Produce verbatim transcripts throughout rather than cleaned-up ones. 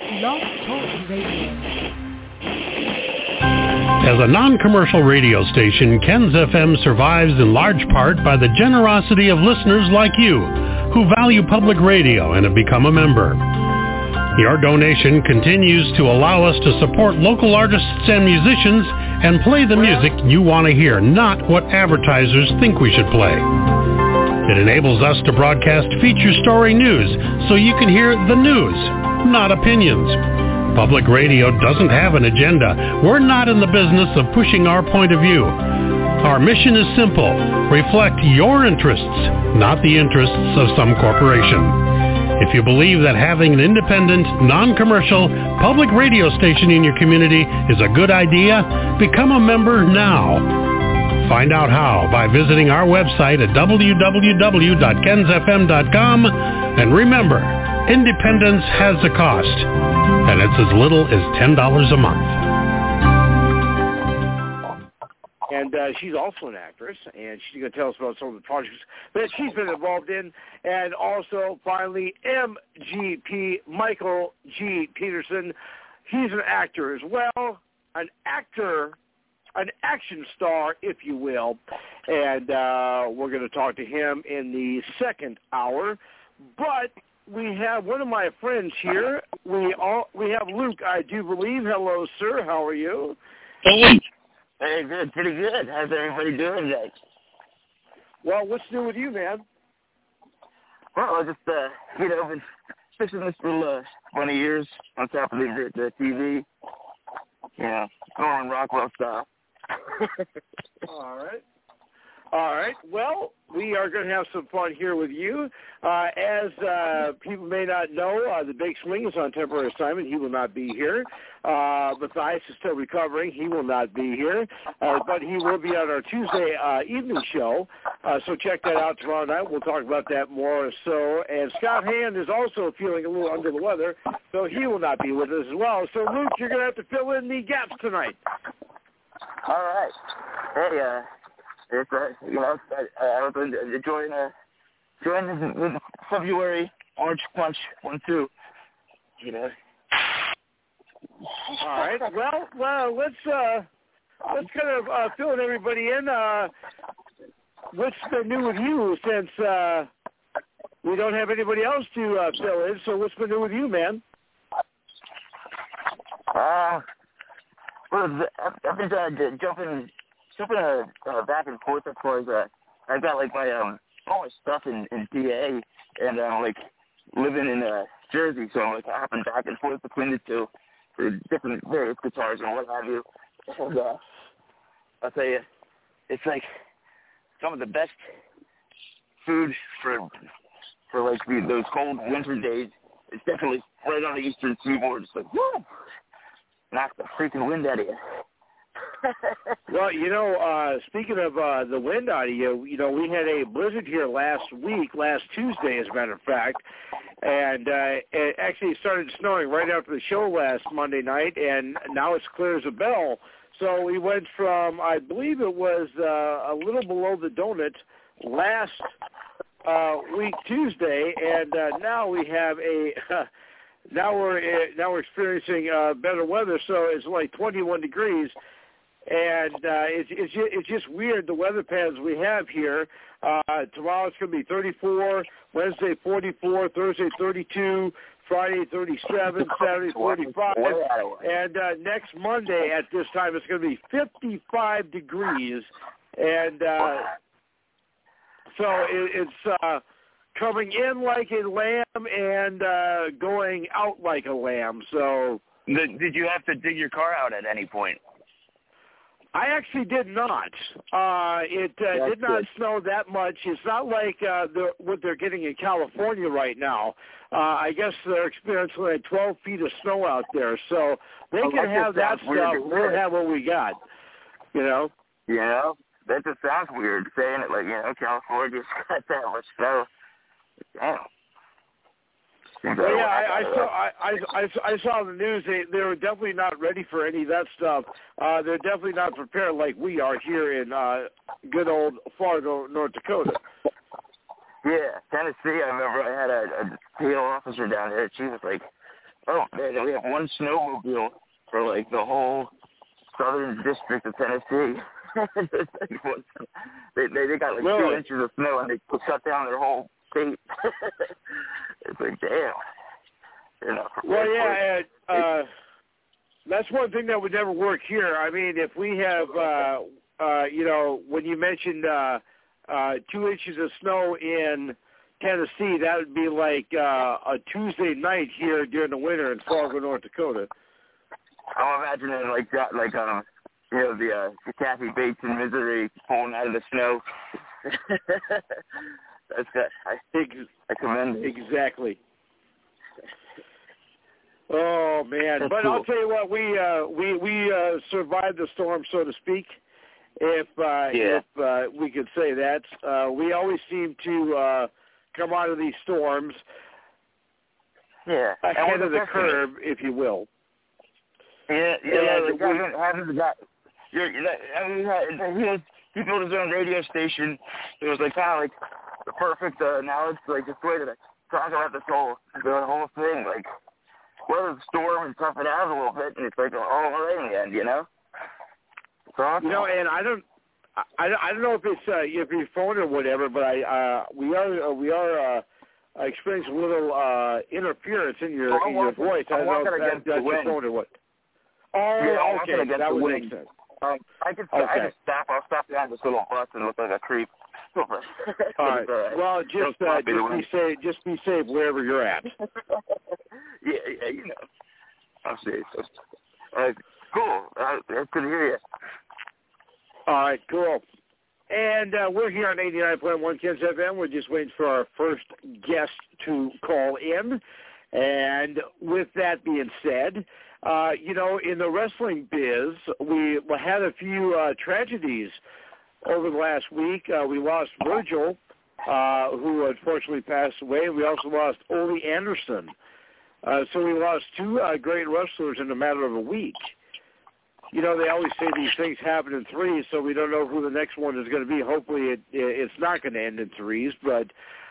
Blog Talk Radio. As a non-commercial radio station, Ken's F M survives in large part by the generosity of listeners like you who value public radio and have become a member. Your donation continues to allow us to support local artists and musicians and play the music you want to hear, not what advertisers think we should play. It enables us to broadcast feature story news so you can hear the news, not opinions. Public radio doesn't have an agenda. We're not in the business of pushing our point of view. Our mission is simple. Reflect your interests, not the interests of some corporation. If you believe that having an independent, non-commercial, public radio station in your community is a good idea, become a member now. Find out how by visiting our website at w w w dot kens f m dot com. And remember, independence has a cost, and it's as little as ten dollars a month. And uh, she's also an actress, and she's going to tell us about some of the projects that she's been involved in. And also, finally, M G P, Michael G. Peterson. He's an actor as well, an actor, an action star, if you will. And uh, we're going to talk to him in the second hour. But we have one of my friends here. We all we have Luke, I do believe. Hello, sir. How are you? Hey. Very good, pretty good. How's everybody doing today? Well, what's new with you, man? Well, I just, uh, you know, been fixing this little uh, twenty years on top of the, the T V. You know, Norman Rockwell style. All right. All right. Well, we are going to have some fun here with you. Uh, as uh, people may not know, uh, the Big Swing is on temporary assignment. He will not be here. Uh, Matthias is still recovering. He will not be here. Uh, but he will be on our Tuesday uh, evening show. Uh, so check that out tomorrow night. We'll talk about that more. So, and Scott Hand is also feeling a little under the weather, so he will not be with us as well. So, Luke, you're going to have to fill in the gaps tonight. All right. Hey, uh, it's, uh, you know, I, I was enjoying, uh, enjoying the February Orange Punch one two, you know. All right. Well, well, let's uh, let's kind of uh, fill everybody in. Uh, what's been new with you since uh, we don't have anybody else to uh, fill in? So what's been new with you, man? Uh, well, I've been uh, jumping, jumping uh, uh, back and forth as far as uh, I've got like my um all my stuff in, in P A, and I'm like living in uh, Jersey, so I'm like hopping back and forth between the two. For different various guitars and what have you. And uh, I'll tell you, it's like some of the best food for for like the, those cold winter days. It's definitely right on the eastern seaboard. It's like, woo! Knock the freaking wind out of you. Well, you know, uh, speaking of uh, the wind out of you, you know, we had a blizzard here last week, last Tuesday, as a matter of fact. And uh, it actually started snowing right after the show last Monday night, and now it's clear as a bell. So we went from, I believe it was uh, a little below the donut last uh, week Tuesday, and uh, now we have a uh, now we're uh, now we're experiencing uh, better weather. So it's like twenty-one degrees, and uh, it's it's it's just weird the weather patterns we have here. Uh, tomorrow it's going to be thirty-four, Wednesday forty-four, Thursday thirty-two, Friday thirty-seven, Saturday forty-five, and uh, next Monday at this time it's going to be fifty-five degrees, and uh, so it, it's uh, coming in like a lamb and uh, going out like a lamb. So, did you have to dig your car out at any point? I actually did not. Uh, it uh, did not good. snow that much. It's not like uh, the, what they're getting in California right now. Uh, I guess they're experiencing like twelve feet of snow out there. So they oh, can have that stuff. We'll have what we got, you know? Yeah, that just sounds weird saying it like, you know, California's got that much snow. Damn. Well, yeah, I, I saw I, I, I saw the news. They they were definitely not ready for any of that stuff. Uh, they're definitely not prepared like we are here in uh, good old Fargo, North Dakota. Yeah, Tennessee. I remember I had a, a P O officer down there. She was like, oh man, we have one snowmobile for like the whole southern district of Tennessee. they, they they got like really? two inches of snow and they shut down their whole state. It's like damn. You know, well, yeah, and, uh, that's one thing that would never work here. I mean, if we have, uh, uh, you know, when you mentioned uh, uh, two inches of snow in Tennessee, that would be like uh, a Tuesday night here during the winter in Fargo, North Dakota. I'm imagining like that, like um, you know, the uh, the Kathy Bates in Misery pulling out of the snow. That's good. I think I commend it. Exactly. Oh man! That's but cool. I'll tell you what, we uh, we we uh, survived the storm, so to speak. If uh, yeah. if uh, we could say that, uh, we always seem to uh, come out of these storms yeah. ahead of the curve, if you will. Yeah, yeah. And Like, we, having, having the guy, you're, I mean, he was, he built his own radio station. It was like kind of like the perfect uh, knowledge, like just way to talk about this whole the whole thing, like weather the storm and tough it out a little bit, and it's like all right in the end, you know. It's awesome. you know, and I don't, I, I don't know if it's uh, if your phone or whatever, but I uh, we are uh, we are uh, experiencing a little uh, interference in your oh, in your walking, voice. I I'm don't know if that, that's your wind. phone or what. Oh, yeah, I'm okay, walking against that the would wind. make sense. Um, I can Okay. I can stop. I'll stop behind this little bus and look like a creep. All right. Well, just uh, just be safe. Just be safe wherever you're at. yeah, yeah, you know. I'm serious. All right, cool. Uh, that's good to hear you. All right, cool. And uh, we're here on eighty-nine point one K I N Z F M. We're just waiting for our first guest to call in. And with that being said, uh, you know, in the wrestling biz, we had a few uh, tragedies over the last week. Uh, we lost Virgil, uh, who unfortunately passed away. We also lost Ole Anderson. Uh, so we lost two uh, great wrestlers in a matter of a week. You know, they always say these things happen in threes, so we don't know who the next one is going to be. Hopefully it, it's not going to end in threes, but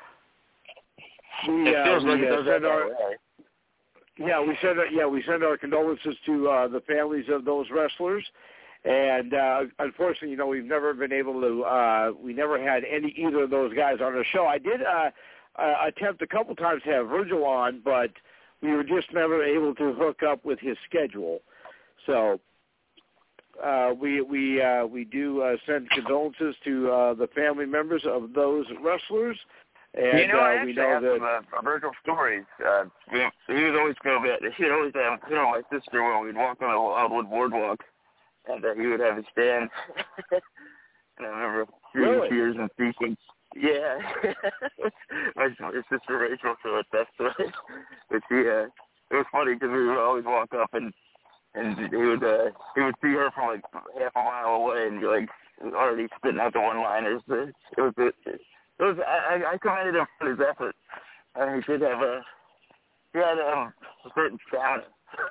we, uh, we uh, send our... Yeah, we send our, yeah we send our condolences to uh, the families of those wrestlers, and uh, unfortunately, you know, we've never been able to. Uh, we never had any either of those guys on our show. I did uh, uh, attempt a couple times to have Virgil on, but we were just never able to hook up with his schedule. So uh, we we uh, we do uh, send condolences to uh, the family members of those wrestlers. And, you know, I uh, actually we know have that, some uh, Virgil stories. Uh, you know, he was always going to be, he'd always have, you know, my sister, when we'd walk on the Wildwood Boardwalk, and uh, he would have his stand. And I remember really? tears and speaking. Yeah. my, my sister Rachel so attest to it. But she, uh, it was funny because we would always walk up and, and he would, uh, he would see her from like half a mile away and be like already spitting out the one-liners. It was, it, It was, I, I commended him for his effort. Uh, he should have a, he had um, a certain talent.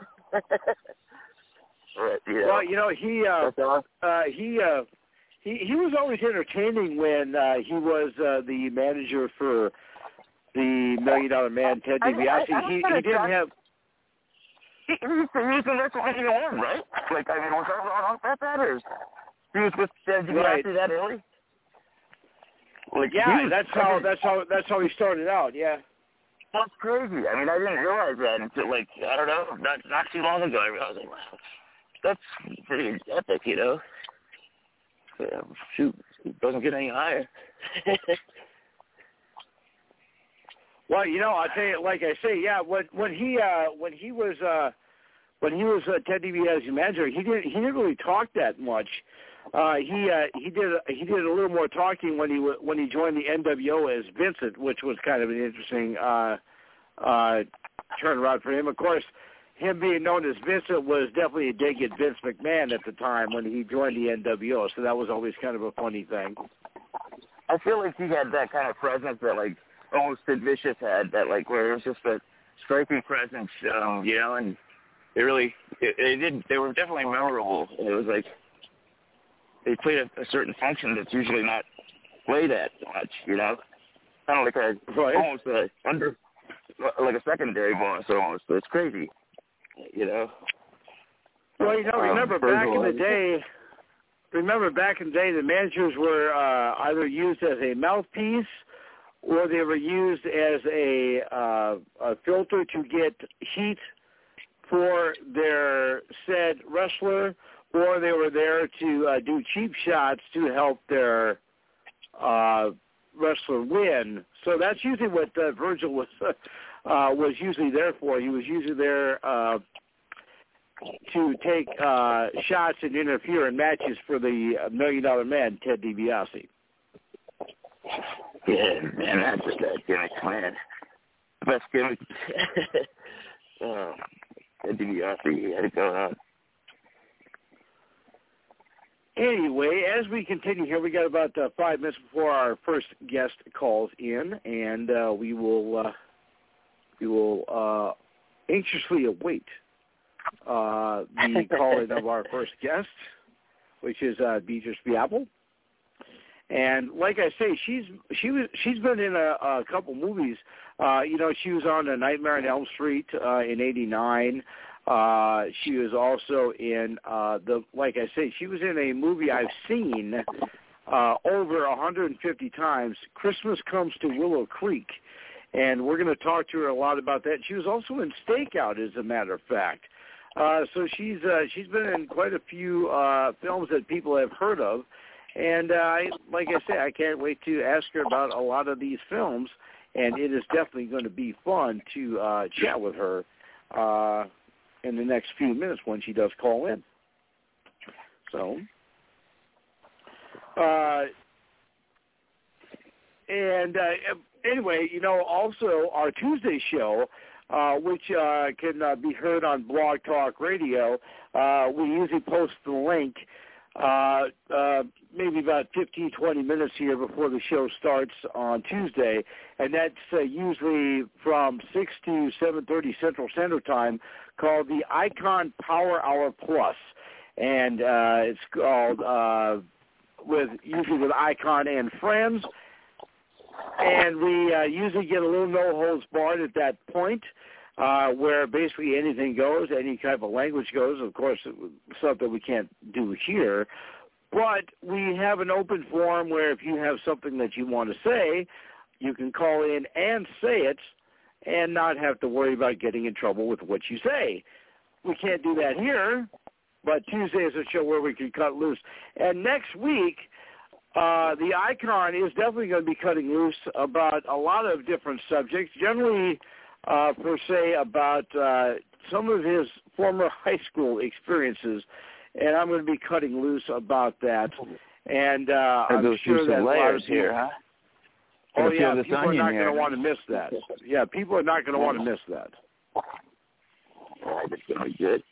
Right, yeah. Well, you know, he, uh, awesome. uh, he, uh, he, he was always entertaining when uh, he was uh, the manager for the Million Dollar Man, Ted DiBiase. He, he didn't have. He, he, he was in WrestleMania one, right? Like, I mean, was that wrong about that, or he was with Ted DiBiase right. that early? Like, yeah, that's how that's how that's how he started out. Yeah, that's crazy. I mean, I didn't realize that until like I don't know, not not too long ago. I realized, like, wow, that's pretty epic, you know. Yeah, shoot, it doesn't get any higher. Well, you know, I'll tell you, like I say, yeah, when when he uh, when he was uh, when he was uh, Ted DiBiase manager, he didn't he didn't really talk that much. Uh, he uh, he did he did a little more talking when he when he joined the N W O as Vincent, which was kind of an interesting uh, uh, turnaround for him. Of course, him being known as Vincent was definitely a dig at Vince McMahon at the time when he joined the N W O. So that was always kind of a funny thing. I feel like he had that kind of presence that like almost Sid Vicious had, that like where it was just a striking presence, um, you know, and they really it, they did they were definitely memorable. It was like. They played a, a certain function that's usually not played at much, you know. Kind of like a right. almost a under, like a secondary bonus almost. So it's crazy, you know. Well, you know, remember um, back in the day, remember back in the day, the managers were uh, either used as a mouthpiece or they were used as a, uh, a filter to get heat for their said wrestler, or they were there to uh, do cheap shots to help their uh, wrestler win. So that's usually what uh, Virgil was uh, was usually there for. He was usually there uh, to take uh, shots and interfere in matches for the Million Dollar Man, Ted DiBiase. Yeah, man, that's just that gimmick, man. Best gimmick. uh, Ted DiBiase, he had to go out. Anyway, as we continue here, we got about uh, five minutes before our first guest calls in, and uh, we will uh, we will uh, anxiously await uh, the calling of our first guest, which is uh, Beatrice Biabel. And like I say, she's she was she's been in a, a couple movies. Uh, you know, she was on A Nightmare on Elm Street uh, in eighty-nine. Uh, she was also in uh, the like I say, she was in a movie I've seen uh, over one hundred fifty times. Christmas Comes to Willow Creek, and we're going to talk to her a lot about that. She was also in Stakeout, as a matter of fact. Uh, so she's uh, she's been in quite a few uh, films that people have heard of. And uh, I, like I say, I can't wait to ask her about a lot of these films, and it is definitely going to be fun to uh, chat with her uh, in the next few minutes when she does call in. So, uh, and uh, anyway, you know, also our Tuesday show, uh, which uh, can uh, be heard on Blog Talk Radio, uh, we usually post the link Uh, uh, maybe about fifteen, twenty minutes here before the show starts on Tuesday, and that's uh, usually from six to seven thirty Central Standard Time, called the Icon Power Hour Plus, and uh, it's called uh, with usually with Icon and friends, and we uh, usually get a little no holds barred at that point. Uh, where basically anything goes, any type of language goes. Of course, something we can't do here. But we have an open forum where if you have something that you want to say, you can call in and say it and not have to worry about getting in trouble with what you say. We can't do that here, but Tuesday is a show where we can cut loose. And next week, uh, the Icon is definitely going to be cutting loose about a lot of different subjects, generally Uh, per se, about uh, some of his former high school experiences, and I'm going to be cutting loose about that. And uh, I'm sure that a lot of people, here, huh? Oh yeah, people are not going to want to miss that. Yeah, people are not going to want to miss that. All right, that's going to be good.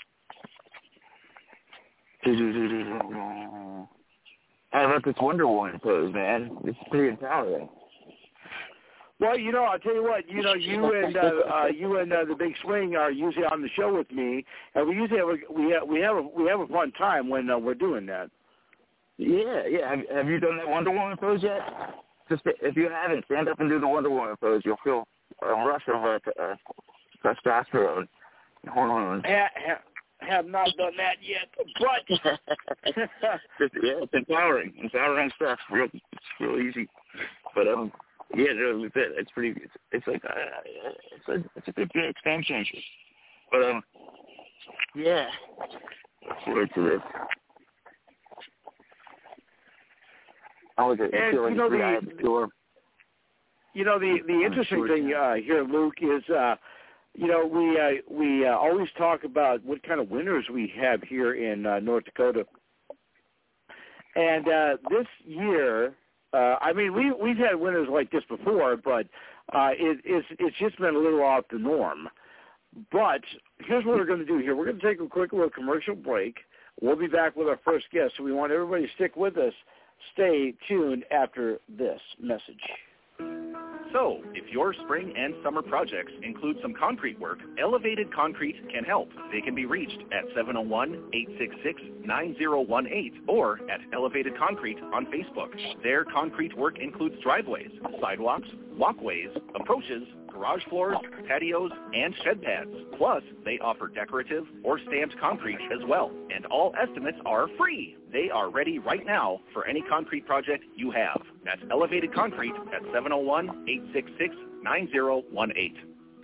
How about this Wonder Woman pose, man? It's pretty empowering. Well, you know, I'll tell you what. You know, you and uh, uh, you and uh, the Big Swing are usually on the show with me, and we usually have a, we have, we have a, we have a fun time when uh, we're doing that. Yeah, yeah. Have, have you done that Wonder Woman pose yet? Just if you haven't, stand up and do the Wonder Woman pose. You'll feel a rush of uh, uh, testosterone hormones. Ha, ha, have not done that yet, but Just, yeah, it's empowering, empowering stuff. Real, it's real easy, but um. Yeah, no, it's, it's pretty. It's, it's like uh, it's a it's a good it's game changer. But um, yeah, look forward to this. I was and, you know the, the you know the the interesting thing uh, here, Luke, is uh, you know we uh, we uh, always talk about what kind of winners we have here in uh, North Dakota, and uh, this year. Uh, I mean, we, we've had winners like this before, but uh, it, it's, it's just been a little off the norm. But here's what we're going to do here. We're going to take a quick little commercial break. We'll be back with our first guest, so we want everybody to stick with us. Stay tuned after this message. So, if your spring and summer projects include some concrete work, Elevated Concrete can help. They can be reached at seven oh one, eight six six, nine oh one eight or at Elevated Concrete on Facebook. Their concrete work includes driveways, sidewalks, walkways, approaches, garage floors, patios, and shed pads. Plus, they offer decorative or stamped concrete as well, and all estimates are free. They are ready right now for any concrete project you have. That's Elevated Concrete at seven oh one, eight six six, nine oh one eight.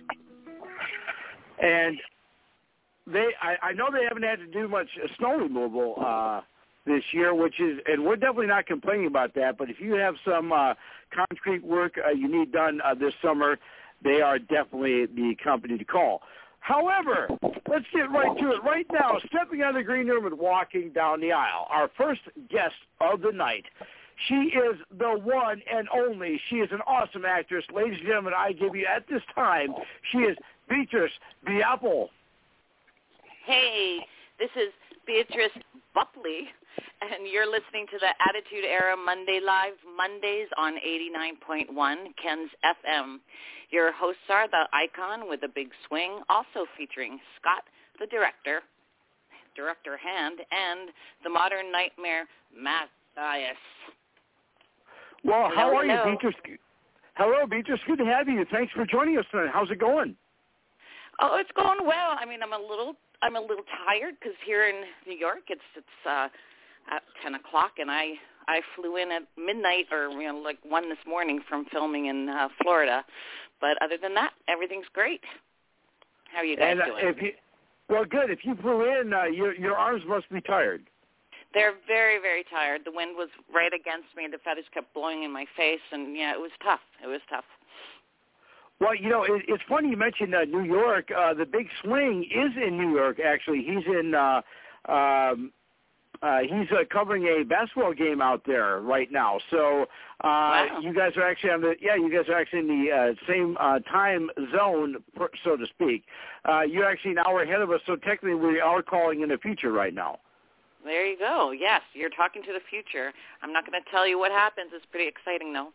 And they, I, I know they haven't had to do much snow removal uh, this year, which is, and we're definitely not complaining about that, but if you have some uh, concrete work uh, you need done uh, this summer, they are definitely the company to call. However, let's get right to it. Right now, stepping out of the green room and walking down the aisle, our first guest of the night. She is the one and only. She is an awesome actress. Ladies and gentlemen, I give you at this time, she is Beatrice Biapple. Hey, this is Beatrice Buckley, and you're listening to the Attitude Era Monday Live Mondays on eighty-nine point one Ken's F M. Your hosts are the Icon with a Big Swing, also featuring Scott, the director, Director Hand, and the Modern Nightmare, Matthias. Well, how hello, are hello. you, Beatrice? Hello, Beatrice. Good to have you. Thanks for joining us tonight. How's it going? Oh, it's going well. I mean, I'm a little, I'm a little tired because here in New York, it's it's uh, at ten o'clock, and I I flew in at midnight or you know like one this morning from filming in uh, Florida. But other than that, everything's great. How are you guys and, uh, doing? If you, well, good. If you flew in, uh, your your arms must be tired. They're very, very tired. The wind was right against me, and the feathers kept blowing in my face, and, yeah, it was tough. It was tough. Well, you know, it, it's funny you mentioned uh, New York. Uh, the Big Swing is in New York, actually. He's in uh, um, uh, he's uh, covering a basketball game out there right now. So uh, wow. you guys are actually on the yeah, you guys are actually in the uh, same uh, time zone, so to speak. Uh, you're actually an hour ahead of us, so technically we are calling in the future right now. There you go. Yes, you're talking to the future. I'm not going to tell you what happens. It's pretty exciting, though.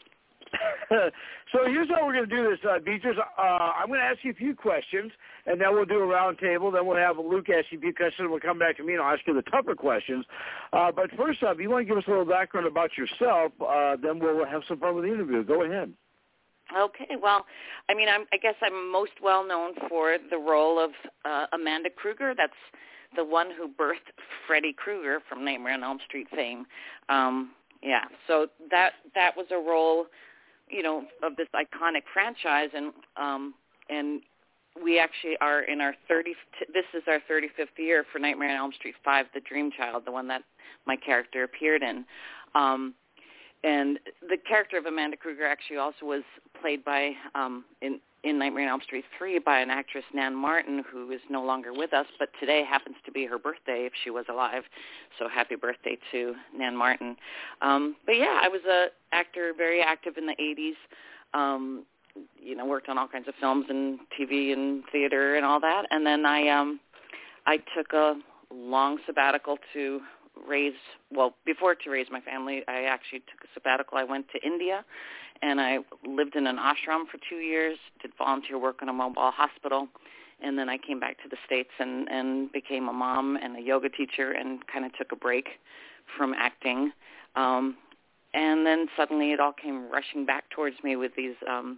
So here's how we're going to do this, uh, Beatrice. Uh, I'm going to ask you a few questions, and then we'll do a round table. Then we'll have Luke ask you a few questions, and we'll come back to me, and I'll ask you the tougher questions. Uh, but first off, you want to give us a little background about yourself, uh, then we'll have some fun with the interview. Go ahead. Okay. Well, I mean, I'm, I guess I'm most well known for the role of uh, Amanda Kruger. That's the one who birthed Freddy Krueger from Nightmare on Elm Street fame. Um, yeah, so that that was a role, you know, of this iconic franchise, and um, and we actually are in our thirty. This is our thirty-fifth year for Nightmare on Elm Street five, The Dream Child, the one that my character appeared in. Um, and the character of Amanda Kruger actually also was played by um, in. in Nightmare on Elm Street three by an actress, Nan Martin, who is no longer with us, but today happens to be her birthday if she was alive. So happy birthday to Nan Martin. Um, but, yeah, I was an actor very active in the eighties, um, you know, worked on all kinds of films and T V and theater and all that. And then I um, I took a long sabbatical to raise, well, before to raise my family, I actually took a sabbatical. I went to India, and I lived in an ashram for two years, did volunteer work in a mobile hospital, and then I came back to the States and, and became a mom and a yoga teacher and kind of took a break from acting. Um, and then suddenly it all came rushing back towards me with these um,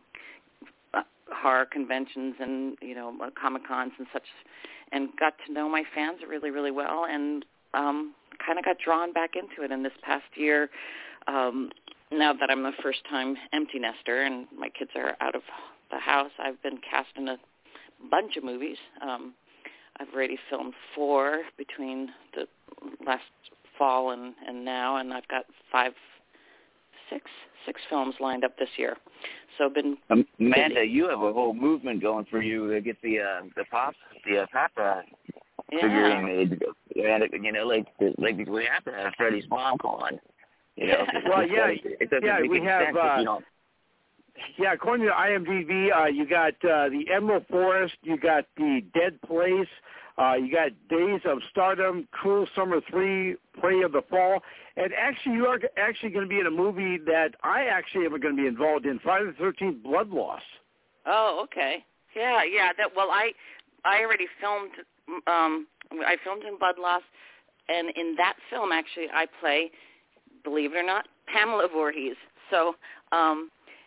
horror conventions and, you know, Comic-Cons and such, and got to know my fans really, really well, and um, kind of got drawn back into it in this past year. Um, now that I'm a first-time empty nester and my kids are out of the house, I've been cast in a bunch of movies. Um, I've already filmed four between the last fall and, and now, and I've got five, six, six films lined up this year. So I've been um, Amanda, busy. you have a whole movement going for you to get the uh, the pop the uh, pop uh, yeah. figurine made. And you know, like like we have to have Freddy's mom on. You know, Well, yeah, it doesn't yeah, make we any have, sense uh, if you don't. Yeah, according to I M D B, uh, you got uh, the Emerald Forest, you got the Dead Place, uh, you got Days of Stardom, Cruel Summer three, Prey of the Fall, and actually you are actually going to be in a movie that I actually am going to be involved in, Friday the thirteenth, Blood Loss. Oh, okay. Yeah, yeah. That well, I I already filmed. Um, I filmed in Blood Loss, and in that film, actually, I play, believe it or not, Pamela Voorhees. So um,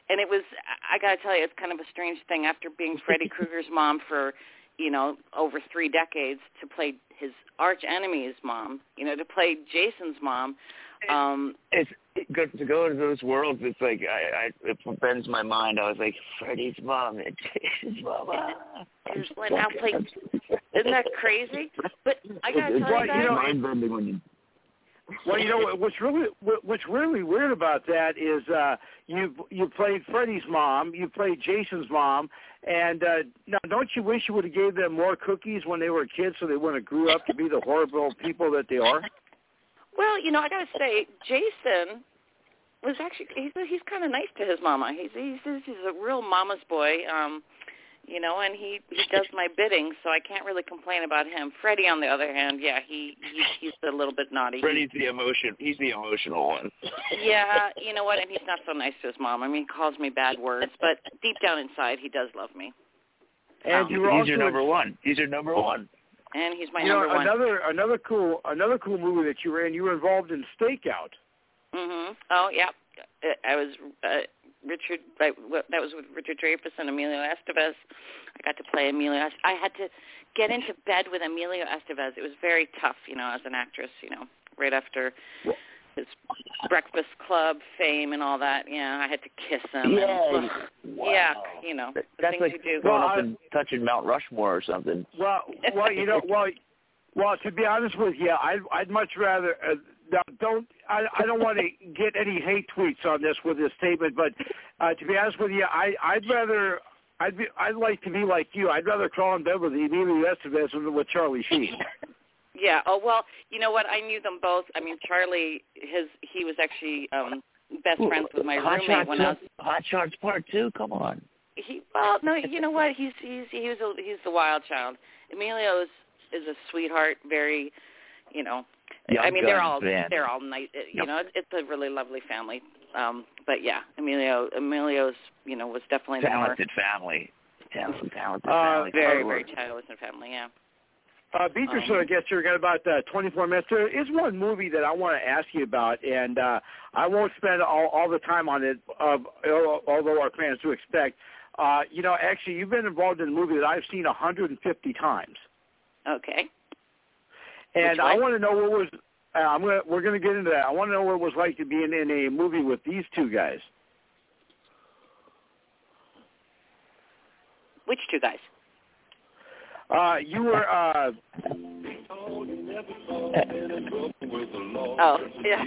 and it was, I got to tell you, it's kind of a strange thing after being Freddy Krueger's mom for, you know, over three decades to play his arch enemy's mom, you know, to play Jason's mom. Um, it's it, go, to go to those worlds. It's like I, I it bends my mind. I was like Freddy's mom and Jason's mama. Is now play, isn't that crazy? But I got to tell well, you, that, you know, mind bending when you. Well, you know what's really what's really weird about that is uh, you you played Freddy's mom, you played Jason's mom, and uh, now don't you wish you would have gave them more cookies when they were kids so they wouldn't have grew up to be the horrible people that they are? Well, you know, I got to say, Jason was actually he's he's kind of nice to his mama. He's he's he's a real mama's boy. Um, You know, and he, he does my bidding, so I can't really complain about him. Freddie, on the other hand, yeah, he, he he's a little bit naughty. Freddie's the emotion. He's the emotional one. Yeah, you know what? And he's not so nice to his mom. I mean, he calls me bad words, but deep down inside, he does love me. And um, you were he's also your number one. He's your number one. And he's my you number know, one. another another cool another cool movie that you were in. You were involved in Stakeout. Mhm. Oh yeah, I was. Uh, Richard, that was with Richard Dreyfuss and Emilio Estevez. I got to play Emilio. I had to get into bed with Emilio Estevez. It was very tough, you know, as an actress, you know, right after his Breakfast Club fame and all that. Yeah, I had to kiss him. Yeah, and, wow. yeah, you know, the that's things like you do. going Well, up I, and touching Mount Rushmore or something. Well, well, you know, well, well, to be honest with you, I'd I'd much rather. Uh, Now, don't I, I don't want to get any hate tweets on this with this statement, but uh, to be honest with you, I, I'd rather I'd be I'd like to be like you. I'd rather crawl in bed with Emilio Estevez than with Charlie Sheen. Yeah. Oh well, you know what? I knew them both. I mean, Charlie, his he was actually um, best friends with my Hot roommate Shots, when I was. Hot Shots Part Two. Come on. He well, no, you know what? He's he's he was a, he's the wild child. Emilio is is a sweetheart. Very, you know. Young I mean, they're all fan. they're all nice. You Yep. know, it's a really lovely family. Um, but yeah, Emilio Emilio's you know was definitely the more Talented family. Talented, talented Uh, family. very Hard very work. childless family. Yeah. Uh, Beatrice, Um, I guess you've got about uh, twenty-four minutes. There is one movie that I want to ask you about, and uh, I won't spend all, all the time on it, uh, although our fans do expect. Uh, you know, actually, you've been involved in a movie that I've seen one hundred fifty times. Okay. And Which I one? want to know what was. Uh, I'm gonna. We're gonna get into that. I want to know what it was like to be in, in a movie with these two guys. Which two guys? Uh, you were. Uh, Oh yeah.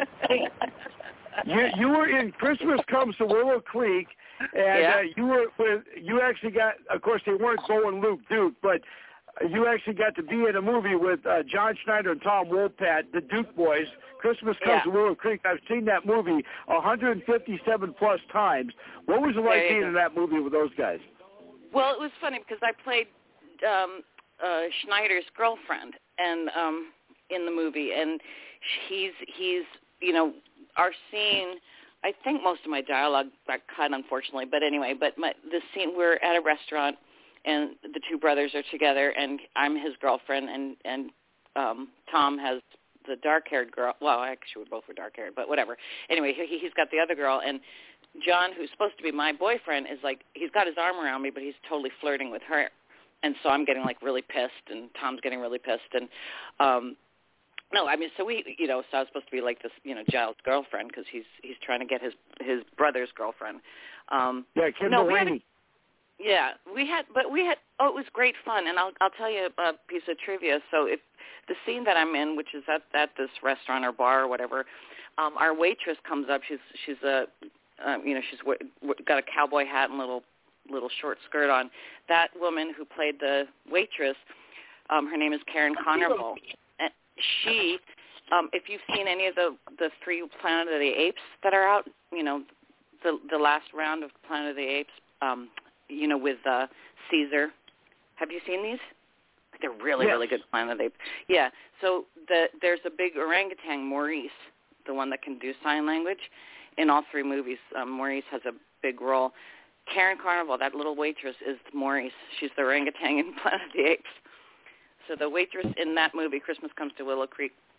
you you were in Christmas Comes to Willow Creek, and Yeah. uh, you were with. You actually got. Of course, they weren't Bo and Luke Duke, but you actually got to be in a movie with uh, John Schneider and Tom Wopat, the Duke Boys. Christmas Comes Yeah. to Willow Creek. I've seen that movie one hundred fifty-seven plus times. What was it like There you being go. in that movie with those guys? Well, it was funny because I played um, uh, Schneider's girlfriend, and um, in the movie, and he's he's you know our scene. I think most of my dialogue got cut, unfortunately, but anyway. But my, the scene, we're at a restaurant, and the two brothers are together, and I'm his girlfriend, and and um, Tom has the dark-haired girl. Well, actually, we both were dark-haired, but whatever. Anyway, he, he's got the other girl, and John, who's supposed to be my boyfriend, is like, he's got his arm around me, but he's totally flirting with her. And so I'm getting, like, really pissed, and Tom's getting really pissed. And, um, no, I mean, so we, you know, so I was supposed to be like this, you know, Giles' girlfriend because he's he's trying to get his his brother's girlfriend. Um, Yeah, Kim no, we had a- Delaney. yeah, we had, but we had, oh, it was great fun. And I'll I'll tell you a piece of trivia. So if the scene that I'm in, which is at, at this restaurant or bar or whatever, um, our waitress comes up. She's she's a, um, you know, she's w- w- got a cowboy hat and little little short skirt on. That woman who played the waitress, um, her name is Karen Connerville. And she, um, if you've seen any of the the three Planet of the Apes that are out, you know, the the last round of Planet of the Apes, um, you know, with uh, Caesar. Have you seen these? They're really, Yes. really good Planet of the Apes. Yeah. So the, there's a big orangutan, Maurice, the one that can do sign language. In all three movies, um, Maurice has a big role. Karen Carnival, that little waitress, is Maurice. She's the orangutan in Planet of the Apes. So the waitress in that movie, Christmas Comes to Willow Creek,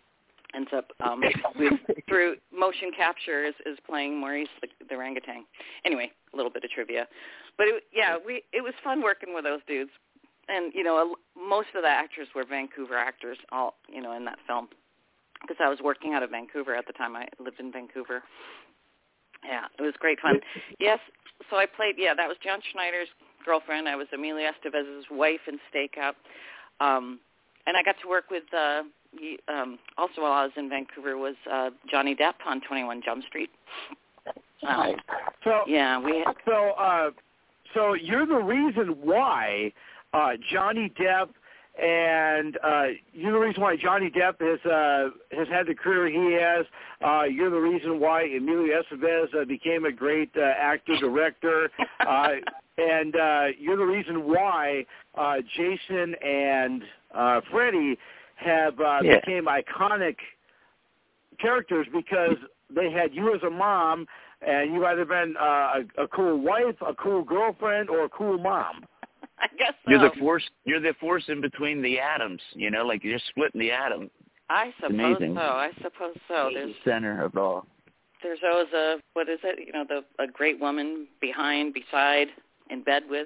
ends up um, with, through motion capture is, is playing Maurice the, the orangutan. Anyway, a little bit of trivia, but it, yeah, we it was fun working with those dudes, and you know a, most of the actors were Vancouver actors, all you know in that film, because I was working out of Vancouver at the time. I lived in Vancouver. Yeah, it was great fun. Yes, so I played. Yeah, that was John Schneider's girlfriend. I was Emilio Estevez's wife in Stakeout, um, and I got to work with. Uh, Um, also, while I was in Vancouver, was uh, Johnny Depp on twenty-one Jump Street. Um, so yeah, we. Had, so uh, so you're the reason why uh, Johnny Depp, and uh, you're the reason why Johnny Depp has uh, has had the career he has. Uh, you're the reason why Emilio Estevez uh, became a great uh, actor director, uh, and uh, you're the reason why uh, Jason and uh, Freddie have uh, yeah. became iconic characters because they had you as a mom, and you either been uh, a, a cool wife, a cool girlfriend, or a cool mom. I guess so. You're the force. You're the force in between the atoms. You know, like you're splitting the atom. I suppose amazing. so. I suppose so. You're There's the center of all. There's always a what is it? You know, the a great woman behind, beside, in bed with.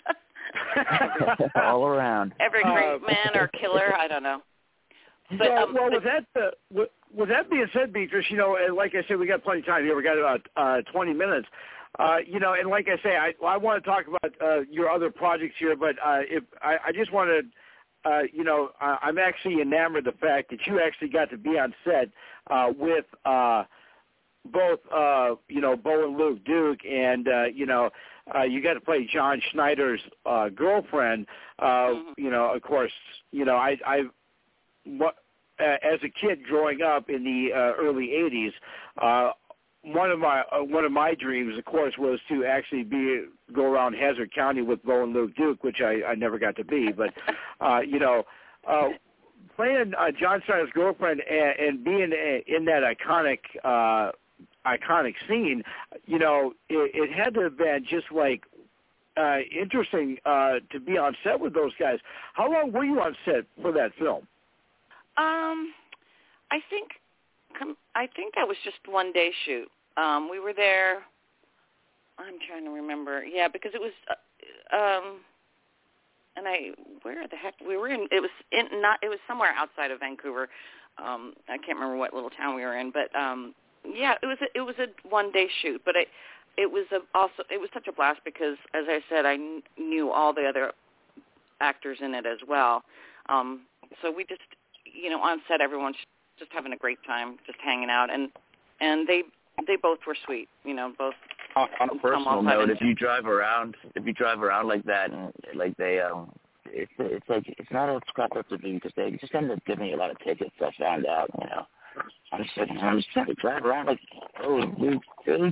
all around. Every great Uh, man or killer. I don't know. But, so, um, well, but, with that, uh, with, with that being said, Beatrice, you know, and like I said, we got plenty of time here. We got about uh, twenty minutes. Uh, you know, and like I say, I, I want to talk about uh, your other projects here, but uh, if I, I just want to, uh, you know, uh, I'm actually enamored of the fact that you actually got to be on set uh, with uh, both, uh, you know, Bo and Luke Duke, and uh, you know, uh, you got to play John Schneider's uh, girlfriend. Uh, mm-hmm. You know, of course, you know, I, I What, uh, as a kid growing up in the uh, early eighties, uh, one of my uh, one of my dreams, of course, was to actually be go around Hazard County with Bo and Luke Duke, which I, I never got to be. But uh, you know, uh, playing uh, John Schneider's girlfriend and, and being in that iconic uh, iconic scene, you know, it, it had to have been just like. Uh, interesting uh, to be on set with those guys. How long were you on set for that film? Um, I think I think that was just one day shoot. Um, we were there. I'm trying to remember. Yeah, because it was. Uh, um, and I where the heck we were in? It was in not. It was somewhere outside of Vancouver. Um, I can't remember what little town we were in, but um, yeah, it was a, it was a one day shoot. But it it was a, also it was such a blast because, as I said, I kn- knew all the other actors in it as well. Um, so we just. You know, on set, everyone's just having a great time, just hanging out, and and they they both were sweet. You know, both. On, on a personal note, if you drive around, if you drive around like that, and like they, um, it's it's like it's not a scrap up to do because they just end up giving you a lot of tickets. I found out, you know. I'm just like, I'm just trying to drive around like, oh, Duke, Duke.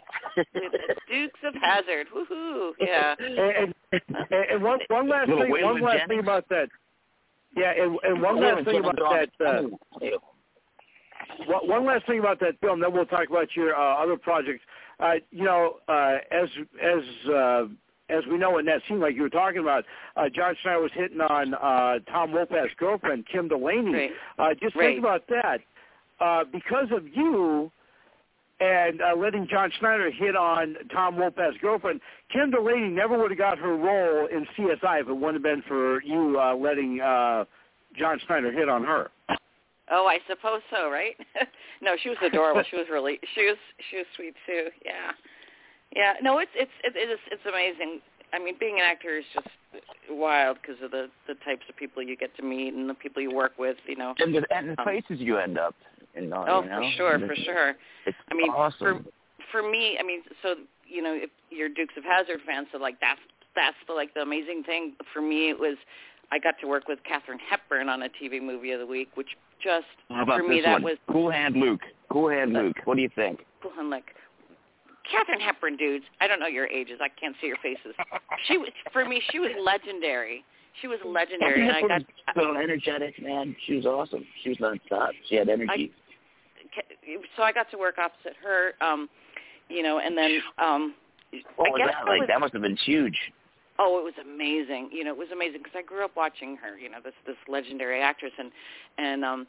The Dukes of Hazzard, woohoo! Yeah. And, and, and one one last thing, one last thing about that. Yeah, and, and one last thing about that. Uh, one last thing about that film. Then we'll talk about your uh, other projects. Uh, you know, uh, as as uh, as we know in that scene, like you were talking about, uh, John Schneider was hitting on uh, Tom Wolpat's girlfriend, Kim Delaney. Right. Uh, just right. think about that. Uh, because of you and uh, letting John Schneider hit on Tom Wolpat's girlfriend, Kim Delaney never would have got her role in C S I if it wouldn't have been for you uh, letting uh, John Schneider hit on her. Oh, I suppose so, right? No, she was adorable. She was really, she was, she was sweet too. Yeah, yeah. No, it's it's it is it's amazing. I mean, being an actor is just wild because of the the types of people you get to meet and the people you work with. You know, and the, and the um, places you end up. In, uh, oh, you know? for sure, for sure. It's I mean, awesome. for for me, I mean, so you know, if you're Dukes of Hazzard fans, so like that's that's the like the amazing thing for me. It was I got to work with Katharine Hepburn on a T V movie of the week, which just How about for me this that one? was Cool Hand Luke. Cool Hand Luke. What do you think? Cool Hand Luke. Katharine Hepburn, dudes. I don't know your ages. I can't see your faces. She was for me. She was legendary. She was legendary, and I got so energetic, man. She was awesome. She was nonstop. She had energy. I, so I got to work opposite her, um, you know, and then um, what I was guess that like? was, That must have been huge. Oh, it was amazing. You know, it was amazing because I grew up watching her. You know, this this legendary actress, and and um,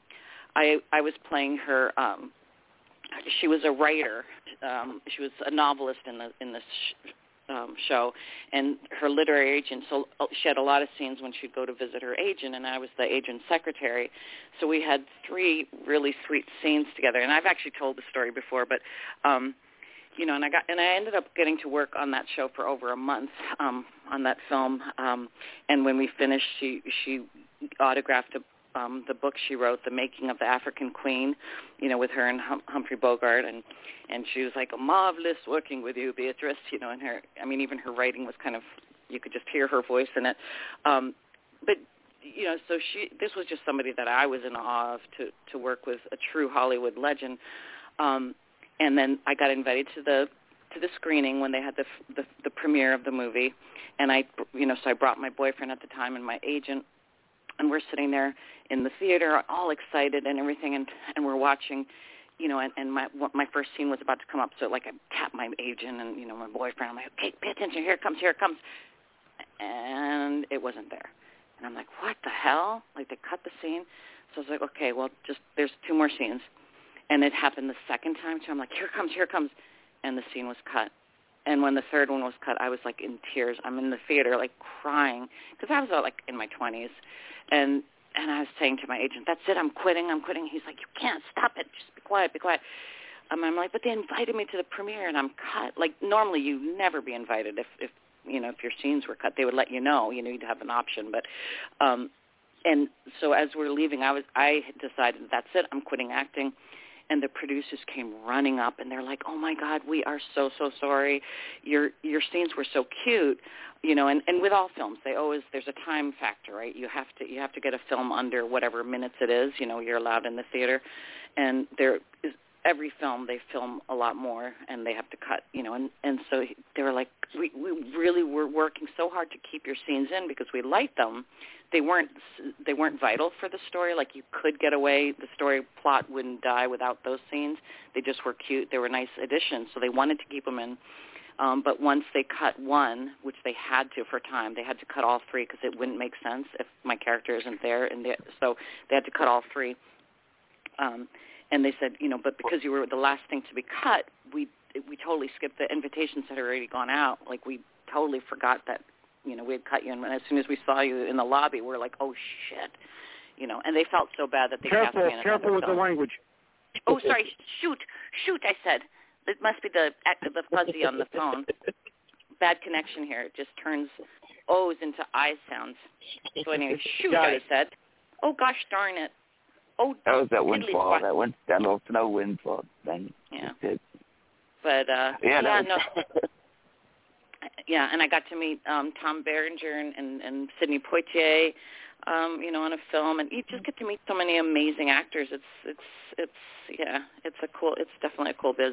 I I was playing her. Um, she was a writer. Um, she was a novelist in the in this sh- um, show, and her literary agent. So she had a lot of scenes when she'd go to visit her agent, and I was the agent's secretary. So we had three really sweet scenes together. And I've actually told the story before, but. Um, You know, and I got and I ended up getting to work on that show for over a month um, on that film. Um, and when we finished, she she autographed a, um, the book she wrote, The Making of the African Queen. You know, with her and hum- Humphrey Bogart, and and she was like, marvelous working with you, Beatrice. You know, and her, I mean, even her writing was kind of, you could just hear her voice in it. Um, but you know, so she this was just somebody that I was in awe of to to work with, a true Hollywood legend. Um, And then I got invited to the to the screening when they had the, the the premiere of the movie, and I you know so I brought my boyfriend at the time and my agent, and we're sitting there in the theater all excited and everything, and and we're watching, you know, and, and my my first scene was about to come up, so like I tapped my agent and you know my boyfriend. I'm like, okay, pay attention, here it comes, here it comes, and it wasn't there, and I'm like, what the hell? Like they cut the scene, so I was like, okay, well just there's two more scenes. And it happened the second time, too. I'm like, here it comes, here it comes. And the scene was cut. And when the third one was cut, I was, like, in tears. I'm in the theater, like, crying. Because I was, uh, like, in my twenties. And and I was saying to my agent, that's it, I'm quitting, I'm quitting. He's like, you can't stop it. Just be quiet, be quiet. Um, I'm like, but they invited me to the premiere, and I'm cut. Like, normally you'd never be invited if, if, you know, if your scenes were cut. They would let you know. You know, you'd have an option. But, um, and so as we're leaving, I was I decided, that's it, I'm quitting acting. And the producers came running up, and they're like, "Oh my God, we are so so sorry. Your your scenes were so cute, you know." And, and with all films, they always there's a time factor, right? You have to you have to get a film under whatever minutes it is, you know, you're allowed in the theater. And there is every film they film a lot more, and they have to cut, you know. And, and so they were like, "We we really were working so hard to keep your scenes in because we liked them." They weren't they weren't vital for the story. Like you could get away, the story plot wouldn't die without those scenes. They just were cute. They were nice additions, so they wanted to keep them in. Um, but once they cut one, which they had to for time, they had to cut all three because it wouldn't make sense if my character isn't there. And the, so they had to cut all three. Um, and they said, you know, but because you were the last thing to be cut, we we totally skipped the invitations had already gone out. Like we totally forgot that. You know, we had cut you, and as soon as we saw you in the lobby, we were like, oh, shit. You know, and they felt so bad that they cast Careful, me in careful with film. the language. Oh, sorry, shoot, shoot, I said. It must be the the fuzzy on the phone. Bad connection here. It just turns O's into I sounds. So anyway, shoot, Got I it. said. Oh, gosh darn it. Oh, That was that diddly windfall, squat. that wind, that little snow windfall thing. Yeah. It, But, uh, yeah, yeah, that no. was, Yeah, and I got to meet um, Tom Berenger and, and, and Sidney Poitier, um, you know, on a film, and you just get to meet so many amazing actors. It's it's it's yeah, it's a cool. It's definitely a cool biz.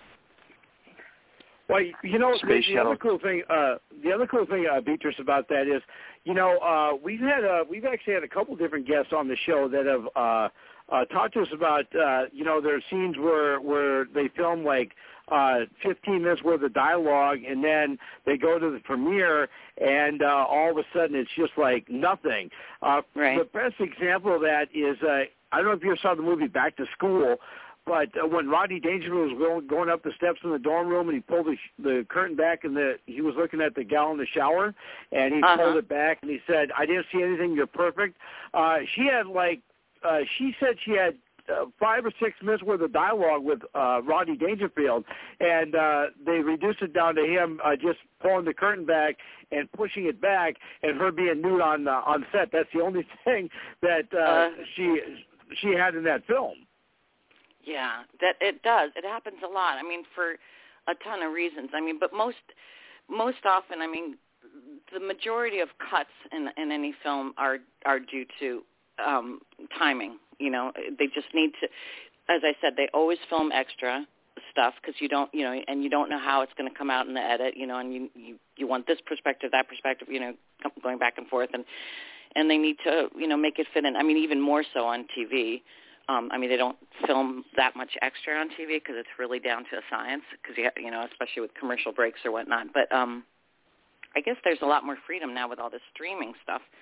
Well, you know, the, Space the shuttle. other cool thing, uh, the other cool thing, uh, Beatrice, about that is, you know, uh, we've had, uh, we've actually had a couple different guests on the show that have uh, uh, talked to us about, uh, you know, their scenes where where they film like uh, fifteen minutes worth of dialogue, and then they go to the premiere, and uh, all of a sudden it's just like nothing. Uh, Right. The best example of that is, uh, I don't know if you ever saw the movie Back to School. But uh, when Rodney Dangerfield was going, going up the steps in the dorm room, and he pulled the, sh- the curtain back, and the he was looking at the gal in the shower, and he Uh-huh. pulled it back, and he said, "I didn't see anything. You're perfect." Uh, she had like, uh, she said she had uh, five or six minutes worth of dialogue with uh, Rodney Dangerfield, and uh, they reduced it down to him uh, just pulling the curtain back and pushing it back, and her being nude on uh, on set. That's the only thing that uh, Uh. she she had in that film. Yeah, that it does. It happens a lot. I mean, for a ton of reasons. I mean, but most most often, I mean, the majority of cuts in in any film are are due to um, timing. You know, they just need to. As I said, they always film extra stuff because you don't, you know, and you don't know how it's going to come out in the edit. You know, and you you you want this perspective, that perspective. You know, going back and forth, and and they need to, you know, make it fit in. I mean, even more so on T V. Um, I mean, they don't film that much extra on T V because it's really down to science. Because you, you know, especially with commercial breaks or whatnot. But um, I guess there's a lot more freedom now with all this streaming stuff.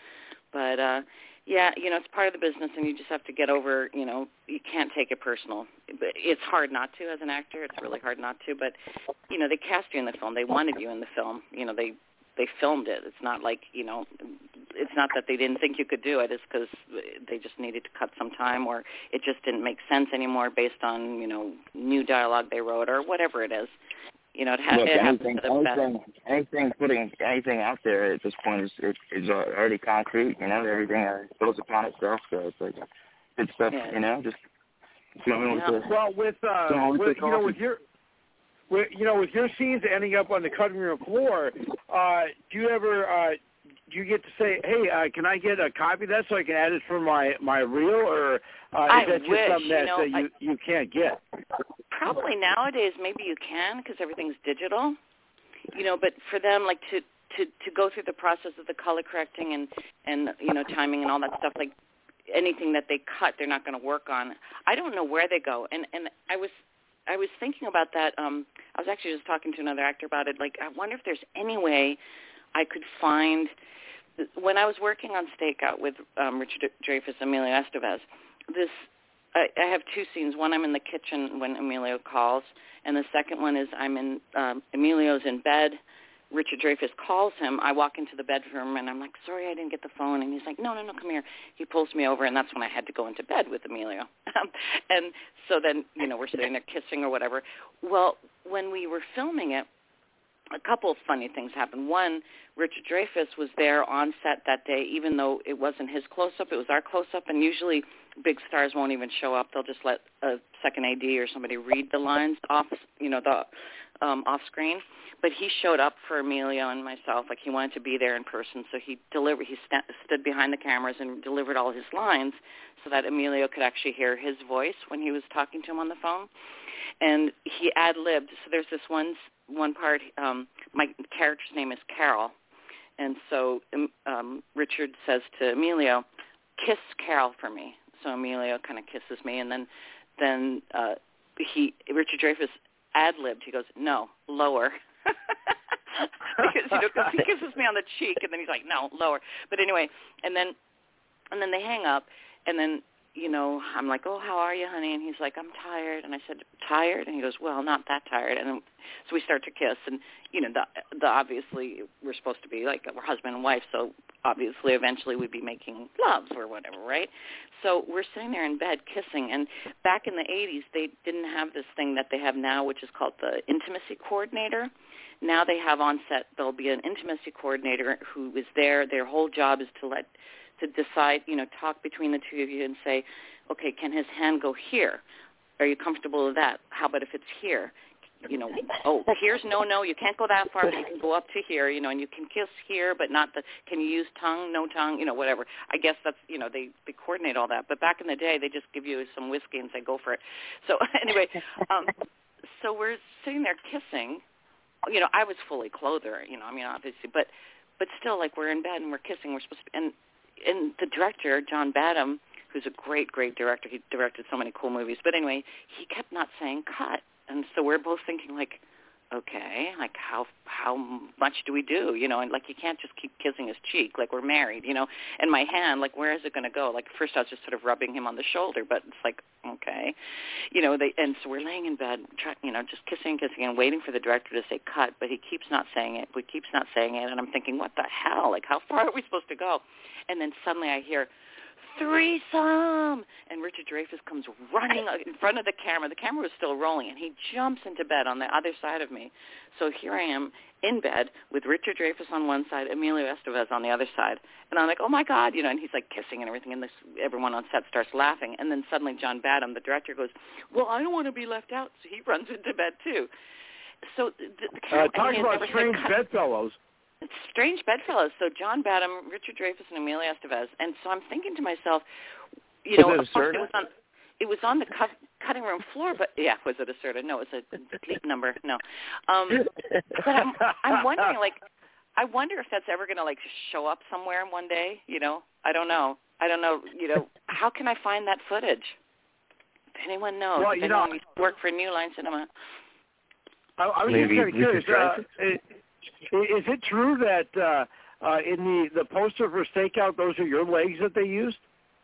But, uh, yeah, you know, it's part of the business, and you just have to get over, you know, you can't take it personal. It's hard not to as an actor. It's really hard not to. But, you know, they cast you in the film. They wanted you in the film. You know, they they filmed it. It's not like, you know, it's not that they didn't think you could do it. It's because they just needed to cut some time, or it just didn't make sense anymore based on, you know, new dialogue they wrote or whatever it is. You know, it, ha- Look, it happens anything, to the best. anything, anything, putting anything out there at this point is it, is already concrete. You know, everything uh, builds upon itself. So it's like good stuff. Yeah. You know, just going Yeah. with the. Well, with uh, going with with the you know, coffee. with your, with you know, with your scenes ending up on the cutting room floor, uh, do you ever uh, do you get to say, hey, uh, can I get a copy of that so I can add it for my my reel, or uh, is I that just wish, something that, you know, that you you can't get? Probably nowadays maybe you can because everything's digital, you know, but for them, like, to, to, to go through the process of the color correcting and, and, you know, timing and all that stuff, like anything that they cut, they're not going to work on. I don't know where they go. And, and I was I was thinking about that. Um, I was actually just talking to another actor about it. Like, I wonder if there's any way I could find, when I was working on Stakeout with um, Richard Dreyfuss and Emilio Estevez, this, I, I have two scenes. One, I'm in the kitchen when Emilio calls, and the second one is I'm in, um, Emilio's in bed. Richard Dreyfuss calls him. I walk into the bedroom, and I'm like, sorry, I didn't get the phone. And he's like, no, no, no, come here. He pulls me over, and that's when I had to go into bed with Emilio. And so then, you know, we're sitting there kissing or whatever. Well, when we were filming it, a couple of funny things happened. One, Richard Dreyfuss was there on set that day, even though it wasn't his close-up, it was our close-up, and usually big stars won't even show up. They'll just let a second A D or somebody read the lines off, you know, the um, off screen. But he showed up for Emilio and myself, like he wanted to be there in person, so he delivered. He st- stood behind the cameras and delivered all his lines so that Emilio could actually hear his voice when he was talking to him on the phone. And he ad-libbed. So there's this one one part. Um, my character's name is Carol, and so um, Richard says to Emilio, "Kiss Carol for me." So Emilio kind of kisses me, and then then uh, he Richard Dreyfuss ad-libbed. He goes, "No, lower." Because, you know, cause he kisses me on the cheek, and then he's like, "No, lower." But anyway, and then and then they hang up, and then, you know, I'm like, "Oh, how are you, honey?" And he's like, "I'm tired." And I said, "Tired?" And he goes, "Well, not that tired." And then, so we start to kiss, and, you know, the, the obviously we're supposed to be like we're husband and wife, so obviously eventually we'd be making love or whatever, right? So we're sitting there in bed kissing, and back in the eighties they didn't have this thing that they have now, which is called the intimacy coordinator. Now they have on set, there'll be an intimacy coordinator who is there. Their whole job is to let, to decide, you know, talk between the two of you and say, okay, can his hand go here? Are you comfortable with that? How about if it's here? You know, oh, here's no, no, you can't go that far, but you can go up to here, you know, and you can kiss here, but not the, can you use tongue, no tongue, you know, whatever. I guess that's, you know, they, they coordinate all that. But back in the day, they just give you some whiskey and say, go for it. So anyway, um, so we're sitting there kissing. You know, I was fully clothed, you know, I mean, obviously, but but still, like, we're in bed and we're kissing. We're supposed to be, and, and the director, John Badham, who's a great, great director, he directed so many cool movies, but anyway, he kept not saying cut. And so we're both thinking, like, okay, like, how how much do we do, you know, and, like, you can't just keep kissing his cheek, like, we're married, you know, and my hand, like, where is it going to go? Like, first I was just sort of rubbing him on the shoulder, but it's like, okay, you know, they, and so we're laying in bed, try, you know, just kissing and kissing and waiting for the director to say cut, but he keeps not saying it, he keeps not saying it, and I'm thinking, what the hell, like, how far are we supposed to go? And then suddenly I hear, threesome, and Richard Dreyfuss comes running in front of the camera. The camera was still rolling, and he jumps into bed on the other side of me. So here I am in bed with Richard Dreyfuss on one side, Emilio Estevez on the other side, and I'm like, oh my God, you know, and he's like kissing and everything, and this, everyone on set starts laughing, and then suddenly John Badham, the director, goes, well, I don't want to be left out, so he runs into bed too. So the, the camera, uh, talk about strange bedfellows. It's strange bedfellows. So John Badham, Richard Dreyfuss, and Emilio Estevez. And so I'm thinking to myself, you know, of course it was on, it was on the cut, cutting room floor, but yeah, was it a Serta? No, it was a complete number. No, um, but I'm, I'm wondering, like, I wonder if that's ever going to like show up somewhere one day. You know, I don't know. I don't know. You know, how can I find that footage? If anyone knows, well, if you anyone know, used to work for New Line Cinema. I, I was Maybe just kind of curious. Uh, is it true that uh, uh, in the, the poster for Stakeout, those are your legs that they used?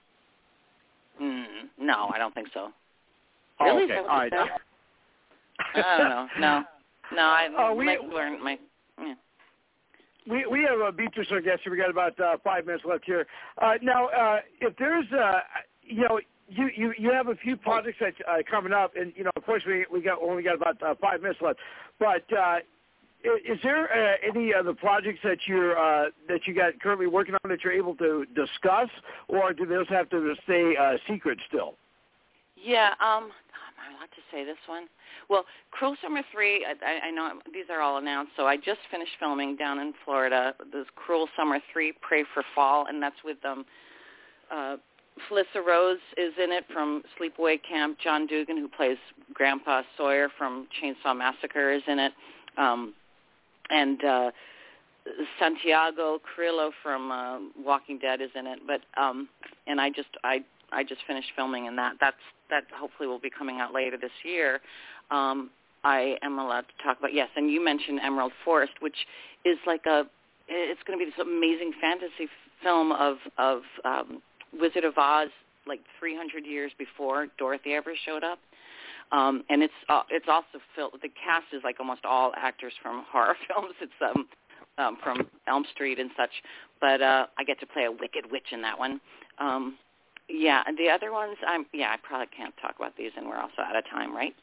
Mm, no, I don't think so. Oh, really? okay. Is that what All you right. said? I don't know. No. No, I uh, we, might learn my... Yeah. We we have a Beatrice, our guest here. We got about uh, five minutes left here. Uh, now, uh, if there's, uh, you know, you, you, you have a few projects that uh, coming up, and you know, of course, we we got only got about uh, five minutes left. But uh, is, is there uh, any other projects that you're uh, that you got currently working on that you're able to discuss, or do those have to stay uh, secret still? Yeah. Um. Am I allowed to say this one? Well, Cruel Summer three, I, I know these are all announced, so I just finished filming down in Florida. This Cruel Summer three, Pray for Fall, and that's with um, uh, Felissa Rose is in it from Sleepaway Camp. John Dugan, who plays Grandpa Sawyer from Chainsaw Massacre, is in it. Um, and uh, Santiago Carrillo from uh, Walking Dead is in it. But um, and I just I I just finished filming in that. That's that hopefully will be coming out later this year. Um, I am allowed to talk about, yes, and you mentioned Emerald Forest, which is like a, it's going to be this amazing fantasy film of, of um, Wizard of Oz, like three hundred years before Dorothy ever showed up. Um, and it's uh, it's also filled, the cast is like almost all actors from horror films. It's um, um, from Elm Street and such. But uh, I get to play a wicked witch in that one. Um, yeah, and the other ones, I'm yeah, I probably can't talk about these, and we're also out of time, right?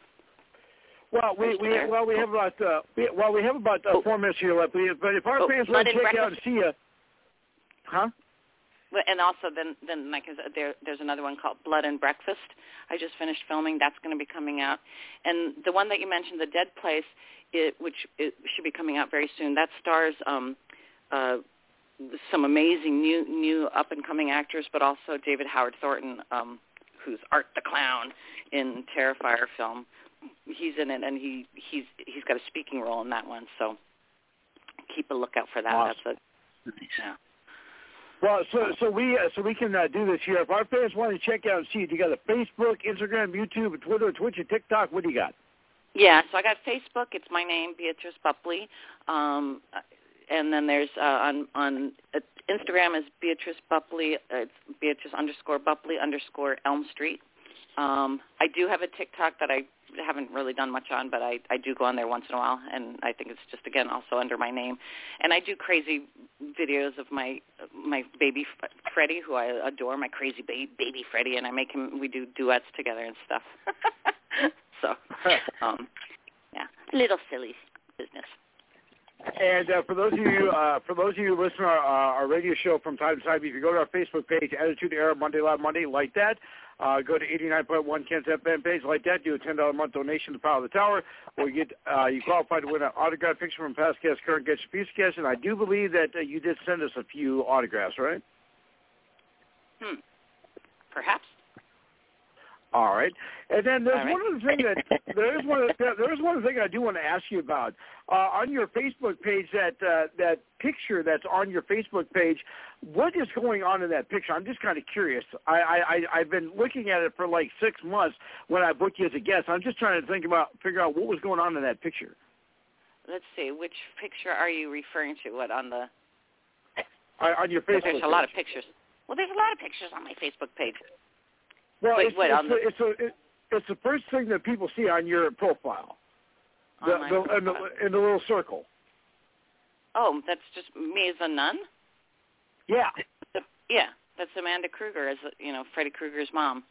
Well, we, we well we have about uh, we, well we have about uh, four minutes here left. But if our oh, fans want to check out and see you, huh? And also, then then like there there's another one called Blood and Breakfast. I just finished filming. That's going to be coming out. And the one that you mentioned, The Dead Place, it, which it should be coming out very soon. That stars um, uh, some amazing new new up and coming actors, but also David Howard Thornton, um, who's Art the Clown in Terrifier film. He's in it, and he he's he's got a speaking role in that one. So keep a lookout for that. Awesome. That's a yeah. Well, so so we uh, so we can uh, do this here. If our fans want to check out and see it, you got a Facebook, Instagram, YouTube, Twitter, Twitch, and TikTok. What do you got? Yeah, so I got Facebook. It's my name, Beatrice Bupley, um, and then there's uh, on on uh, Instagram is Beatrice Bupley. Uh, it's Beatrice underscore Bupley underscore Elm Street. Um, I do have a TikTok that I haven't really done much on, but I, I do go on there once in a while, and I think it's just, again, also under my name. And I do crazy videos of my my baby Freddie, who I adore, my crazy baby, baby Freddie, and I make him, we do duets together and stuff. so, um, yeah, little silly business. And uh, for those of you, uh, for those of you who listen to our, uh, our radio show from time to time, if you go to our Facebook page, Attitude Era Monday Live Monday, like that. Uh, go to eighty-nine point one Ken's F M page, like that. Do a ten dollars a month donation to Power of the Tower, or you get uh, you qualify to win an autographed picture from past guests, current guests, future guests. And I do believe that uh, you did send us a few autographs, right? Hmm. Perhaps. All right, and then there's right. one other thing that there is one there is one other thing I do want to ask you about uh, on your Facebook page. That uh, that picture that's on your Facebook page, what is going on in that picture? I'm just kind of curious. I, I I've been looking at it for like six months when I booked you as a guest. I'm just trying to think about figure out what was going on in that picture. Let's see, which picture are you referring to? What on the? Uh, on your Facebook. There's a page. lot of pictures. Well, there's a lot of pictures on my Facebook page. Well, Wait, it's, what, it's, on the... it's, a, it, it's the first thing that people see on your profile, the, on my the, profile. in, the, in the little circle. Oh, that's just me as a nun? Yeah. The, yeah, that's Amanda Kruger as, you know, Freddy Krueger's mom.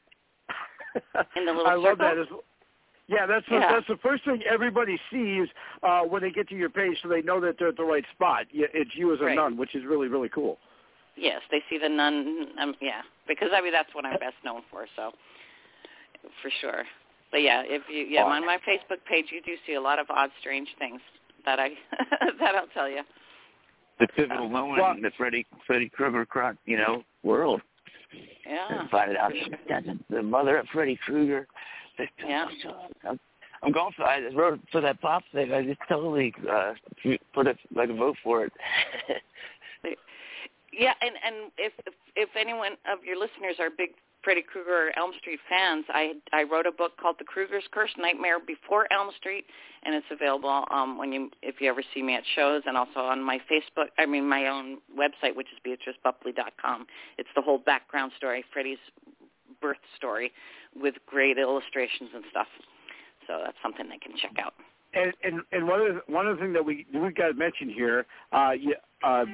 In the little I circle? love that. As, yeah, that's the, yeah. that's the first thing everybody sees uh, when they get to your page, so they know that they're at the right spot. It's you as a right. nun, which is really, really cool. Yes, they see the nun, um, yeah, because I mean that's what I'm best known for, so for sure. But yeah, if you yeah, on my Facebook page you do see a lot of odd, strange things that I that I'll tell you. The pivotal moment well, in the Freddy Freddy Krueger, you know, world. Yeah. And find out that's the mother of Freddy Krueger. Yeah. I'm, I'm going for I wrote for that pop thing. I just totally uh, put it like a vote for it. Yeah, and and if, if if anyone of your listeners are big Freddy Krueger or Elm Street fans, I I wrote a book called The Krueger's Curse: Nightmare Before Elm Street, and it's available um, when you if you ever see me at shows, and also on my Facebook. I mean, my own website, which is beatrice bupley dot com. It's the whole background story, Freddy's birth story, with great illustrations and stuff. So that's something they can check out. And and, and one of the, one of the things that we we got to mention here, uh, yeah, uh,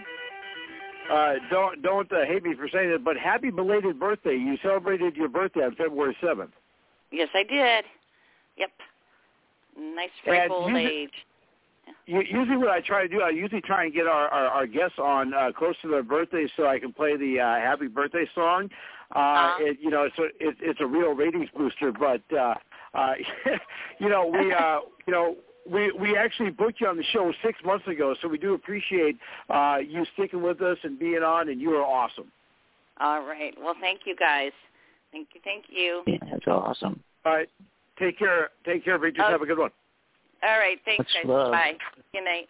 uh, don't don't uh, hate me for saying it, but happy belated birthday! You celebrated your birthday on February seventh. Yes, I did. Yep. Nice ripe old age. You, usually what I try to do, I usually try and get our, our, our guests on uh, close to their birthday so I can play the uh, happy birthday song. Uh, uh-huh. it, you know, it's a, it, it's a real ratings booster, but, uh, uh, you know, we, uh, you know, we, we actually booked you on the show six months ago, so we do appreciate uh, you sticking with us and being on, and you are awesome. All right. Well, thank you, guys. Thank you. Thank you. Yeah, that's awesome. All right. Take care. Take care, Victor. Oh. Have a good one. All right. Thanks, Much guys. love. Bye. Good night.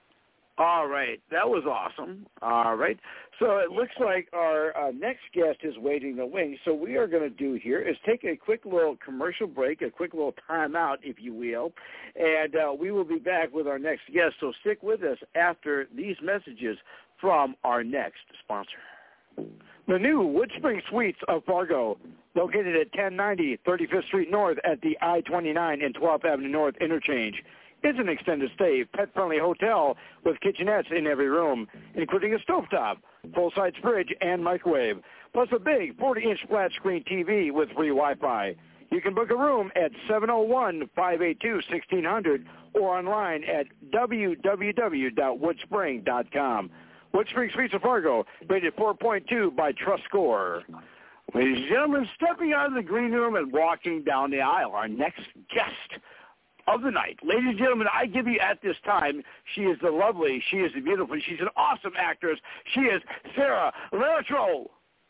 All right. That was awesome. All right. So it looks like our uh, next guest is waiting in the wings. So what we are going to do here is take a quick little commercial break, a quick little timeout, if you will, and uh, we will be back with our next guest. So stick with us after these messages from our next sponsor. The new Woodspring Suites of Fargo, located at ten ninety thirty-fifth Street North at the I twenty-nine and twelfth Avenue North interchange, is an extended stay, pet-friendly hotel with kitchenettes in every room, including a stovetop, full-size fridge, and microwave, plus a big forty-inch flat-screen T V with free Wi-Fi. You can book a room at seven oh one, five eight two, one six zero zero or online at w w w dot woodspring dot com. Woodspring Suites of Fargo, rated four point two by TrustScore. Ladies and gentlemen, stepping out of the green room and walking down the aisle, our next guest of the night. Ladies and gentlemen, I give you at this time, she is the lovely, she is the beautiful, she's an awesome actress. She is Sarah Laratro.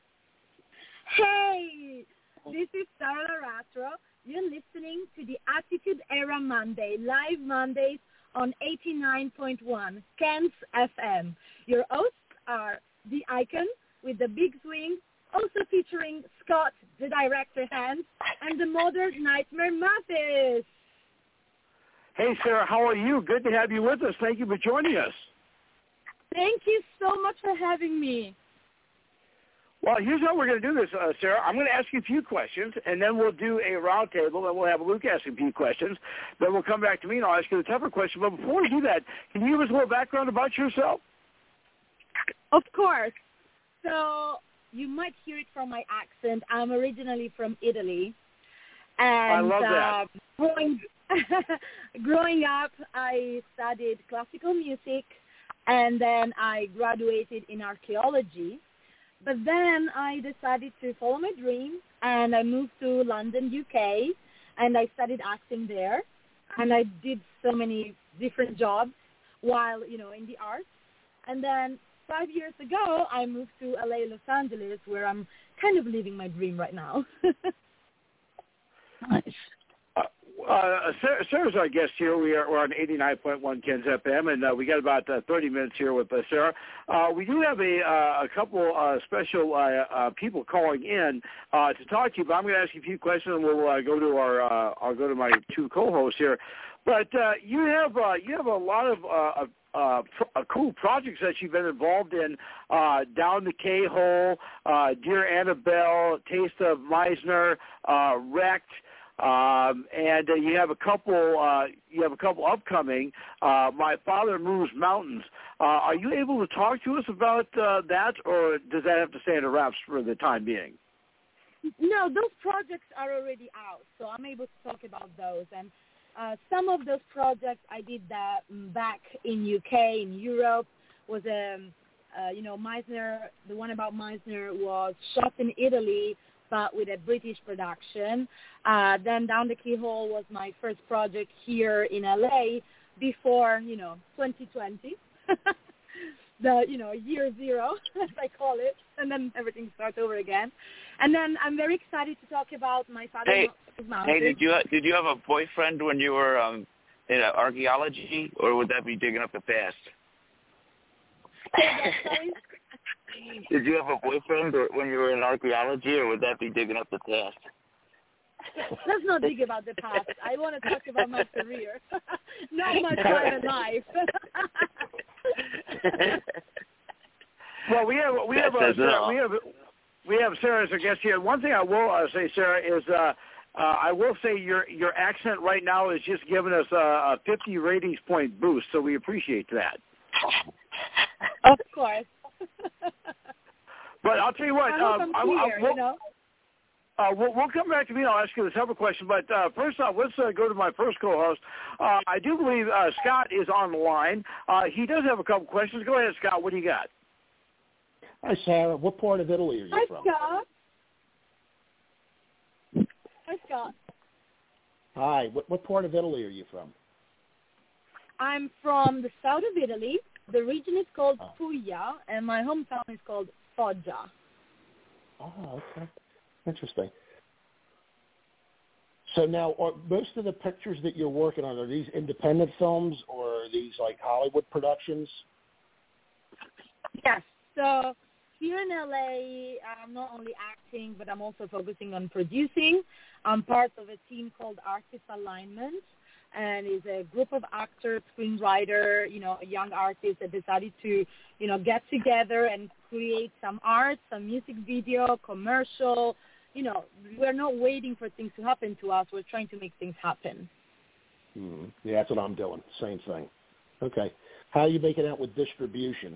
Hey, this is Sarah Laratro. You're listening to the Attitude Era Monday, live Mondays on eighty-nine point one, Ken's F M. Your hosts are The Icon with the big swing, also featuring Scott, the director hands, and the modern Nightmare Mathis. Hey, Sarah, how are you? Good to have you with us. Thank you for joining us. Thank you so much for having me. Well, here's how we're going to do this, uh, Sarah. I'm going to ask you a few questions, and then we'll do a round table, and we'll have Luke ask a few questions. Then we'll come back to me, and I'll ask you the tougher question. But before we do that, can you give us a little background about yourself? Of course. So you might hear it from my accent. I'm originally from Italy. And, I love that. Uh, growing, growing up, I studied classical music, and then I graduated in archaeology. But then I decided to follow my dream, and I moved to London, U K, and I studied acting there. And I did so many different jobs while, you know, in the arts. And then five years ago, I moved to L A, Los Angeles, where I'm kind of living my dream right now. Nice. Uh, uh, Sarah, Sarah's our guest here. We are, we're on eighty-nine point one Ken's F M, and uh, we got about uh, thirty minutes here with uh, Sarah. Uh, we do have a, uh, a couple uh, special uh, uh, people calling in uh, to talk to you, but I'm going to ask you a few questions, and we'll uh, go to our uh, I'll go to my two co-hosts here. But uh, you have uh, you have a lot of uh, uh, pro- uh, cool projects that you've been involved in. Uh, Down the K-Hole, uh, Dear Annabelle, Taste of Meisner, uh, Wrecked. Um, and uh, you have a couple. Uh, you have a couple upcoming. Uh, My Father Moves Mountains. Uh, are you able to talk to us about uh, that, or does that have to stay in the wraps for the time being? No, those projects are already out, so I'm able to talk about those. And uh, some of those projects I did that back in U K, in Europe. Was um, uh, you know, Meisner. The one about Meisner was shot in Italy, but with a British production. Uh, then Down the Keyhole was my first project here in L A before, you know, twenty twenty, the, you know, year zero, as I call it, and then everything starts over again. And then I'm very excited to talk about My Father Hey, Mountain. hey, did you did you have a boyfriend when you were um, in archaeology, or would that be digging up the past? Say that, sorry? Did you have a boyfriend or, when you were in archaeology, or would that be digging up the past? Let's not dig about the past. I want to talk about my career, not my private life. Well, we have we have, uh, Sarah, we have we have Sarah as a guest here. One thing I will uh, say, Sarah, is uh, uh, I will say your your accent right now is just giving us a, a fifty ratings point boost, so we appreciate that. Of course. But I'll tell you what, I hope um, I'm I, clear, I, we'll, you know. Uh, we'll, we'll come back to me and I'll ask you this other question. But uh, first off, let's uh, go to my first co-host. Uh, I do believe uh, Scott is on the line. Uh, he does have a couple questions. Go ahead, Scott. What do you got? Hi, Sarah. What part of Italy are you Hi, from? Scott. Hi, Scott. Hi. What, what part of Italy are you from? I'm from the south of Italy. The region is called Oh. Puglia, and my hometown is called Foggia. Oh, okay. Interesting. So now, are most of the pictures that you're working on, are these independent films or are these like Hollywood productions? Yes. So here in L A, I'm not only acting, but I'm also focusing on producing. I'm part of a team called Artist Alignment, and is a group of actors, screenwriter, you know, young artists that decided to, you know, get together and create some art, some music video, commercial. You know, we're not waiting for things to happen to us. We're trying to make things happen. Mm, yeah, that's what I'm doing. Same thing. Okay. How are you making out with distribution?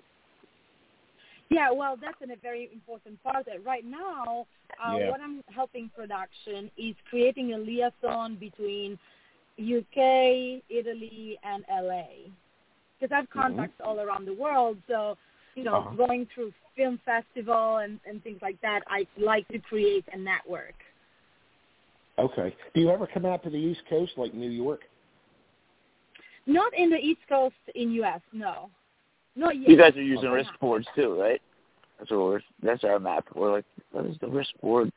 Yeah, well, that's a very important part. That right now, uh, Yeah. what I'm helping production is creating a liaison between U K, Italy, and L A. Because I have contacts mm-hmm. all around the world, so, you know, uh-huh. going through film festival and, and things like that, I like to create a network. Okay. Do you ever come out to the East Coast, like New York? Not in the East Coast in U S, no. Not yet. You guys are using okay. wrist boards too, right? That's what we're, that's our map. We're like, what is the wrist board?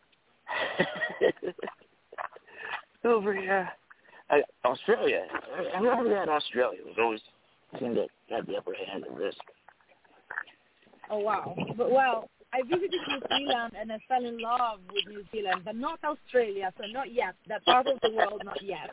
Over here. I, Australia. Whoever had Australia was always seemed to have the upper hand in this. Oh, wow. But, well, I visited New Zealand and I fell in love with New Zealand, but not Australia, so not yet. That part of the world, not yet.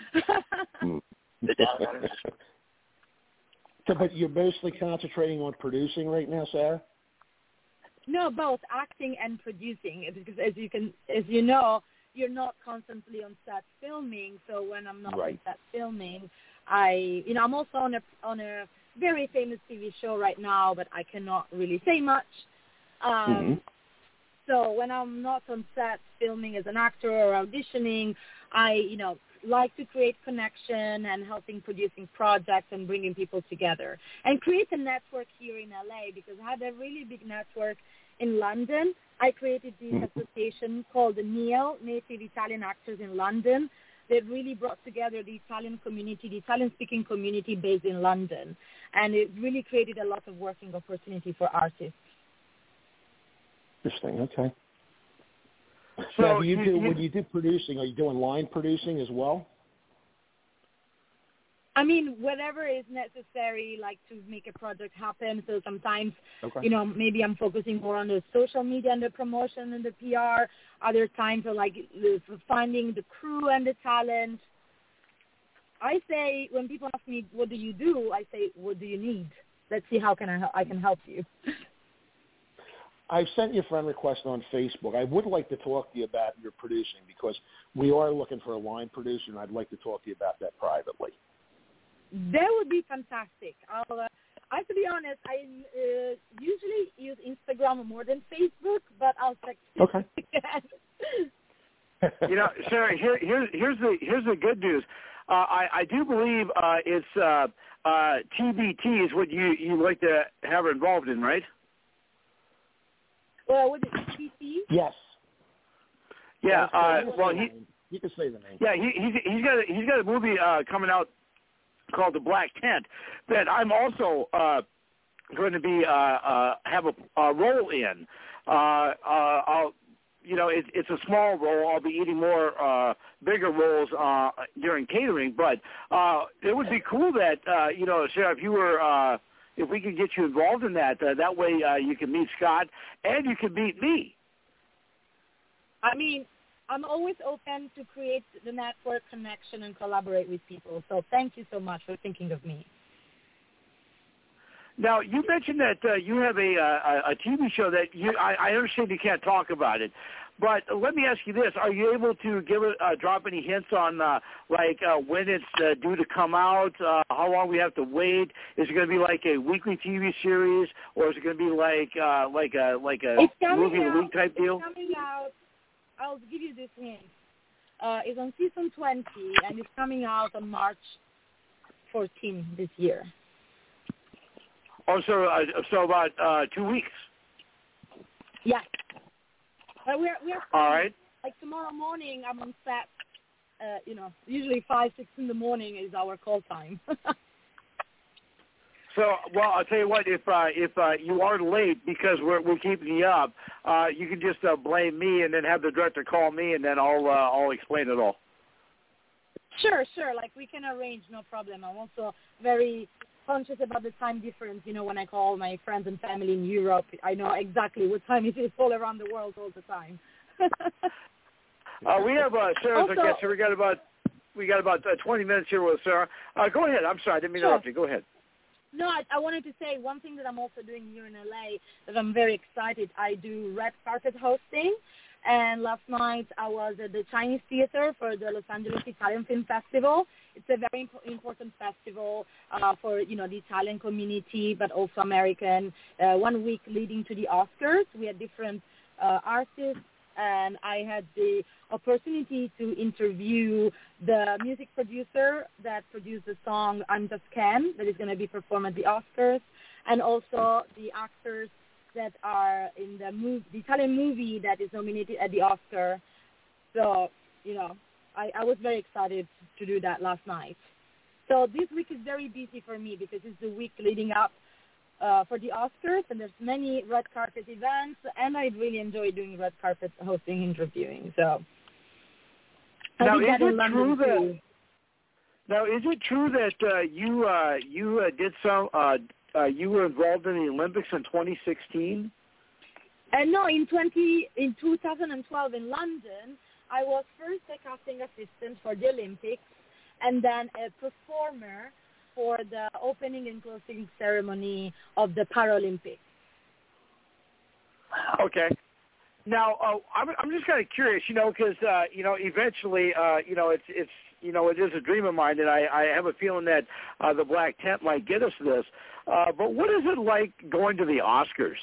So, but you're mostly concentrating on producing right now, Sarah? No, both acting and producing. Because as you can, as you know, you're not constantly on set filming. So when I'm not right. on set filming, I, you know, I'm also on a on a very famous T V show right now, but I cannot really say much. Um, mm-hmm. So when I'm not on set filming as an actor or auditioning, I, you know, like to create connection and helping producing projects and bringing people together and create a network here in L A because I had a really big network in London. I created this mm-hmm. association called the N I L, Native Italian Actors in London, that really brought together the Italian community, the Italian-speaking community based in London. And it really created a lot of working opportunity for artists. Interesting, okay. So now, do you you, do, you, when you do producing, are you doing line producing as well? I mean, whatever is necessary, like to make a project happen. So sometimes, okay. you know, maybe I'm focusing more on the social media and the promotion and the P R. Other times are like finding the crew and the talent. I say, when people ask me, what do you do? I say, what do you need? Let's see how can I, I can help you. I've sent you a friend request on Facebook. I would like to talk to you about your producing because we are looking for a line producer, and I'd like to talk to you about that privately. That would be fantastic. I'll, uh, I have to be honest, I uh, usually use Instagram more than Facebook, but I'll check. Okay. You know, Sarah, here, here, here's the here's the good news. Uh, I, I do believe uh, it's uh, uh, T B T is what you you like to have her involved in, right? Well, what is it, T C? Yes. Yeah. Uh, well, he. You can say the name. Yeah, he, he's he's got a, he's got a movie uh, coming out called The Black Tent that I'm also uh, going to be uh, uh, have a, a role in. Uh, uh, I'll, you know, it, it's a small role. I'll be eating more uh, bigger roles uh, during catering, but uh, it would be cool that uh, you know, Sarah, if you were uh, if we can get you involved in that. Uh, that way uh, you can meet Scott and you can meet me. I mean, I'm always open to create the network connection and collaborate with people. So thank you so much for thinking of me. Now, you mentioned that uh, you have a, a, a T V show that you, I, I understand you can't talk about it, but let me ask you this. Are you able to give it, uh, drop any hints on, uh, like, uh, when it's uh, due to come out, uh, how long we have to wait? Is it going to be like a weekly T V series, or is it going to be like uh, like a, like a movie of the week type deal? It's coming out. I'll give you this hint. Uh, it's on season twenty, and it's coming out on March fourteenth this year. Oh, so uh, so about uh, two weeks. Yeah. But we're we're all right. Like tomorrow morning, I'm on set. Uh, you know, usually five, six in the morning is our call time. So, well, I'll tell you what. If uh, if uh, you are late because we're we're keeping you up, uh, you can just uh, blame me and then have the director call me, and then I'll uh, I'll explain it all. Sure, sure. Like we can arrange, no problem. I'm also very conscious about the time difference. You know, when I call my friends and family in Europe, I know exactly what time it is all around the world all the time. uh, we have uh, Sarah's also, guest here. We got about we got about uh, twenty minutes here with Sarah. Uh, go ahead. I'm sorry, I didn't mean to sure. interrupt you. Go ahead. No, I, I wanted to say one thing that I'm also doing here in L A that I'm very excited. I do red carpet hosting, and last night I was at the Chinese Theater for the Los Angeles Italian Film Festival. It's a very imp- important festival uh, for, you know, the Italian community, but also American. Uh, one week leading to the Oscars, we had different uh, artists, and I had the opportunity to interview the music producer that produced the song I'm Just Ken that is going to be performed at the Oscars, and also the actors that are in the, movie, the Italian movie that is nominated at the Oscar. So, you know, I, I was very excited to do that last night. So this week is very busy for me because it's the week leading up Uh, for the Oscars, and there's many red carpet events, and I really enjoy doing red carpet hosting, interviewing. So I now, did is that in it London true that, too. now, is it true that uh, you uh, you uh, did some uh, uh, you were involved in the Olympics in twenty sixteen? And no, in twenty in two thousand twelve in London, I was first a casting assistant for the Olympics, and then a performer for the opening and closing ceremony of the Paralympics. Okay. Now, uh, I'm, I'm just kind of curious, you know, because, uh, you know, eventually, uh, you know, it's, it's, you know, it is a dream of mine, and I, I have a feeling that uh, the Black Tent might get us this. Uh, but what is it like going to the Oscars?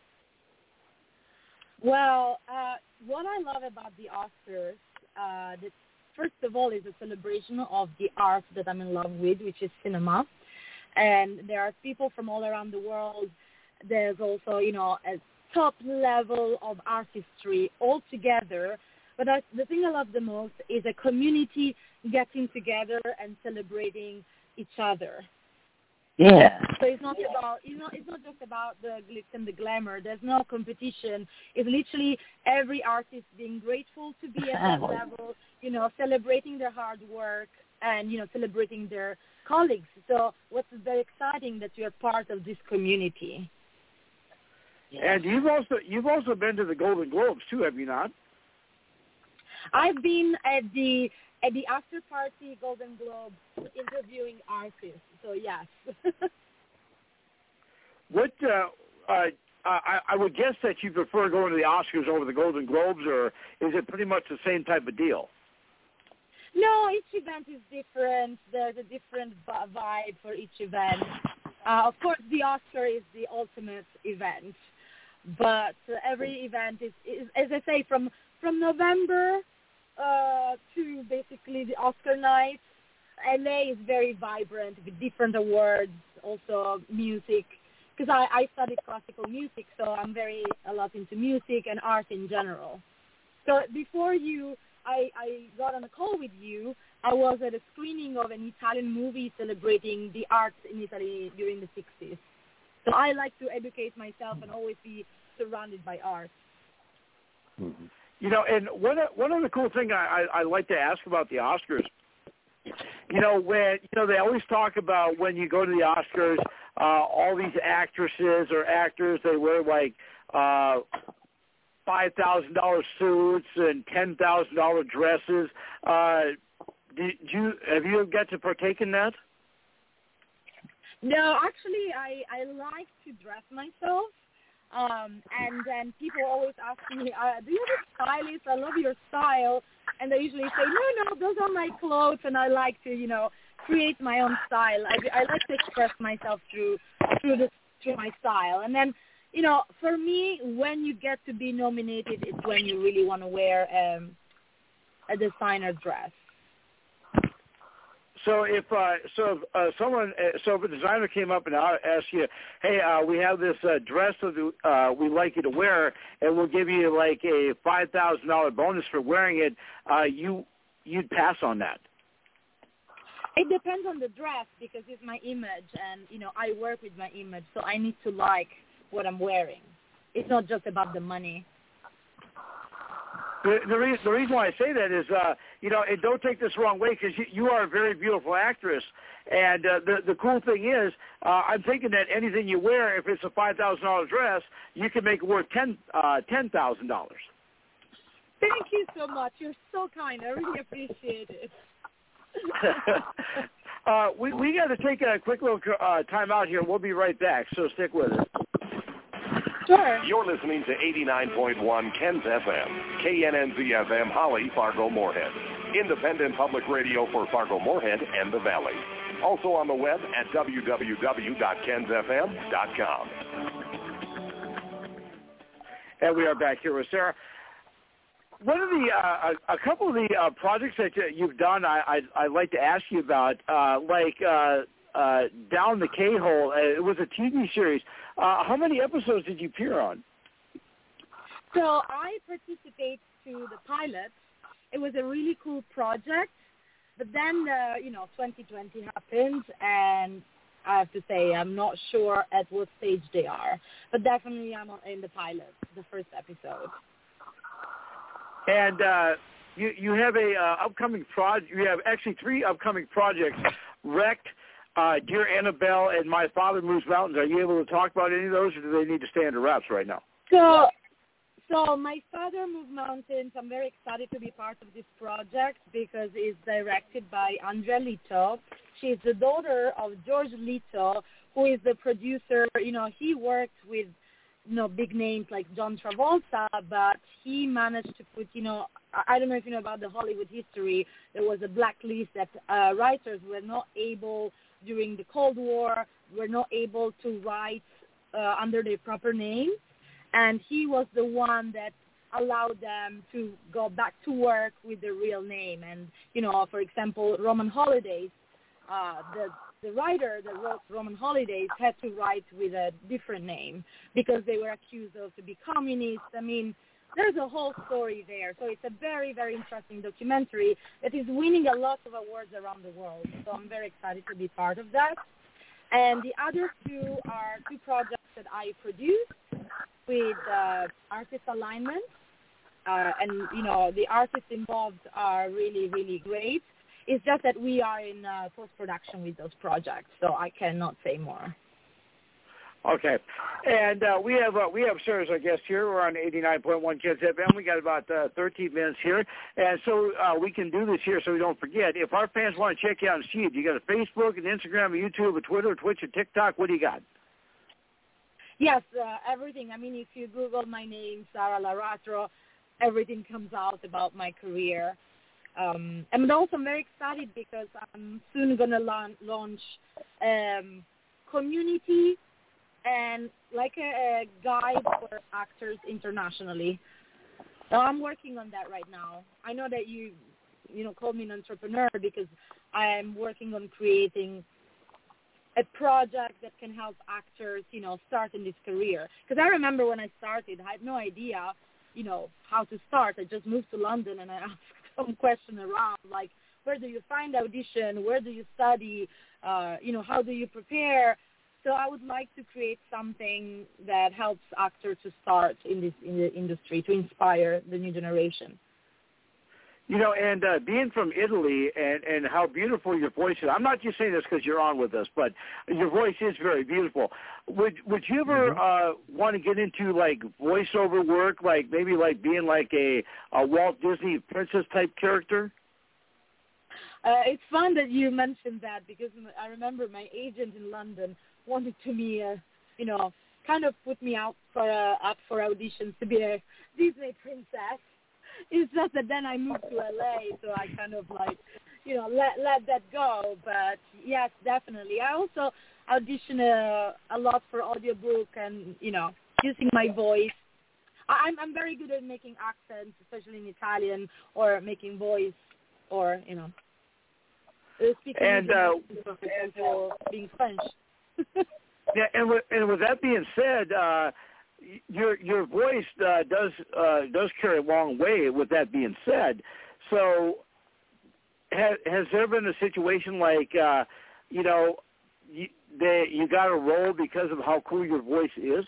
Well, uh, what I love about the Oscars, uh, the first of all, is a celebration of the art that I'm in love with, which is cinema. And there are people from all around the world. There's also, you know, a top level of artistry all together. But I, the thing I love the most is a community getting together and celebrating each other. Yeah. So it's not about, you know, it's not just about the glitz and the glamour. There's no competition. It's literally every artist being grateful to be at that level, you know, celebrating their hard work and, you know, celebrating their colleagues. So what's very exciting that you're part of this community. And you've also you've also been to the Golden Globes too, have you not? I've been at the at the after party Golden Globe interviewing artists. So yes. What uh, uh, I, I would guess that you prefer going to the Oscars over the Golden Globes, or is it pretty much the same type of deal? No, each event is different. There's a different vibe for each event. Uh, of course, the Oscar is the ultimate event, but uh, every event is, is, as I say, from from November uh, to basically the Oscar night. L A is very vibrant with different awards, also music. Because I, I studied classical music, so I'm very a lot into music and art in general. So before you, I, I got on a call with you, I was at a screening of an Italian movie celebrating the arts in Italy during the sixties. So I like to educate myself and always be surrounded by art. Mm-hmm. You know, and one one other cool thing I, I, I like to ask about the Oscars. You know, when you know they always talk about when you go to the Oscars, uh, all these actresses or actors, they wear like uh, five thousand dollars suits and ten thousand dollars dresses. Uh, did you have you got to partake in that? No, actually, I, I like to dress myself. Um, and then people always ask me, uh, do you have a stylist? I love your style. And they usually say, no, no, those are my clothes, and I like to, you know, create my own style. I, I like to express myself through through the through my style. And then, you know, for me, when you get to be nominated, it's when you really want to wear um, a designer dress. So if uh, so, if, uh, someone uh, so if a designer came up and asked you, hey, uh, we have this uh, dress that uh, we'd like you to wear, and we'll give you like a five thousand dollar bonus for wearing it, uh, you you'd pass on that. It depends on the dress because it's my image, and you know I work with my image, so I need to like what I'm wearing. It's not just about the money. The, the, reason, the reason why I say that is, uh, you know, and don't take this the wrong way because you, you are a very beautiful actress. And uh, the, the cool thing is, uh, I'm thinking that anything you wear, if it's a five thousand dollar dress, you can make it worth ten uh, ten thousand dollars. Thank you so much. You're so kind. I really appreciate it. uh, we we got to take a quick little uh, time out here. We'll be right back, so stick with us. Sure. You're listening to eighty-nine point one Ken's F M, K N N Z F M, Holly, Fargo-Moorhead. Independent public radio for Fargo-Moorhead and the Valley. Also on the web at w w w dot kens f m dot com. And we are back here with Sarah. One of the, uh, a, a couple of the uh, projects that you've done, I, I'd, I'd like to ask you about, uh, like uh, uh, Down the K-Hole. Uh, it was a T V series. Uh, how many episodes did you appear on? So I participated to the pilot. It was a really cool project, but then, uh, you know, twenty twenty happened, and I have to say I'm not sure at what stage they are, but definitely I'm in the pilot, the first episode. And uh, you you have a uh, upcoming project. You have actually three upcoming projects: Wrecked, uh, Dear Annabelle, and My Father Moves Mountains. Are you able to talk about any of those, or do they need to stay under wraps right now? So, so My Father Moves Mountains. I'm very excited to be part of this project because it's directed by Andrea Lito. She's the daughter of George Lito, who is the producer. You know, he worked with, you know, big names like John Travolta, but he managed to put, you know, I don't know if you know about the Hollywood history. There was a blacklist that uh, writers were not able, during the Cold War, were not able to write uh, under their proper names. And he was the one that allowed them to go back to work with their real name. And, you know, for example, Roman Holidays, uh, the The writer that wrote Roman Holidays had to write with a different name because they were accused of to be communists. I mean, there's a whole story there. So it's a very, very interesting documentary that is winning a lot of awards around the world. So I'm very excited to be part of that. And the other two are two projects that I produced with uh, artist alignment. Uh, and, you know, the artists involved are really, really great. It's just that we are in uh, post-production with those projects, so I cannot say more. Okay, and uh, we have uh, we have Sarah as our guest here. We're on eighty-nine point one Kids F M. We got about uh, thirteen minutes here, and so uh, we can do this here so we don't forget. If our fans want to check you out and see it, you got a Facebook, an Instagram, a YouTube, a Twitter, a Twitch, a TikTok. What do you got? Yes, uh, everything. I mean, if you Google my name, Sarah Laratro, everything comes out about my career. Um, and also I'm very excited because I'm soon going to launch, launch um, community and like a, a guide for actors internationally. So I'm working on that right now. I know that you, you know, call me an entrepreneur because I am working on creating a project that can help actors, you know, start in this career. Because I remember when I started, I had no idea, you know, how to start. I just moved to London and I asked some question around, like, where do you find audition? Where do you study? Uh, you know, how do you prepare? So I would like to create something that helps actors to start in this in the industry, to inspire the new generation. You know, and uh, being from Italy and, and how beautiful your voice is. I'm not just saying this because you're on with us, but your voice is very beautiful. Would Would you ever uh, want to get into like voiceover work, like maybe like being like a, a Walt Disney princess type character? Uh, it's fun that you mentioned that because I remember my agent in London wanted to me, uh, you know, kind of put me out for uh, up for auditions to be a Disney princess. It's just that then I moved to L A, so I kind of like, you know, let let that go. But yes, definitely. I also audition a, a lot for audiobook and, you know, using my voice. I'm I'm very good at making accents, especially in Italian, or making voice, or you know, speaking and uh, for being French. Yeah, and with, and with that being said, uh, your your voice uh, does uh, does carry a long way. With that being said, so has, has there been a situation like uh, you know you, they, you got a role because of how cool your voice is?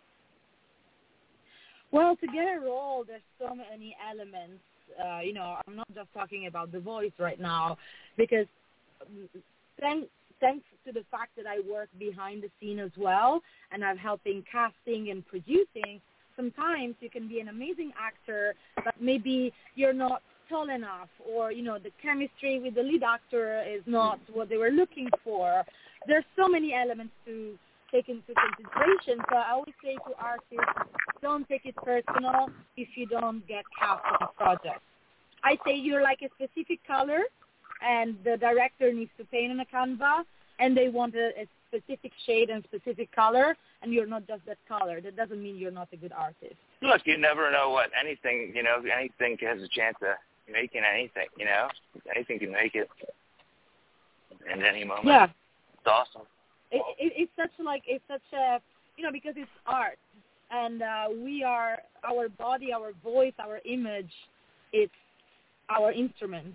Well, to get a role, there's so many elements. Uh, you know, I'm not just talking about the voice right now, because thanks, thanks to the fact that I work behind the scene as well, and I'm helping casting and producing, sometimes you can be an amazing actor, but maybe you're not tall enough, or, you know, the chemistry with the lead actor is not what they were looking for. There's so many elements to take into consideration. So I always say to artists, don't take it personal if you don't get cast on a project. I say you're like a specific color, and the director needs to paint on a canvas, and they want a, a specific shade and specific color, and you're not just that color. That doesn't mean you're not a good artist. Look, you never know what anything, you know, anything has a chance of making anything, you know? Anything can make it in any moment. Yeah. It's awesome. It, it, it's such like, it's such a, you know, because it's art, and uh, we are, our body, our voice, our image, it's our instrument.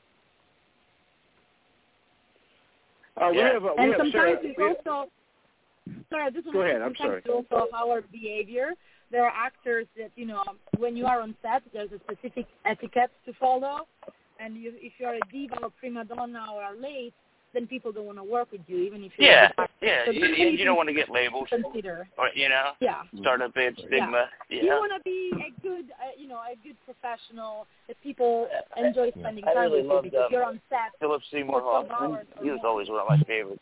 Uh, we yeah. have, uh, we and have, sometimes Sarah, it's we, also, sorry, I just want go to ahead, I'm sorry. It's also of our behavior. There are actors that, you know, when you are on set, there's a specific etiquette to follow, and you, if you're a diva or prima donna or are late, then people don't want to work with you, even if you're yeah, a yeah. so You, you don't want to get labeled, consider. or you know, yeah, start a bad stigma. Yeah. Yeah. You want to be a good, uh, you know, a good professional that people enjoy spending I time really with you loved, because um, you're on set. Philip Seymour Hoffman. He was always one of my favorites.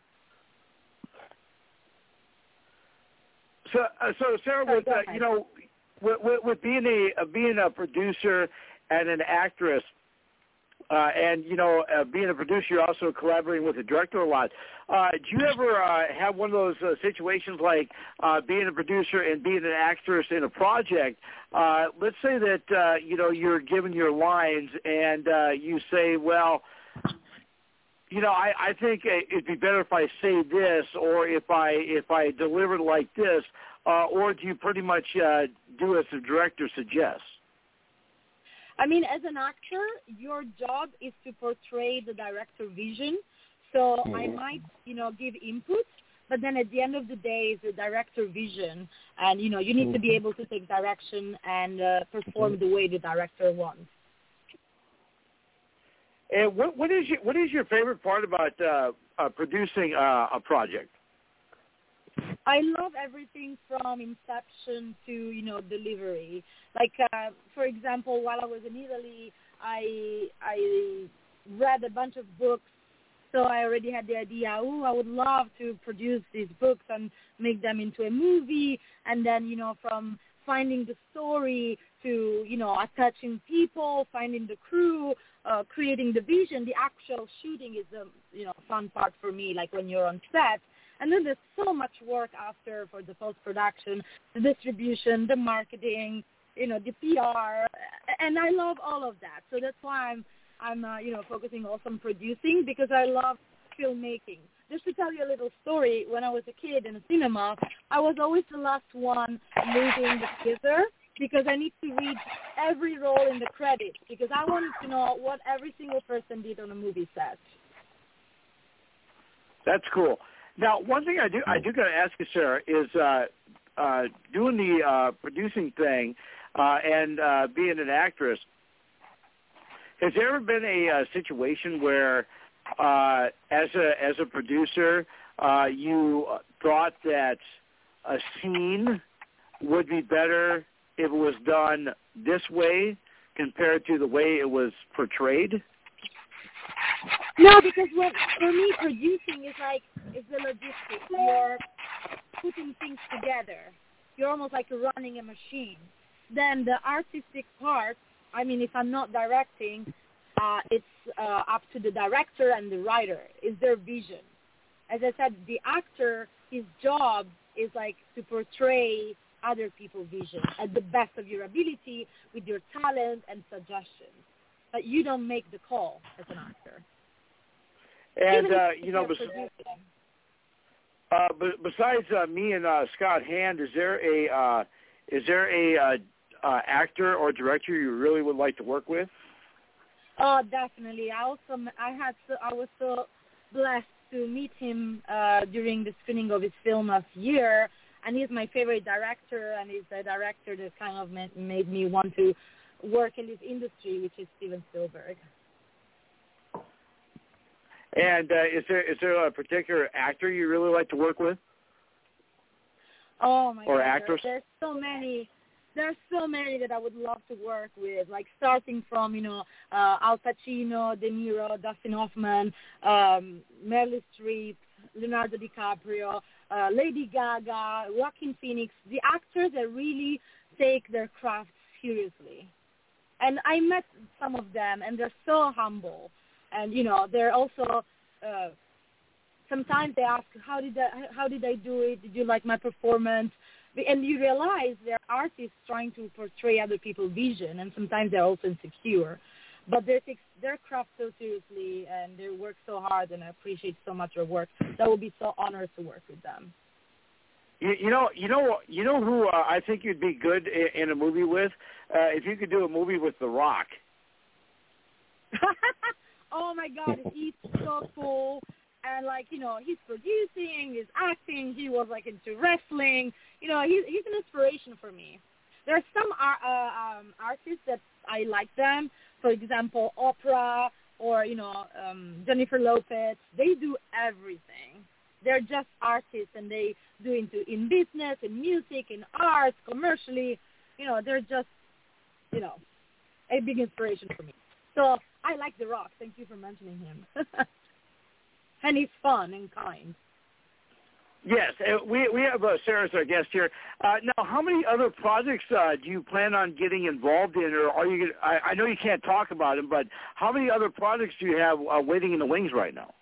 So, uh, so Sarah, with uh, you know, with, with, with being a uh, being a producer and an actress, uh, and you know, uh, being a producer, you're also collaborating with the director a lot. Uh, do you ever uh, have one of those uh, situations like uh, being a producer and being an actress in a project? Uh, let's say that uh, you know you're given your lines, and uh, you say, well, you know, I, I think it'd be better if I say this, or if I if I deliver it like this, uh, or do you pretty much uh, do as the director suggests? I mean, as an actor, your job is to portray the director vision. So mm-hmm. I might, you know, give input, but then at the end of the day, it's the director vision, and you know, you need mm-hmm. to be able to take direction and uh, perform mm-hmm. the way the director wants. And what, what is your what is your favorite part about uh, uh, producing uh, a project? I love everything from inception to, you know, delivery. Like, uh, for example, while I was in Italy, I I read a bunch of books, so I already had the idea, oh, I would love to produce these books and make them into a movie, and then, you know, from finding the story to, you know, attaching people, finding the crew, uh, creating the vision. The actual shooting is the, you know, fun part for me, like when you're on set. And then there's so much work after for the post-production, the distribution, the marketing, you know, the P R, and I love all of that. So that's why I'm, I'm uh, you know, focusing also on producing, because I love filmmaking. Just to tell you a little story, when I was a kid in the cinema, I was always the last one leaving the theater because I need to read every role in the credits, because I wanted to know what every single person did on a movie set. That's cool. Now, one thing I do I do got to ask you, Sarah, is uh, uh, doing the uh, producing thing uh, and uh, being an actress. has there ever been a uh, situation where, uh, as a as a producer, uh, you thought that a scene would be better if it was done this way compared to the way it was portrayed? No, because what, for me, producing is like, it's the logistics. You're putting things together. You're almost like running a machine. Then the artistic part, I mean, if I'm not directing, uh, it's uh, up to the director and the writer. It's their vision. As I said, the actor, his job is like to portray other people's vision at the best of your ability with your talent and suggestions. But you don't make the call as an actor. And, uh, you know, bes- uh, b- besides uh, me and uh, Scott Hand, is there a uh, is there a uh, uh, actor or director you really would like to work with? Oh, definitely. I also I had so, I was so blessed to meet him uh, during the screening of his film last year, and he's my favorite director, and he's the director that kind of made, made me want to work in this industry, which is Steven Spielberg. And uh, is there is there a particular actor you really like to work with? Oh my or God! actress? There, there's so many. There's so many that I would love to work with. Like starting from you know uh, Al Pacino, De Niro, Dustin Hoffman, um, Meryl Streep, Leonardo DiCaprio, uh, Lady Gaga, Joaquin Phoenix. The actors that really take their craft seriously. And I met some of them, and they're so humble. And, you know, they're also, uh, sometimes they ask, how did I, how did I do it? Did you like my performance? And you realize they're artists trying to portray other people's vision, and sometimes they're also insecure. But they take their craft so seriously, and they work so hard, and I appreciate so much their work. That would be so honored to work with them. You, you know, you know, you know who uh, I think you'd be good in, in a movie with? Uh, if you could do a movie with The Rock. Oh my God, he's so cool, and like you know, he's producing, he's acting. He was like into wrestling. You know, he's he's an inspiration for me. There are some uh, um, artists that I like them. For example, Oprah or you know um, Jennifer Lopez. They do everything. They're just artists, and they do into in business, in music, in arts, commercially. You know, they're just you know a big inspiration for me. So I like The Rock. Thank you for mentioning him. And he's fun and kind. Yes, uh, we we have uh, Sarah as our guest here. Uh, now, how many other projects uh, do you plan on getting involved in, or are you? I, I know you can't talk about them, but how many other projects do you have uh, waiting in the wings right now?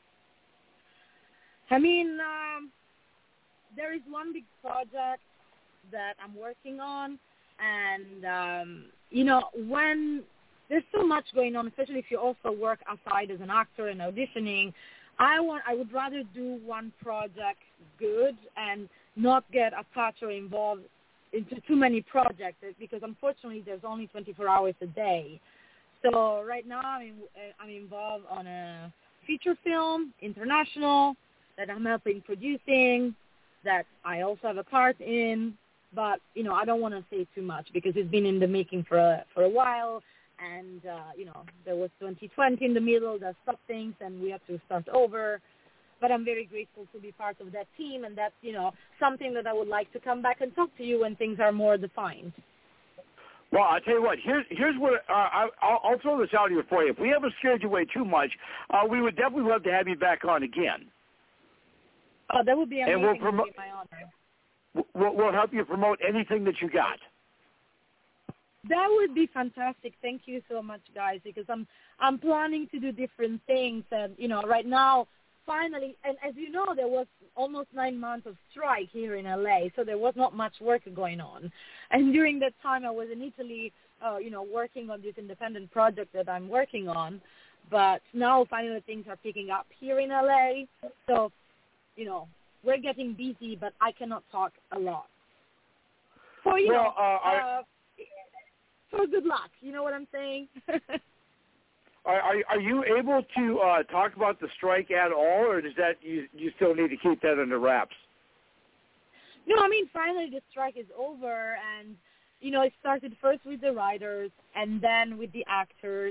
I mean, um, there is one big project that I'm working on, and um, you know when. There's so much going on, especially if you also work outside as an actor and auditioning. I want, I would rather do one project good and not get attached or involved into too many projects because unfortunately there's only twenty-four hours a day. So right now I'm, I'm involved on a feature film, international, that I'm helping producing, that I also have a part in. But, you know, I don't want to say too much because it's been in the making for a, for a while. And, uh, you know, there was twenty twenty in the middle that stopped things, and we have to start over. But I'm very grateful to be part of that team, and that's, you know, something that I would like to come back and talk to you when things are more defined. Well, I'll tell you what, here's, here's what, uh, I, I'll, I'll throw this out here for you. If we haven't scared you away too much, uh, we would definitely love to have you back on again. Oh, that would be amazing. And we'll promo- would be my honor. We'll, we'll help you promote anything that you got. That would be fantastic. Thank you so much, guys, because I'm I'm planning to do different things. And, you know, right now, finally, and as you know, there was almost nine months of strike here in L A, so there was not much work going on. And during that time, I was in Italy, uh, you know, working on this independent project that I'm working on. But now, finally, things are picking up here in L A. So, you know, we're getting busy, but I cannot talk a lot. So, you well, know, uh, I- uh, for good luck. You know what I'm saying? are, are are you able to uh, talk about the strike at all, or does that you you still need to keep that under wraps? No, I mean, finally the strike is over, and, you know, it started first with the writers and then with the actors,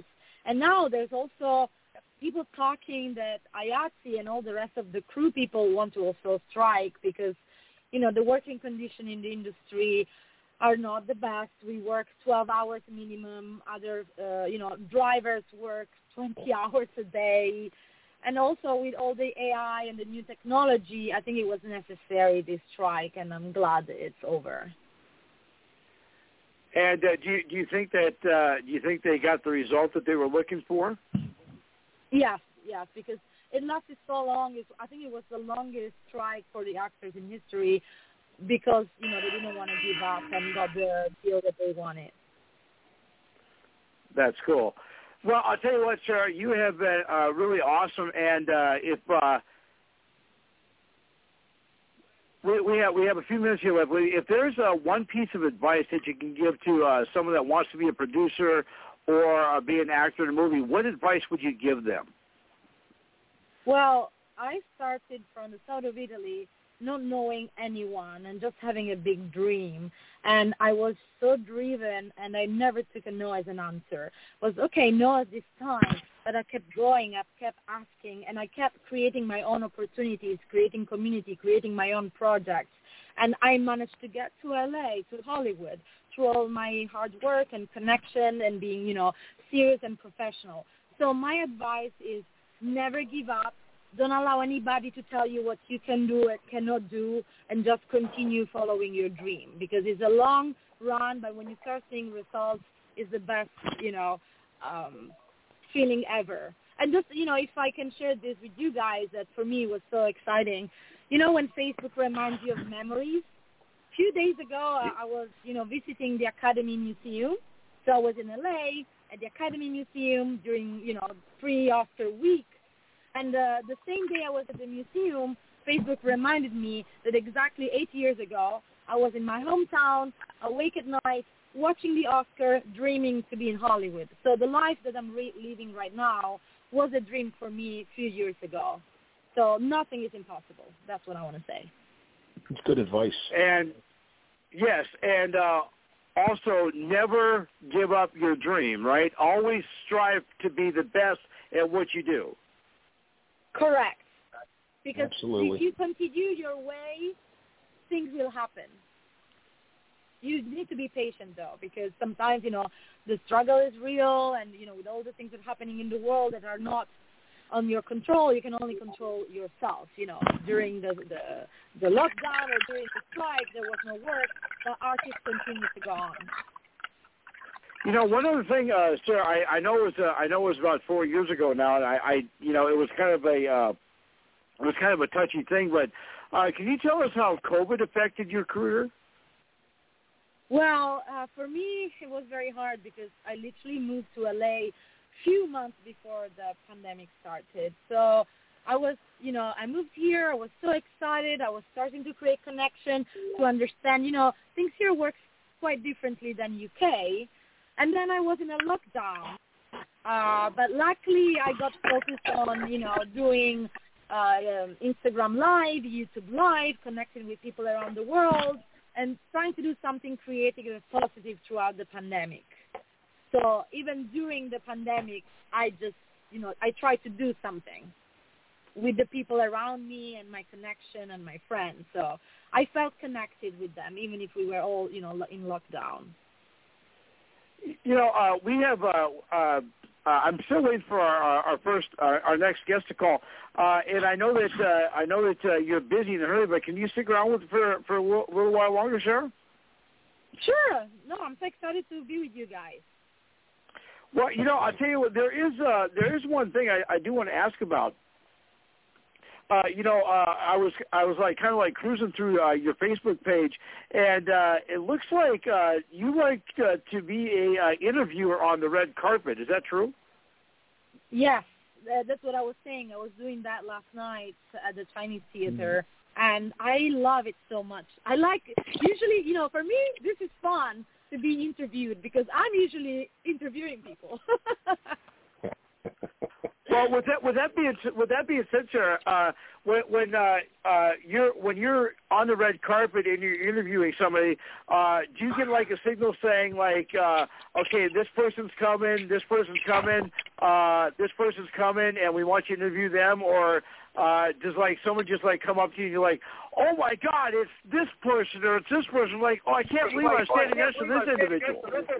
And now there's also people talking that I A T S E and all the rest of the crew people want to also strike because, you know, the working condition in the industry are not the best. We work twelve hours minimum. Other, uh, you know, drivers work twenty hours a day. And also with all the A I and the new technology, I think it was necessary, this strike, and I'm glad it's over. And uh, do you do you think that uh, do you think they got the result that they were looking for? Yes, yes, because it lasted so long. It's, I think it was the longest strike for the actors in history because, you know, they didn't want to give up and got the deal that they wanted. That's cool. Well, I'll tell you what, Sarah, you have been uh, really awesome. And uh, if uh, we, we have we have a few minutes here left, if there's uh, one piece of advice that you can give to uh, someone that wants to be a producer or uh, be an actor in a movie, what advice would you give them? Well, I started from the south of Italy, not knowing anyone and just having a big dream. And I was so driven, and I never took a no as an answer. It was, okay, no at this time, but I kept going, I kept asking, and I kept creating my own opportunities, creating community, creating my own projects. And I managed to get to L A, to Hollywood, through all my hard work and connection and being, you know, serious and professional. So my advice is never give up. Don't allow anybody to tell you what you can do and cannot do, and just continue following your dream, because it's a long run, but when you start seeing results, it's the best, you know, um, feeling ever. And just, you know, if I can share this with you guys, that for me was so exciting. You know, when Facebook reminds you of memories, a few days ago, uh, I was, you know, visiting the Academy Museum. So I was in L A at the Academy Museum during, you know, pre-Oscar week. And uh, the same day I was at the museum, Facebook reminded me that exactly eight years ago, I was in my hometown, awake at night, watching the Oscar, dreaming to be in Hollywood. So the life that I'm re- living right now was a dream for me a few years ago. So nothing is impossible. That's what I want to say. It's good advice. And, yes, and uh, also never give up your dream, right? Always strive to be the best at what you do. Correct. Because Absolutely. if you continue your way, things will happen. You need to be patient, though, because sometimes, you know, the struggle is real, and, you know, with all the things that are happening in the world that are not on your control, you can only control yourself. You know, during the the, the lockdown or during the strike, there was no work, but artists continue to go on. You know, one other thing, uh, Sarah, I, I know it was uh, I know it was about four years ago now, and I, I you know, it was kind of a uh, it was kind of a touchy thing. But uh, can you tell us how COVID affected your career? Well, uh, for me, it was very hard because I literally moved to L A a few months before the pandemic started. So I was, you know, I moved here. I was so excited. I was starting to create connection, to understand, you know, things here work quite differently than U K. And then I was in a lockdown. Uh, but luckily, I got focused on, you know, doing uh, um, Instagram Live, YouTube Live, connecting with people around the world, and trying to do something creative and positive throughout the pandemic. So even during the pandemic, I just, you know, I tried to do something with the people around me and my connection and my friends. So I felt connected with them, even if we were all, you know, in lockdown. You know, uh, we have. Uh, uh, uh, I'm still waiting for our, our first, our, our next guest to call, uh, and I know that uh, I know that uh, you're busy in a hurry. But can you stick around with for for a little, little while longer, Sarah? Sure. No, I'm so excited to be with you guys. Well, you know, I'll tell you what. There is uh, there is one thing I, I do want to ask about. Uh, you know, uh, I was I was like kind of like cruising through uh, your Facebook page, and uh, it looks like uh, you like uh, to be a uh, interviewer on the red carpet. Is that true? Yes, that's what I was saying. I was doing that last night at the Chinese Theater, and I love it so much. I like usually, you know, for me, this is fun to be interviewed because I'm usually interviewing people. Well, with that, with that being with that being said, sir, uh, when when uh, uh, you're when you're on the red carpet and you're interviewing somebody, uh, do you get like a signal saying like, uh, okay, this person's coming, this person's coming, uh, this person's coming and we want you to interview them, or uh, does like someone just like come up to you and you're like, oh my God, it's this person or it's this person? Like, oh, I can't believe I'm standing next to this individual.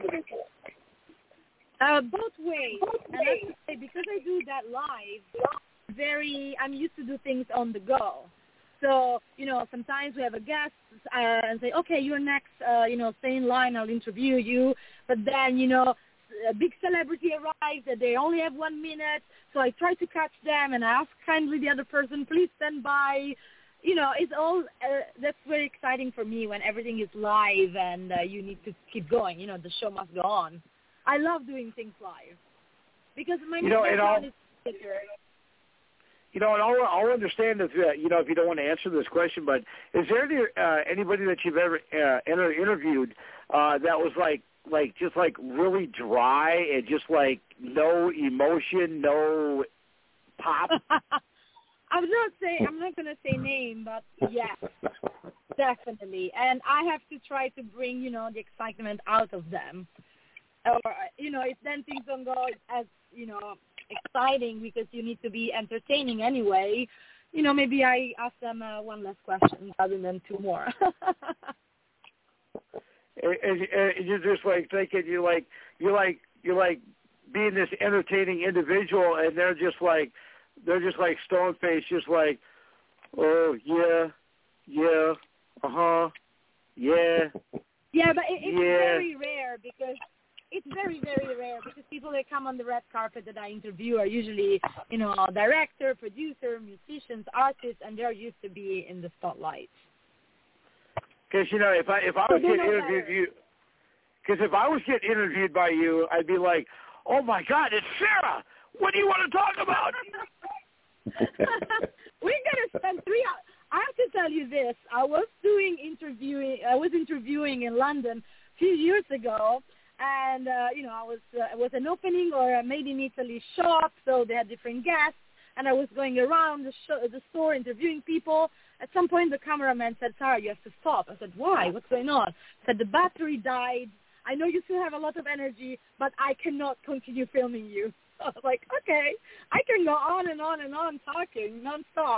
Uh, both ways. And I have to say, because I do that live, very, I'm used to do things on the go. So, you know, sometimes we have a guest uh, and say, okay, you're next, uh, you know, stay in line, I'll interview you. But then, you know, a big celebrity arrives and they only have one minute. So I try to catch them and I ask kindly the other person, please stand by. You know, it's all, uh, that's very exciting for me when everything is live and uh, you need to keep going. You know, the show must go on. I love doing things live because my you know, background is bigger. You know, and I'll, I'll understand if uh, you know if you don't want to answer this question, but is there any, uh, anybody that you've ever uh, inter- interviewed uh, that was like like just like really dry and just like no emotion, no pop? I'm not saying I'm not going to say name, but yes, definitely. And I have to try to bring you know the excitement out of them. Or, you know, if then things don't go as, you know, exciting because you need to be entertaining anyway, you know, maybe I ask them uh, one less question rather than two more. and, and, and you're just like thinking, you're like, you're like, you're like being this entertaining individual, and they're just like, they're just like stone-faced, just like, oh, yeah, yeah, uh-huh, yeah. Yeah, but it, it's yeah. very rare because It's very, very rare because people that come on the red carpet that I interview are usually, you know, director, producer, musicians, artists, and they're used to be in the spotlight. Because, you know, if I if I was getting interviewed you, because if I was getting interviewed by you, I'd be like, oh my God, it's Sarah. What do you want to talk about? We're gonna spend three hours. I have to tell you this. I was doing interviewing. I was interviewing in London a few years ago. And, uh, you know, I was, uh, it was an opening or a Made in Italy shop, so they had different guests, and I was going around the, show, the store interviewing people. At some point, the cameraman said, Sarah, you have to stop. I said, why? What's going on? He said, the battery died. I know you still have a lot of energy, but I cannot continue filming you. I was like, okay, I can go on and on and on talking nonstop.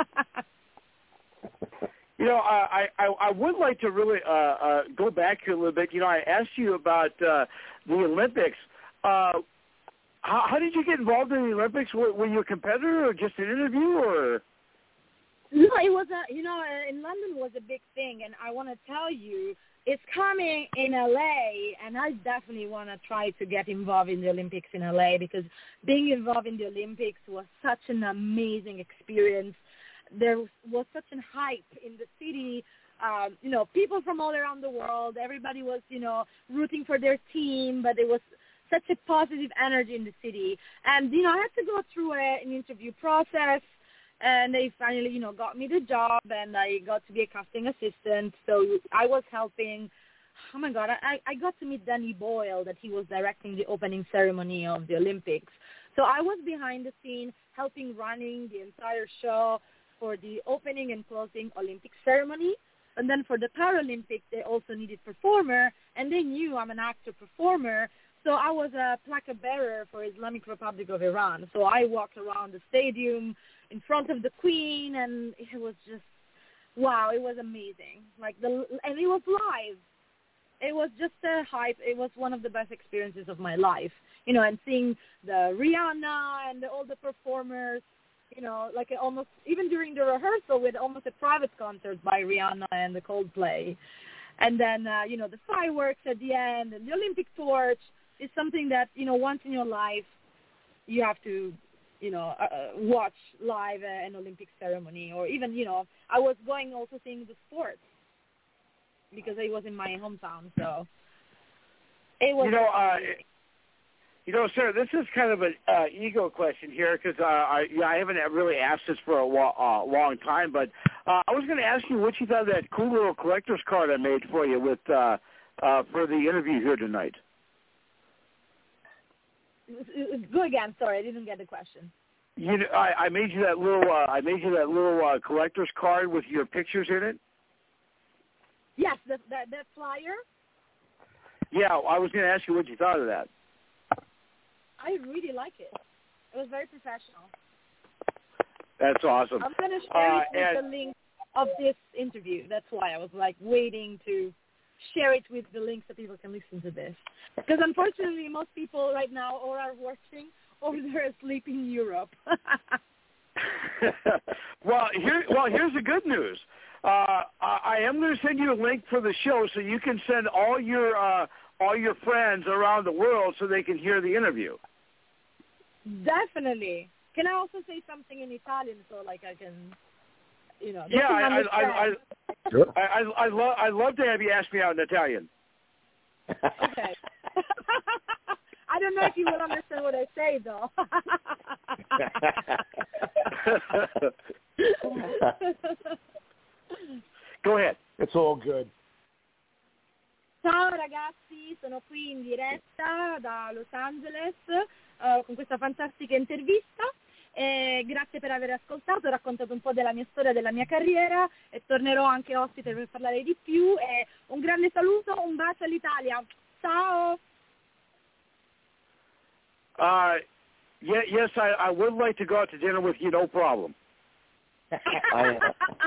You know, I, I, I would like to really uh, uh, go back here a little bit. You know, I asked you about uh, the Olympics. Uh, how, how did you get involved in the Olympics? Were, were you a competitor or just an interview? Or No, it was a, you know, in London was a big thing, and I want to tell you, it's coming in L A, and I definitely want to try to get involved in the Olympics in L A because being involved in the Olympics was such an amazing experience. There was such a hype in the city, um, you know, people from all around the world. Everybody was, you know, rooting for their team, but there was such a positive energy in the city. And, you know, I had to go through a, an interview process, and they finally, you know, got me the job, and I got to be a casting assistant. So I was helping. Oh, my God, I, I got to meet Danny Boyle, that he was directing the opening ceremony of the Olympics. So I was behind the scene helping running the entire show for the opening and closing Olympic ceremony. And then for the Paralympics, they also needed performer, and they knew I'm an actor-performer, so I was a placard bearer for Islamic Republic of Iran. So I walked around the stadium in front of the Queen, and it was just, wow, it was amazing. Like the, and it was live. It was just a hype. It was one of the best experiences of my life, you know, and seeing the Rihanna and the, all the performers, you know, like almost, even during the rehearsal with almost a private concert by Rihanna and the Coldplay. And then, uh, you know, the fireworks at the end and the Olympic torch is something that, you know, once in your life you have to, you know, uh, watch live uh, an Olympic ceremony. Or even, you know, I was going also seeing the sports because it was in my hometown. So it was. You know, uh, You know, sir, this is kind of an uh, ego question here because uh, I, yeah, I haven't really asked this for a wa- uh, long time, but uh, I was going to ask you what you thought of that cool little collector's card I made for you with uh, uh, for the interview here tonight. Go again. Sorry, I didn't get the question. You know, I, I made you that little. Uh, I made you that little uh, collector's card with your pictures in it. Yes, that that, that flyer. Yeah, I was going to ask you what you thought of that. I really like it. It was very professional. That's awesome. I'm going to share uh, it with and, the link of this interview. That's why I was like waiting to share it with the link so people can listen to this. Because unfortunately, most people right now or are working or they're asleep in Europe. well, here, well, here's the good news. Uh, I am going to send you a link for the show so you can send all your uh, all your friends around the world so they can hear the interview. Definitely. Can I also say something in Italian so like I can, you know? Yeah, I I I, I, sure. I, I, I love I love to have you ask me out in Italian. Okay. I don't know if you will understand what I say, though. Go ahead. It's all good. Ciao ragazzi, sono qui in diretta da Los Angeles uh, con questa fantastica intervista. E grazie per aver ascoltato, ho raccontato un po' della mia storia, della mia carriera e tornerò anche ospite per parlare di più. E un grande saluto, un bacio all'Italia. Ciao! Uh, yeah, yes, I, I would like to go out to dinner with you, no problem. I,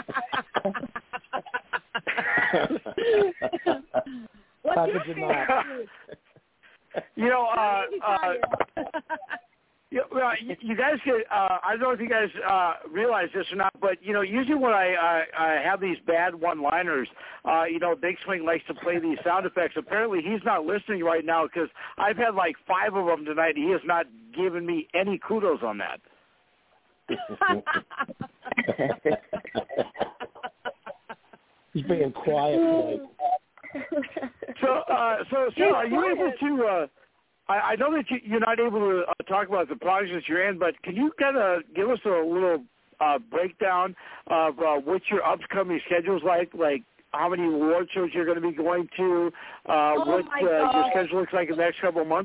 What's How your could you favorite not? food? You know, uh, uh, Italian. you, uh, you you guys get, uh, I don't know if you guys uh, realize this or not, but, you know, usually when I, I, I have these bad one-liners, uh, you know, Big Swing likes to play these sound effects. Apparently he's not listening right now because I've had like five of them tonight. And he has not given me any kudos on that. He's being quiet tonight. So, uh, so, so are you able to, uh, I, I know that you, you're not able to uh, talk about the projects you're in, but can you kind of give us a little uh, breakdown of uh, what your upcoming schedule's like, like how many award shows you're going to be going to, uh, Oh what my uh, your God. schedule looks like in the next couple of months?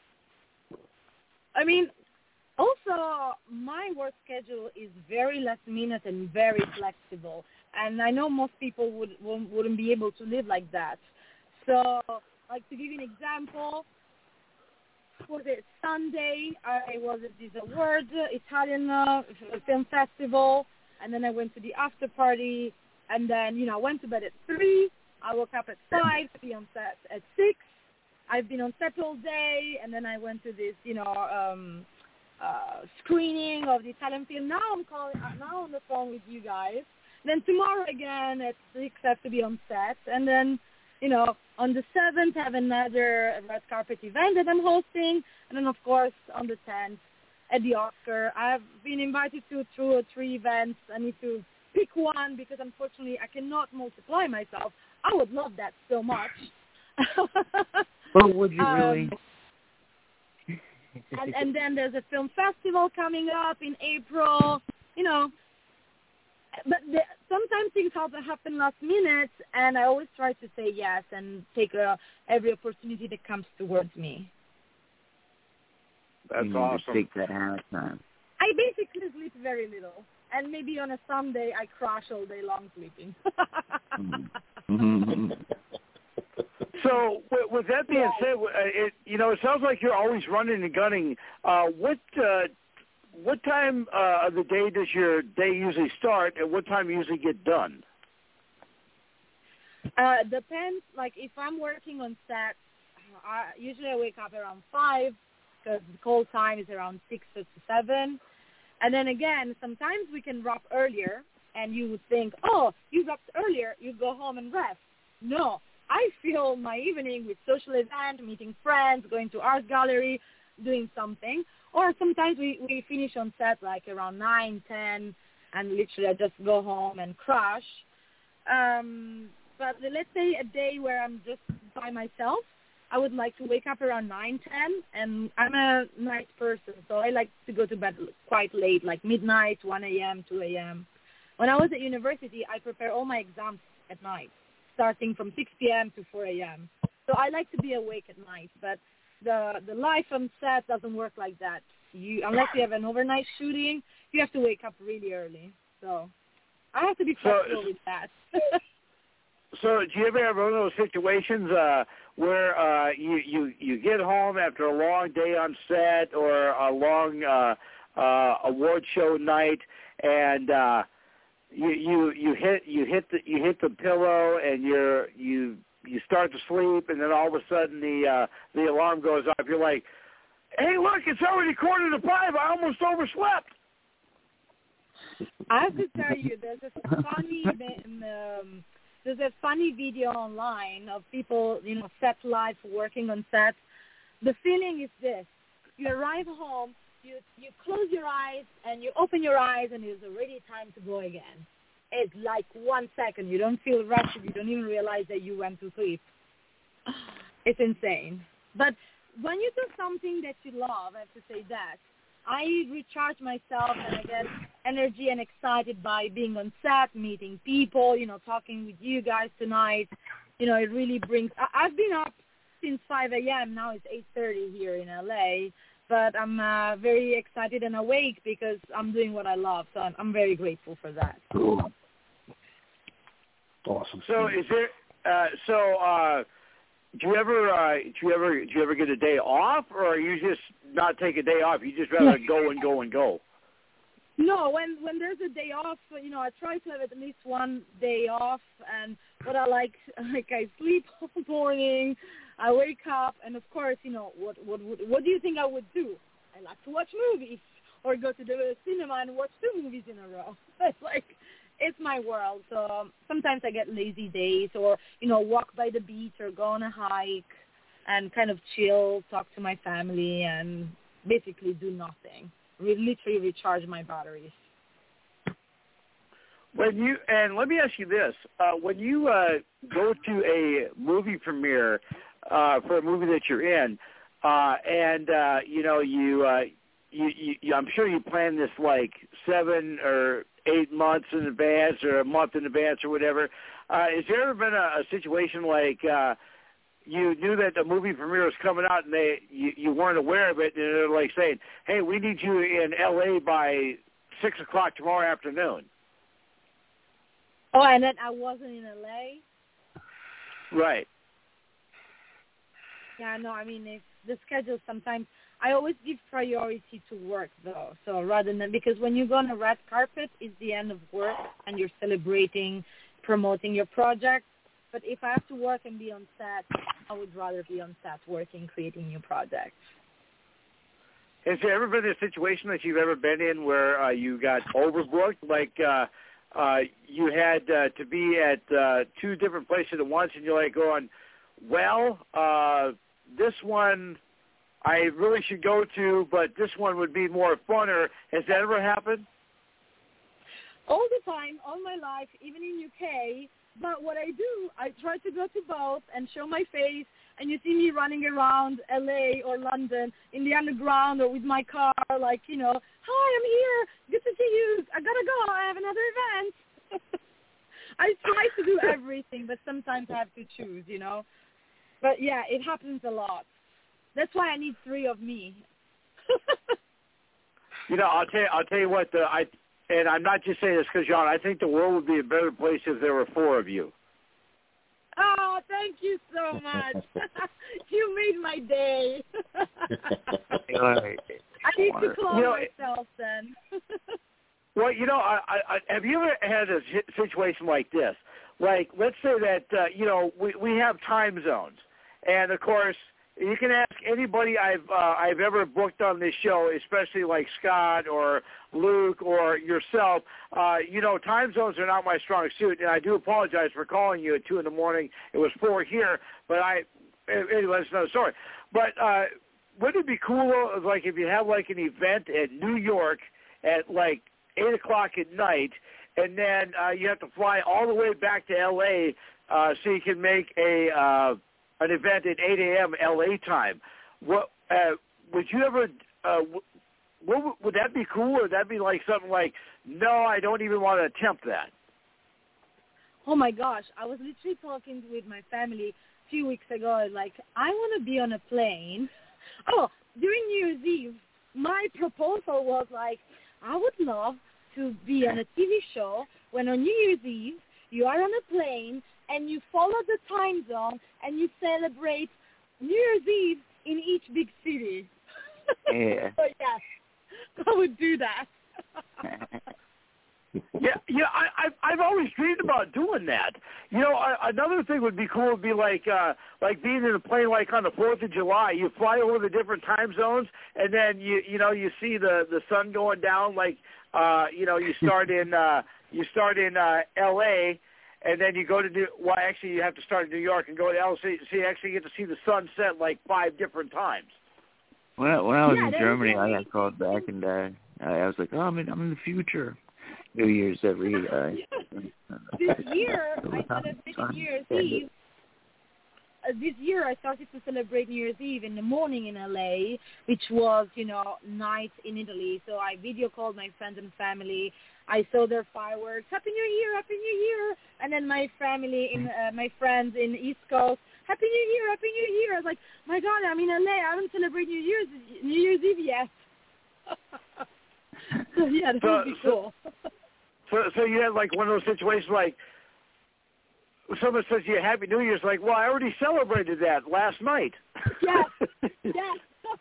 I mean, also, my work schedule is very last minute and very flexible. And I know most people would, wouldn't be able to live like that. So, like, to give you an example, for the Sunday, I was at this award, Italian uh, film festival, and then I went to the after party, and then, you know, I went to bed at three. I woke up at five to be on set at six. I've been on set all day, and then I went to this, you know, um, uh, screening of the Italian film. Now I'm calling, uh, now on the phone with you guys. Then tomorrow again at six I have to be on set, and then, you know, on the seventh I have another red carpet event that I'm hosting, and then of course on the tenth at the Oscar. I've been invited to two or three events. I need to pick one because unfortunately I cannot multiply myself. I would love that so much. But would you um, really? and, and then there's a film festival coming up in April, you know. But the, sometimes things have to happen last minute, and I always try to say yes and take uh, every opportunity that comes towards me. That's you awesome. Take that out of time. I basically sleep very little, and maybe on a Sunday I crash all day long sleeping. Mm-hmm. So, with, with that being said, uh, it, you know, it sounds like you're always running and gunning. Uh, what uh, what time uh, of the day does your day usually start, and what time you usually get done? Uh, depends. Like if I'm working on set, I, usually I wake up around five because the call time is around six to seven. And then again, sometimes we can wrap earlier, and you would think, oh, you wrapped earlier, you go home and rest. No, I fill my evening with social event, meeting friends, going to art gallery, doing something. Or sometimes we, we finish on set like around nine, ten, and literally I just go home and crash. Um, but let's say a day where I'm just by myself, I would like to wake up around nine, ten, and I'm a night person, so I like to go to bed quite late, like midnight, one a.m., two a.m. When I was at university, I prepare all my exams at night, starting from six p.m. to four a.m. So I like to be awake at night, but the the life on set doesn't work like that. You unless you have an overnight shooting, you have to wake up really early. So I have to be flexible so, with that. So do you ever have one of those situations uh, where uh, you, you, you get home after a long day on set or a long uh, uh, award show night, and uh, you you you hit you hit the you hit the pillow, and you're you you start to sleep, and then all of a sudden the uh, the alarm goes off. You're like, hey, look, it's already quarter to five. I almost overslept. I have to tell you, there's a funny um, there's a funny video online of people, you know, set life working on set. The feeling is this: you arrive home, you you close your eyes, and you open your eyes, and it's already time to go again. It's like one second. You don't feel rushed. You don't even realize that you went to sleep. It's insane. But when you do something that you love, I have to say that, I recharge myself and I get energy and excited by being on set, meeting people, you know, talking with you guys tonight. You know, it really brings, I, I've been up since five a.m. Now it's eight thirty here in L A, but I'm uh, very excited and awake because I'm doing what I love. So I'm, I'm very grateful for that. Awesome. So is there, uh, so, uh, Do you ever uh, do you ever do you ever get a day off, or you just not take a day off? You just rather go and go and go. No, when when there's a day off, you know, I try to have at least one day off. And what I like, like I sleep all morning, I wake up, and of course, you know, what what what, what do you think I would do? I like to watch movies or go to the cinema and watch two movies in a row. It's like, it's my world. So um, sometimes I get lazy days, or, you know, walk by the beach or go on a hike and kind of chill, talk to my family, and basically do nothing. Re- literally recharge my batteries. When you and let me ask you this: uh, when you uh, go to a movie premiere uh, for a movie that you're in, uh, and uh, you know you, uh, you, you, I'm sure you plan this like seven or eight months in advance or a month in advance or whatever. Uh, has there ever been a, a situation like uh, you knew that the movie premiere was coming out and they you, you weren't aware of it, and they're like saying, hey, we need you in L A by six o'clock tomorrow afternoon? Oh, and then I wasn't in L A? Right. Yeah, no, I mean, it's the schedule sometimes. I always give priority to work, though. So rather than, because when you go on a red carpet, it's the end of work, and you're celebrating, promoting your project. But if I have to work and be on set, I would rather be on set working, creating new projects. Has there ever been a situation that you've ever been in where uh, you got overbooked, like uh, uh, you had uh, to be at uh, two different places at once, and you're like going, well, uh, this one I really should go to, but this one would be more funner. Has that ever happened? All the time, all my life, even in U K. But what I do, I try to go to both and show my face, and you see me running around L A or London in the underground or with my car, like, you know, hi, I'm here. Good to see you. I gotta go. I have another event. I try to do everything, but sometimes I have to choose, you know. But yeah, it happens a lot. That's why I need three of me. You know, I'll tell you, I'll tell you what. The, I and I'm not just saying this because, John, I think the world would be a better place if there were four of you. Oh, thank you so much. You made my day. I need to clone you know, myself then. Well, you know, I, I, have you ever had a situation like this? Like, let's say that, uh, you know, we, we have time zones. And, of course, you can ask anybody I've uh, I've ever booked on this show, especially like Scott or Luke or yourself. Uh, you know, time zones are not my strong suit, and I do apologize for calling you at two in the morning. It was four here, but I anyway, that's another story. But uh, wouldn't it be cool, like, if you have like an event at New York at like eight o'clock at night, and then uh, you have to fly all the way back to L A uh, so you can make a uh, an event at eight a.m. L A time. What uh, would you ever? Uh, what, would that be cool, or would that be like something like, no, I don't even want to attempt that? Oh my gosh, I was literally talking with my family a few weeks ago. Like, I want to be on a plane. Oh, during New Year's Eve, my proposal was like, I would love to be on a T V show when on New Year's Eve you are on a plane and you follow the time zone and you celebrate New Year's Eve in each big city. Yeah. So yes, I would do that. Yeah, yeah. I, I've I've always dreamed about doing that. You know, a, another thing would be cool would be like uh, like being in a plane like on the Fourth of July. You fly over the different time zones, and then you you know you see the the sun going down. Like uh, you know, you start in uh, you start in uh, L A, and then you go to New. Well, actually, you have to start in New York and go to L A. So you actually get to see the sun set like five different times. When I, when I was Yeah, in that Germany, was I really got called back, and uh, I I was like, "Oh, I'm in, I'm in the future." New Year's every. Uh, This year, I celebrated New Year's Eve. Uh, this year, I started to celebrate New Year's Eve in the morning in L A, which was, you know, night in Italy. So I video called my friends and family. I saw their fireworks. Happy New Year, Happy New Year! And then my family, in uh, my friends in the East Coast, Happy New Year, Happy New Year! I was like, my God, I'm in L A. I haven't celebrated New Year's New Year's Eve yet. So yeah, that So- would be cool. So, so you had like one of those situations like someone says to you Happy New Year. It's like, well, I already celebrated that last night. Yes, yes,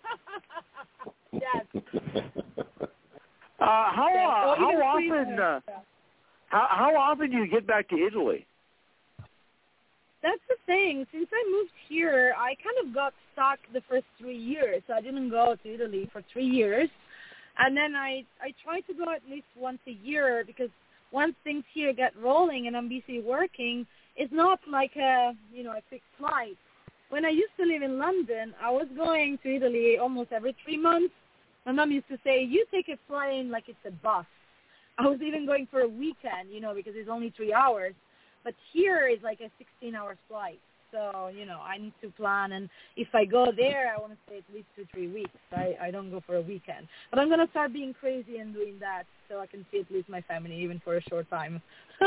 yes. Uh, how Yes. uh, Or how even often freezer. uh, how how often do you get back to Italy? That's the thing. Since I moved here, I kind of got stuck the first three years. So I didn't go to Italy for three years. And then I, I try to go at least once a year because once things here get rolling and I'm busy working, it's not like a, you know, a quick flight. When I used to live in London, I was going to Italy almost every three months. My mom used to say, you take a plane like it's a bus. I was even going for a weekend, you know, because it's only three hours. But here is like a sixteen-hour flight. So, you know, I need to plan. And if I go there, I want to stay at least two, three weeks. I, I don't go for a weekend. But I'm going to start being crazy and doing that so I can see at least my family, even for a short time.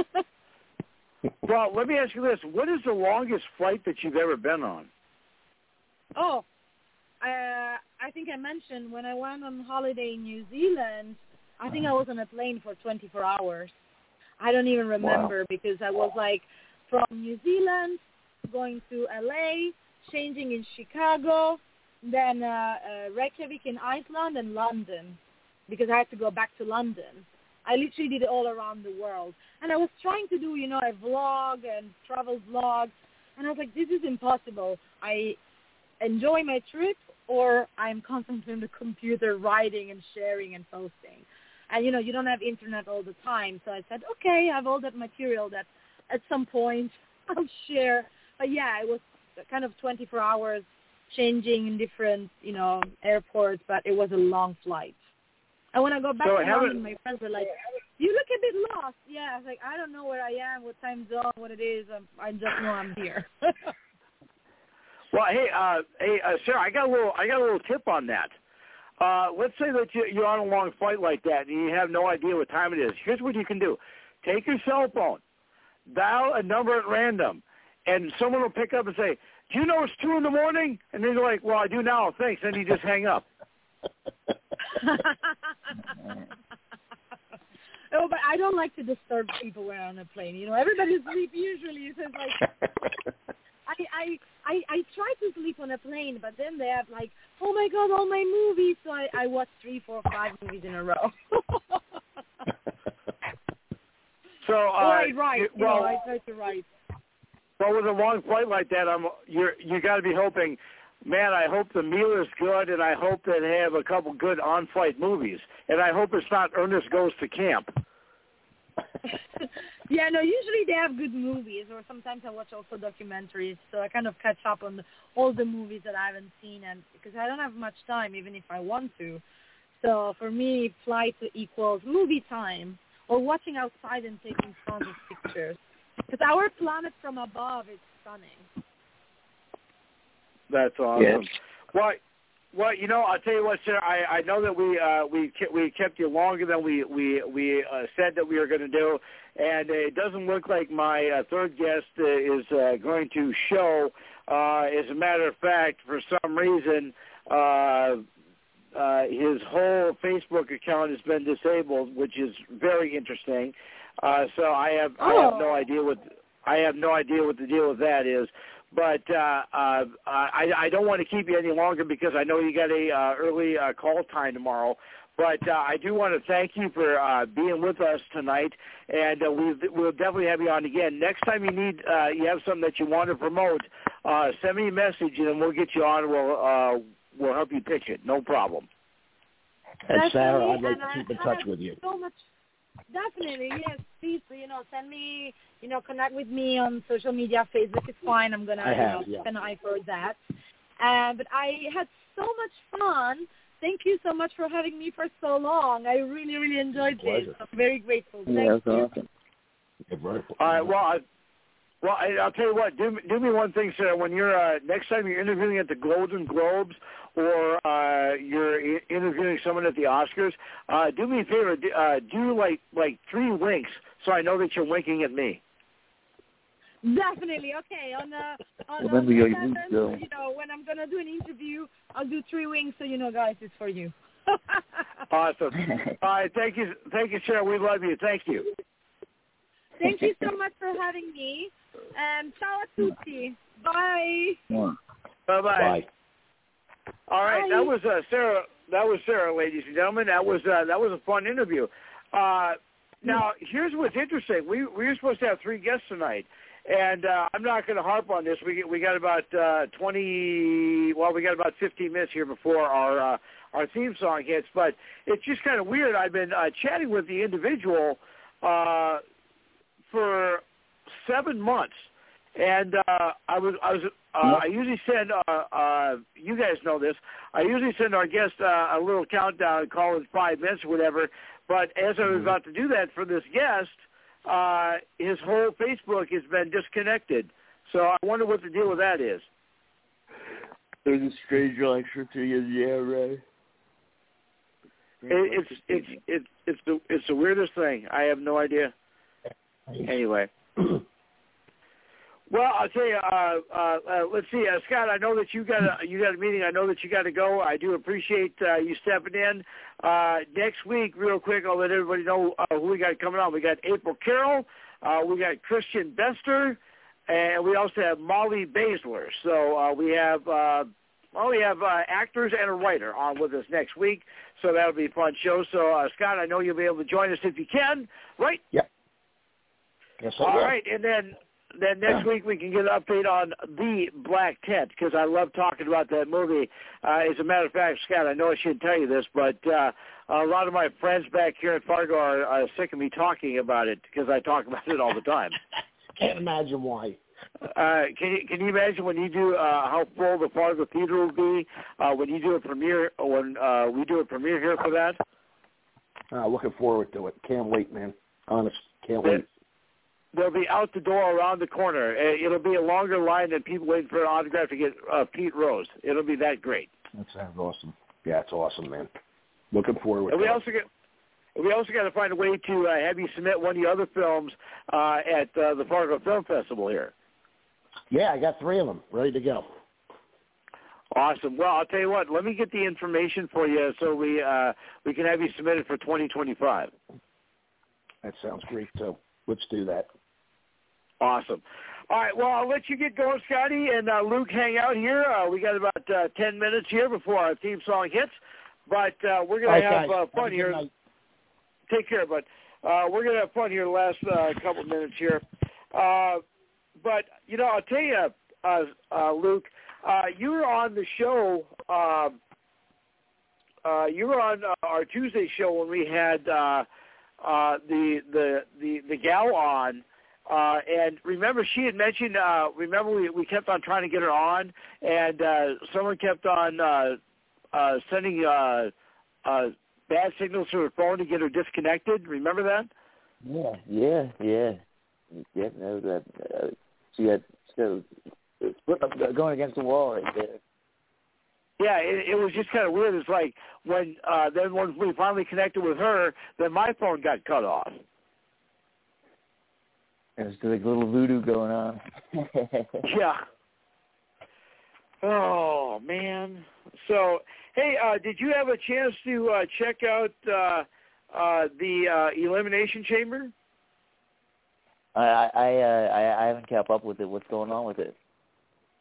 Well, let me ask you this. What is the longest flight that you've ever been on? Oh, uh, I think I mentioned when I went on holiday in New Zealand, I think I was on a plane for twenty-four hours. I don't even remember wow. because I was like from New Zealand going to L A, changing in Chicago, then uh, uh, Reykjavik in Iceland and London because I had to go back to London. I literally did it all around the world. And I was trying to do, you know, a vlog and travel vlog. And I was like, this is impossible. I enjoy my trip or I'm constantly on the computer writing and sharing and posting. And, you know, you don't have internet all the time. So I said, okay, I have all that material that at some point I'll share. But, yeah, it was kind of twenty-four hours changing in different, you know, airports. But it was a long flight. And when I go back so to London, my friends were like, you look a bit lost. Yeah, I was like, I don't know where I am, what time zone, what it is. I'm, I just know I'm here. Well, hey, uh, hey, uh, Sarah, I got a little, I got a little tip on that. Uh, let's say that you, you're on a long flight like that and you have no idea what time it is. Here's what you can do: take your cell phone, dial a number at random, and someone will pick up and say, "Do you know it's two in the morning?" And then you're like, "Well, I do now, thanks." And you just hang up. Oh, but I don't like to disturb people when on a plane. You know, everybody's asleep usually. So it's like, I, I, I, I try to sleep on a plane, but then they have like, oh my God, all my movies. So I, I watch three, four, five movies in a row. So, uh, or I write. You well, know, I try to write. Well, with a long flight like that, I'm you're you got to be hoping. Man, I hope the meal is good, and I hope that they have a couple good on-flight movies, and I hope it's not Ernest Goes to Camp. Yeah, no, usually they have good movies, or sometimes I watch also documentaries, so I kind of catch up on the, all the movies that I haven't seen, and because I don't have much time, even if I want to. So for me, flight equals movie time, or watching outside and taking tons of pictures. Because our planet from above is stunning. That's awesome. Yes. Well, well, you know, I'll tell you what, Sarah. I, I know that we uh, we we kept you longer than we we we uh, said that we were going to do, and it doesn't look like my uh, third guest uh, is uh, going to show. Uh, as a matter of fact, for some reason, uh, uh, his whole Facebook account has been disabled, which is very interesting. Uh, so I have I have no idea what I have no idea what the deal with that is. but uh, uh, I, I don't want to keep you any longer because I know you got a uh, early uh, call time tomorrow. But uh, I do want to thank you for uh, being with us tonight, and uh, we, we'll definitely have you on again. Next time you need, uh, you have something that you want to promote, uh, send me a message, and then we'll get you on. We'll uh, we'll help you pitch it. No problem. And Sarah, I'd like and to keep I, in touch I with you. So much, definitely, yes. Please, you know, send me, you know, connect with me on social media. Facebook is fine. I'm gonna I have, you know, yeah. keep an eye for that. Uh, but I had so much fun. Thank you so much for having me for so long. I really, really enjoyed this. I'm very grateful. Thank Yeah, that's you. awesome. All right. Well, I, well, I, I'll tell you what. Do, do me one thing, Sarah. When you're uh, next time you're interviewing at the Golden Globes or uh, you're I- interviewing someone at the Oscars, uh, do me a favor. Do, uh, do like like three winks so I know that you're winking at me. Definitely. Okay. On uh, on, Remember on your the week, seventh, though. you know, when I'm gonna do an interview, I'll do three wings, so you know, guys, it's for you. Awesome. All right. Thank you. Thank you, Sarah. We love you. Thank you. Thank you so much for having me. And ciao a tutti. Bye. Yeah. Bye-bye. Bye. All right. Bye. That was uh, Sarah. That was Sarah, ladies and gentlemen. That was uh, that was a fun interview. Uh, now, here's what's interesting. We we were supposed to have three guests tonight. And uh, I'm not going to harp on this. We we got about uh, twenty. Well, we got about fifteen minutes here before our uh, our theme song hits. But it's just kind of weird. I've been uh, chatting with the individual uh, for seven months, and uh, I was I was uh, I usually send. Uh, uh, you guys know this. I usually send our guest uh, a little countdown, call it five minutes or whatever. But as I was about to do that for this guest. Uh, his whole Facebook has been disconnected. So I wonder what the deal with that is. There's a strange electricity in the air, right? It, it's it's it's it's the it's the weirdest thing. I have no idea. Anyway. Well, I'll tell you. Uh, uh, uh, let's see, uh, Scott. I know that you got a you got a meeting. I know that you got to go. I do appreciate uh, you stepping in. Uh, next week, real quick, I'll let everybody know uh, who we got coming on. We got April Carroll. Uh, we got Christian Bester, and we also have Molly Baszler. So uh, we have uh, well, we have uh, actors and a writer on with us next week. So that'll be a fun show. So uh, Scott, I know you'll be able to join us if you can. Right? Yep. Yes, I All will. right, and then. Then next week we can get an update on The Black Tent because I love talking about that movie. Uh, as a matter of fact, Scott, I know I shouldn't tell you this, but uh, a lot of my friends back here in Fargo are, are sick of me talking about it because I talk about it all the time. Can't imagine why. Uh, can you can you imagine when you do uh, how full the Fargo Theater will be uh, when you do a premiere when uh, we do a premiere here for that? Uh, looking forward to it. Can't wait, man. Honest, can't wait. They'll be out the door around the corner. It'll be a longer line than people waiting for an autograph to get uh, Pete Rose. It'll be that great. That sounds awesome. Yeah, it's awesome, man. Looking forward and to we it. also get, we also got to find a way to uh, have you submit one of the other films uh, at uh, the Fargo Film Festival here. Yeah, I got three of them ready to go. Awesome. Well, I'll tell you what. Let me get the information for you so we uh, we can have you submitted for twenty twenty-five. That sounds great, too. Let's do that. Awesome. All right, well, I'll let you get going, Scotty, and uh, Luke hang out here. Uh, we got about uh, ten minutes here before our theme song hits, but uh, we're going All to right, have guys. uh, fun Have a good here. night. Take care, bud. Uh, we're going to have fun here the last uh, couple minutes here. Uh, but, you know, I'll tell you, uh, uh, Luke, uh, you were on the show, uh, uh, you were on uh, our Tuesday show when we had uh, uh, the, the, the, the gal on. Uh, and remember, she had mentioned, uh, remember we, we kept on trying to get her on, and uh, someone kept on uh, uh, sending uh, uh, bad signals to her phone to get her disconnected. Remember that? Yeah, yeah, yeah. Yeah, no, that, uh, she had, so, going against the wall right there. Yeah, it, it was just kind of weird. It's like when, uh, then when we finally connected with her, then my phone got cut off. There's like little voodoo going on. Yeah. Oh, man. So, hey, uh, did you have a chance to uh, check out uh, uh, the uh, Elimination Chamber? I I I, uh, I I haven't kept up with it. What's going on with it?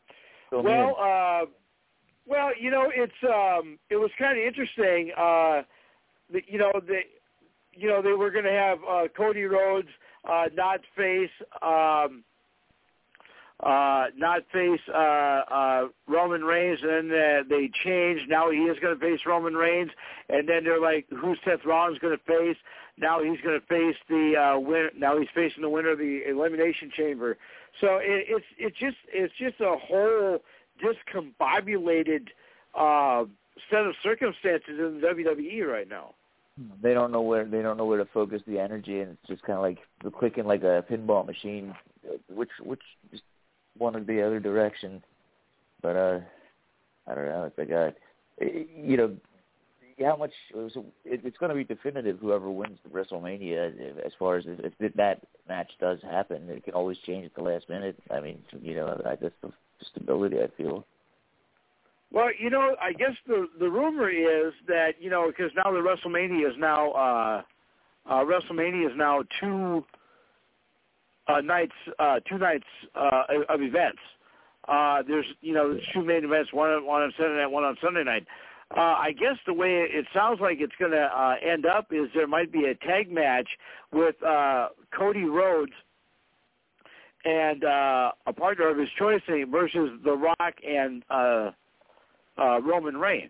Fill well, me in. uh, well, you know, it's um, it was kind of interesting. Uh, the, you know, they, you know, they were going to have uh, Cody Rhodes uh, not face. Um, Uh, not face uh, uh, Roman Reigns, and then uh, they changed. Now he is going to face Roman Reigns, and then they're like, who's Seth Rollins going to face? Now he's going to face the uh, win. Now he's facing the winner of the Elimination Chamber. So it, it's it's just it's just a whole discombobulated uh, set of circumstances in the W W E right now. They don't know where they don't know where to focus the energy, and it's just kind of like clicking like a pinball machine, which which just one or the other direction. But uh, I don't know. It's like uh, you know, how much it was, it, it's going to be definitive. Whoever wins the WrestleMania, as far as if, if that match does happen, it can always change at the last minute. I mean, you know, I guess the stability I feel. Well, you know, I guess the the rumor is that, you know, because now the WrestleMania is now uh, uh, WrestleMania is now two uh, nights uh, two nights uh, of events. Uh, there's you know there's two main events, one on, one on Saturday night, one on Sunday night. Uh, I guess the way it sounds like it's going to uh, end up is there might be a tag match with uh, Cody Rhodes and uh, a partner of his choice versus The Rock and uh, uh, Roman Reigns.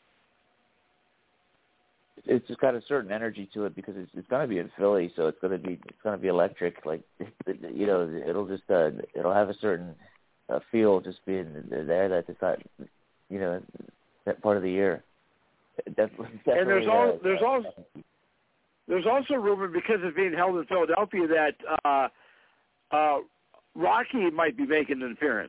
It's just got a certain energy to it because it's, it's going to be in Philly, so it's going to be it's going to be electric. Like you know, it'll just uh, it'll have a certain uh, feel just being there. That it's not, you know, that part of the year. Definitely, definitely, and there's all uh, there's also there's also rumor because it's being held in Philadelphia that uh, uh, Rocky might be making an appearance.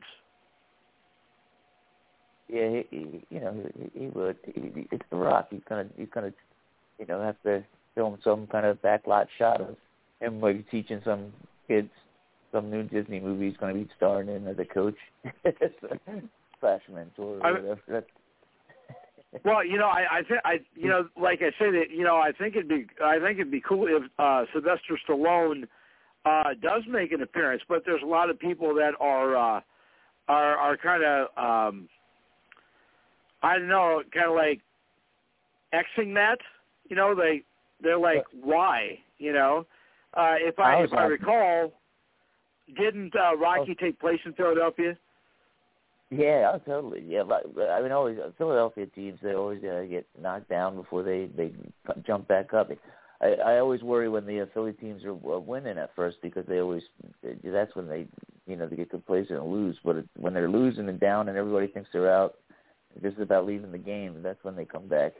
Yeah, he, he, you know, he, he would. He, it's The Rock. He's gonna, he's gonna, you know, have to film some kind of backlot shot of him, like teaching some kids some new Disney movie he's gonna be starring in as a coach, slash mentor, or I, whatever. That's, well, you know, I, I think, I, you know, like I say that, you know, I think it'd be, I think it'd be cool if uh, Sylvester Stallone uh, does make an appearance, but there's a lot of people that are, uh, are, are kind of. Um, I don't know, kind of like Xing that, you know, they, they're like, why, you know? Uh, if I, if I recall, didn't uh, Rocky oh. take place in Philadelphia? Yeah, oh, totally. Yeah, I mean, always Philadelphia teams, they always uh, get knocked down before they, they jump back up. I, I always worry when the uh, Philly teams are uh, winning at first because they always, that's when they, you know, they get complacent and lose. But it, when they're losing and down and everybody thinks they're out, this is about leaving the game, and that's when they come back.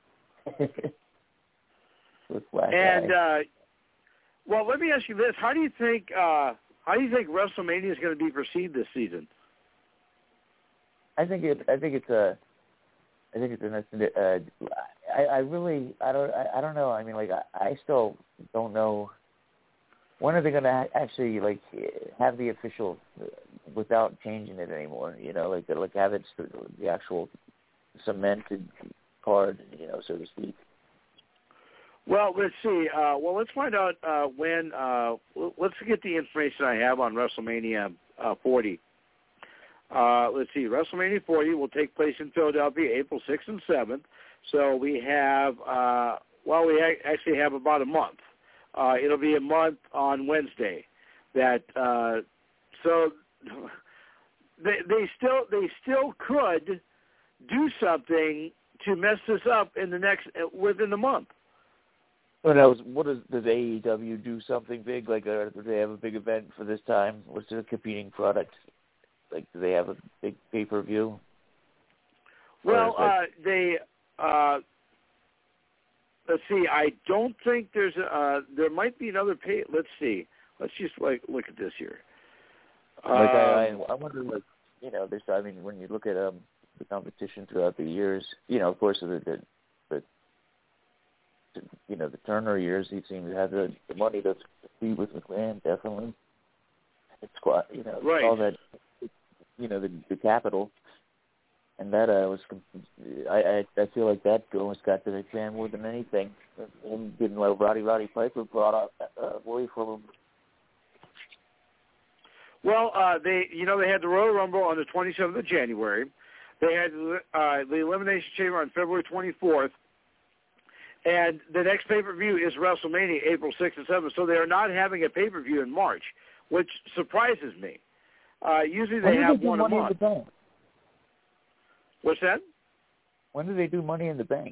and uh, well, let me ask you this: How do you think? Uh, how do you think WrestleMania is going to be perceived this season? I think it. I think it's a. I think it's a. Uh, I, I really. I don't. I, I don't know. I mean, like, I, I still don't know. When are they going to actually like have the official without changing it anymore? You know, like like have it the actual cemented card, you know, so to speak. Well, let's see. Uh, well, let's find out uh, when. Uh, let's get the information I have on WrestleMania uh, forty. Uh, let's see. WrestleMania forty will take place in Philadelphia, April sixth and seventh. So we have. Uh, well, we ha- actually have about a month. Uh, it'll be a month on Wednesday. That uh, so they they still they still could do something to mess this up in the next within the month. Well, now, what does does A E W do something big? Like, uh, do they have a big event for this time? What's the competing product? Like, do they have a big pay per view? Well, uh, they. Uh, Let's see. I don't think there's a. Uh, there might be another pay. Let's see. Let's just like look at this here. Like um, I, I wonder, like you know, this. I mean, when you look at um the competition throughout the years, you know, of course, the the, the, the you know the Turner years, he seemed to have the, the money to compete with McMahon. Definitely, it's quite you know right. all that you know the the capital. And that uh, was, I, I I feel like that almost got to the fan more than anything. Him getting like Roddy Roddy Piper brought up uh, away from him. Well, uh, they, you know, they had the Royal Rumble on the twenty-seventh of January. They had uh, the Elimination Chamber on February twenty-fourth. And the next pay-per-view is WrestleMania, April sixth and seventh. So they are not having a pay-per-view in March, which surprises me. Uh, usually they when have they do one Money a month. In the Bank? What's that? When do they do Money in the Bank?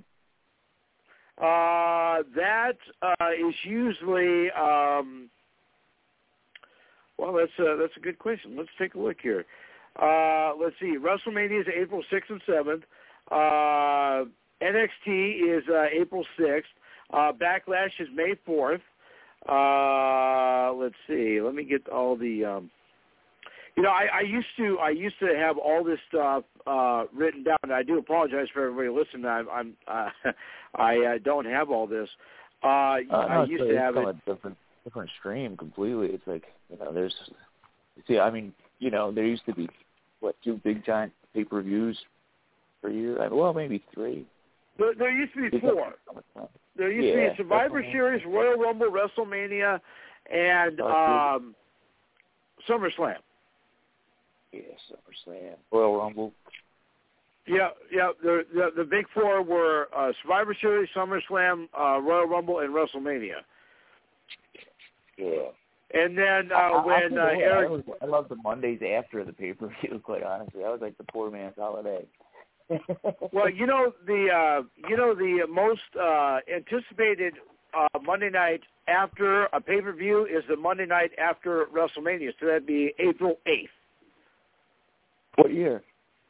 Uh, that uh, is usually, um, well, that's a, that's a good question. Let's take a look here. Uh, let's see. WrestleMania is April sixth and seventh. Uh, N X T is uh, April sixth. Uh, Backlash is May fourth. Uh, let's see. Let me get all the. Um, you know, I, I used to I used to have all this stuff uh, written down. And I do apologize for everybody listening. I'm, I'm uh, I uh, don't have all this. Uh, uh, no, I used it's, to have it's it. a different different stream completely. It's like, you know, there's. See, I mean, you know, there used to be what two big giant pay per views per year. I mean, well, maybe three. There, there used to be four. There used yeah, to be a Survivor Series, Royal Rumble, WrestleMania, and um, SummerSlam. Yeah, SummerSlam, Royal Rumble. Yeah, yeah. The the, the big four were uh, Survivor Series, SummerSlam, uh, Royal Rumble, and WrestleMania. Yeah. And then uh, I, when I, uh, Eric, I, was, I love the Mondays after the pay per view. Quite honestly, that was like the poor man's holiday. Well, you know the uh, you know the most uh, anticipated uh, Monday night after a pay per view is the Monday night after WrestleMania. So that'd be April eighth. What year?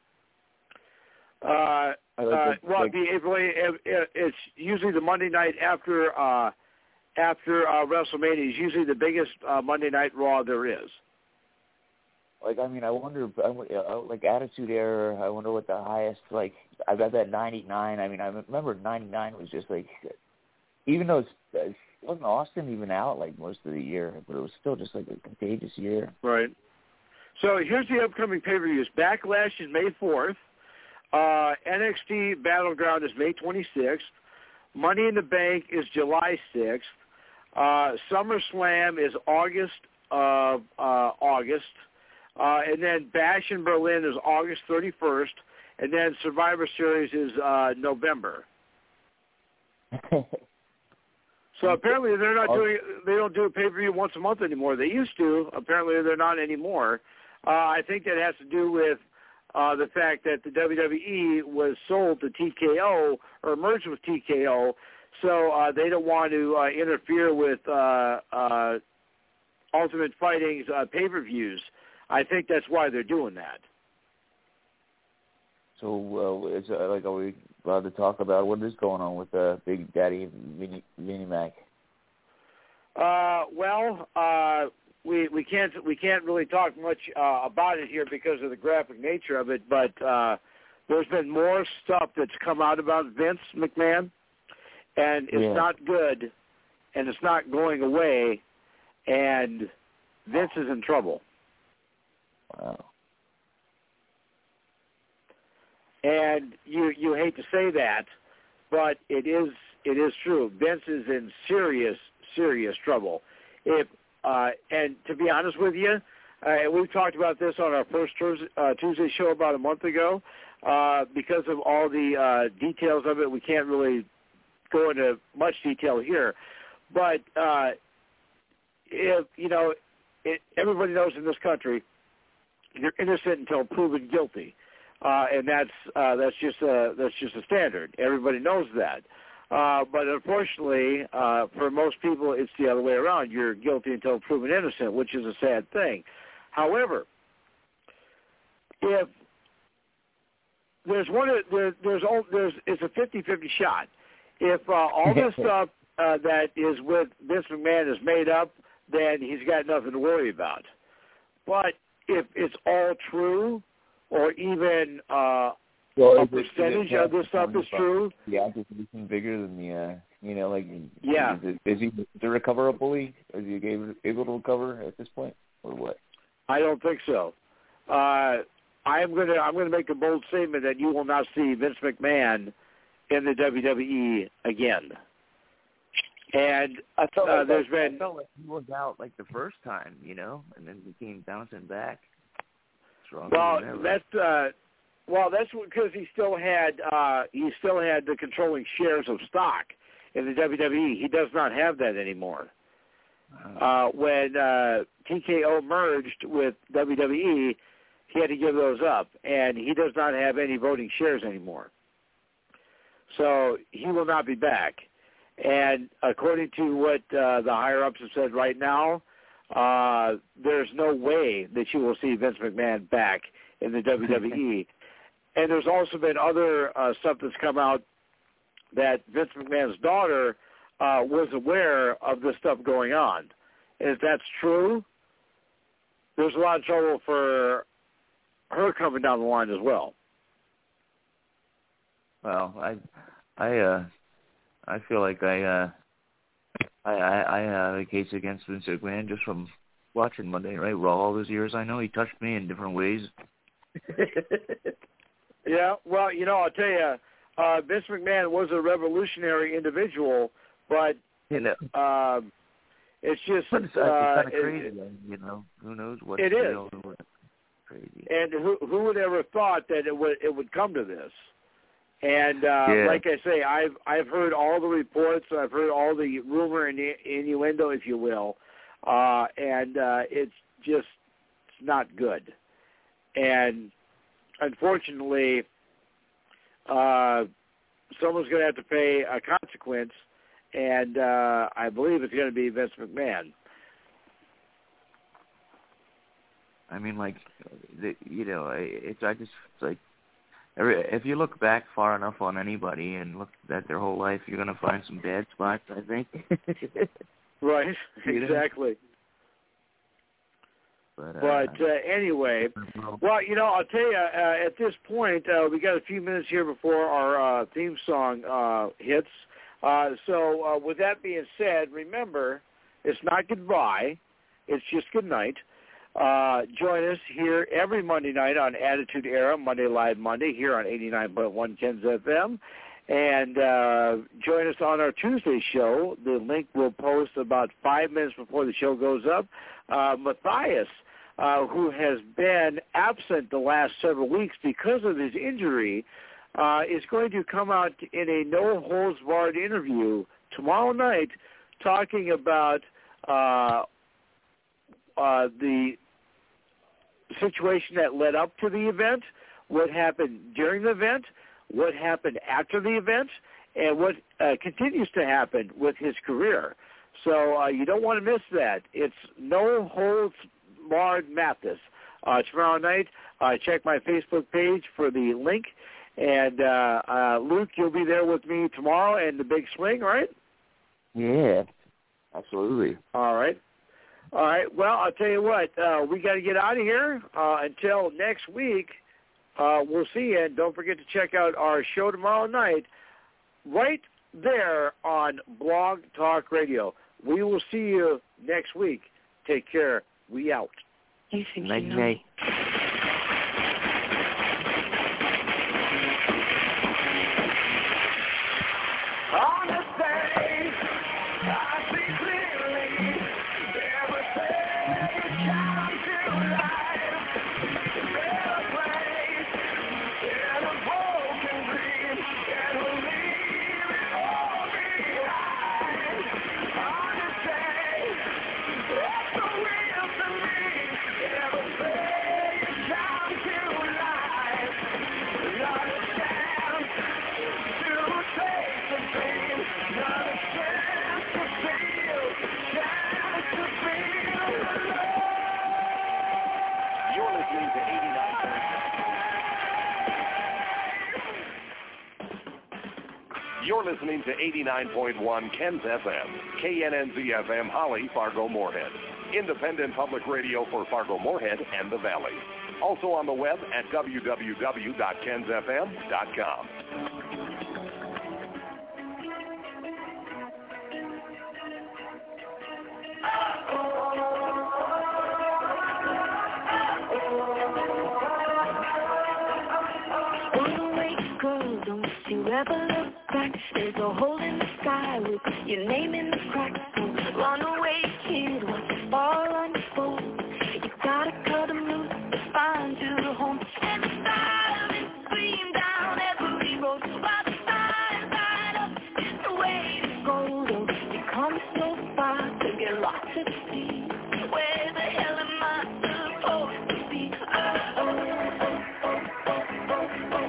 Uh, like uh, the, well, like, it'd be April eighth. It's usually the Monday night after uh, after uh, WrestleMania. Is usually the biggest uh, Monday night Raw there is. Like, I mean, I wonder, like, Attitude Era, I wonder what the highest, like, I bet that ninety-nine, I mean, I remember ninety-nine was just, like, even though it's, it wasn't Austin even out, like, most of the year, but it was still just, like, a contagious year. Right. So here's the upcoming pay-per-views. Backlash is May fourth. Uh, N X T Battleground is May twenty-sixth. Money in the Bank is July sixth. Uh, SummerSlam is August of uh, August. Uh, and then Bash in Berlin is August thirty-first, and then Survivor Series is uh, November. So apparently they're not doing. They don't do a pay-per-view once a month anymore. They used to. Apparently they're not anymore. Uh, I think that has to do with uh, the fact that the W W E was sold to T K O or merged with T K O, so uh, they don't want to uh, interfere with uh, uh, Ultimate Fighting's uh, pay-per-views. I think that's why they're doing that. So, uh, is, uh, like, are we allowed to talk about what is going on with uh, Big Daddy Mini, Mini Mac? Uh, well, uh, we we can't we can't really talk much uh, about it here because of the graphic nature of it. But uh, there's been more stuff that's come out about Vince McMahon, and it's yeah. not good, and it's not going away, and Vince is in trouble. Wow. And you you hate to say that, but it is it is true. Vince is in serious serious trouble. If uh, and to be honest with you, uh, we've talked about this on our first uh, Tuesday show about a month ago. Uh, because of all the uh, details of it, we can't really go into much detail here. But uh, if you know, it, everybody knows in this country, you're innocent until proven guilty, uh, and that's uh, that's just a that's just a standard. Everybody knows that, uh, but unfortunately, uh, for most people, it's the other way around. You're guilty until proven innocent, which is a sad thing. However, if there's one, there, there's there's it's a fifty-fifty shot. If uh, all this stuff uh, that is with Vince McMahon is made up, then he's got nothing to worry about. But if it's all true, or even uh, well, a is percentage it, is of this stuff is true, the accusation bigger than the, uh, you know, like, yeah, is, it, is he is it recoverable? Is he able, able to recover at this point, or what? I don't think so. Uh, I'm gonna I'm gonna make a bold statement that you will not see Vince McMahon in the W W E again. And I felt uh, like there's I, been I felt like he was out like the first time, you know, and then he came bouncing back. Stronger well, than ever. that's uh, well, that's because he still had uh, he still had the controlling shares of stock in the W W E. He does not have that anymore. Uh, when uh, T K O merged with W W E, he had to give those up, and he does not have any voting shares anymore. So he will not be back. And according to what uh, the higher-ups have said right now, uh, there's no way that you will see Vince McMahon back in the W W E. And there's also been other uh, stuff that's come out that Vince McMahon's daughter uh, was aware of this stuff going on. And if that's true, there's a lot of trouble for her coming down the line as well. Well, I, I, uh, I feel like I, uh, I, I, I have a case against Vince McMahon just from watching Monday Night Raw all those years. I know he touched me in different ways. Yeah, well, you know, I'll tell you, uh, Vince McMahon was a revolutionary individual, but you know, um, it's just but it's, uh, it's kind of it, crazy. It, you know, who knows what it is. Crazy. And who who would ever thought that it would it would come to this? And uh, yeah. like I say, I've I've heard all the reports, I've heard all the rumor and innuendo, if you will, uh, and uh, it's just it's not good. And unfortunately, uh, someone's going to have to pay a consequence, and uh, I believe it's going to be Vince McMahon. I mean, like, the, you know, it's I just it's like every, if you look back far enough on anybody and look at their whole life, you're going to find some bad spots, I think. Right, You know? exactly. But, uh, But uh, anyway, well, you know, I'll tell you, uh, at this point, uh, we got a few minutes here before our uh, theme song uh, hits. Uh, so uh, with that being said, remember, it's not goodbye. It's just good night. Uh, join us here every Monday night on Attitude Era, Monday Live Monday, here on eighty-nine point one Ken's F M. And uh, join us on our Tuesday show. The link will post about five minutes before the show goes up. Uh, Matthias, uh, who has been absent the last several weeks because of his injury, uh, is going to come out in a no-holds-barred interview tomorrow night talking about uh, uh, the situation that led up to the event, what happened during the event, what happened after the event, and what uh, continues to happen with his career. So uh, you don't want to miss that. It's No Holds Barred Mathis. Uh, tomorrow night, uh, check my Facebook page for the link. And, uh, uh, Luke, you'll be there with me tomorrow and the big swing, right? Yeah, absolutely. All right. All right. Well, I'll tell you what. Uh, we got to get out of here. Uh, until next week, uh, we'll see you. And don't forget to check out our show tomorrow night right there on Blog Talk Radio. We will see you next week. Take care. We out. You think Night, you know night. me? On this day, I see clearly everything come to life. Better place in a broken dream, and we'll leave it all behind. On this day, that's the real to me. Everything come to life. Not a chance to take the pain, not a chance to feel, chance to feel the love. You're listening to eighty-nine point one. You're listening to eighty-nine point one Ken's F M, K N N Z F M, Holly, Fargo, Moorhead. Independent public radio for Fargo, Moorhead, and the Valley. Also on the web at w w w dot kens f m dot com. One way girl, don't you ever look back, there's a hole in the sky with your name in the cracks. So run away, kid, watch it fall on your boat. You gotta cut them loose to find your home. And the sirens scream down every road while the signs light up. It's the way to go, though. You come so far to get lost at sea. Where the hell am I supposed to be? Oh, oh, oh, oh, oh, oh, oh,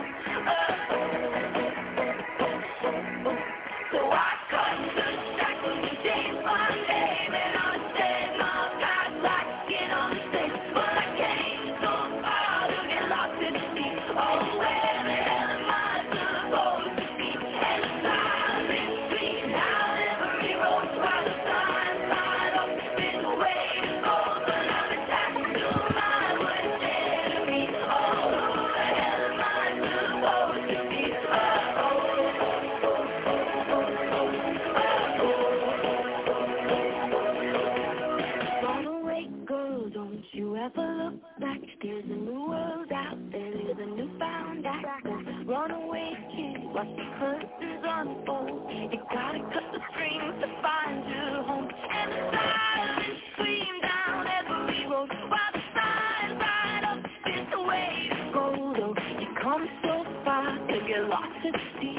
oh, oh. So I cut the shackles and changed my name, and I said my past like skin on the stage. But I came so far to get lost at sea. Oh, where the hell am I supposed to be? And the sirens scream down every road while the signs light up. It's the way to go, but I'm attached to my worst enemy. Oh, who the hell am I supposed to be? Oh, oh, oh, oh, Run away, girl, don't you ever look back. There's a new world out there, there's a newfound access. Run away, kid, watch the curtains unfold. You gotta cut the strings to find your home. And the sirens scream down every road while the signs light up. It's the way to go, though. You come so far to get lost at sea.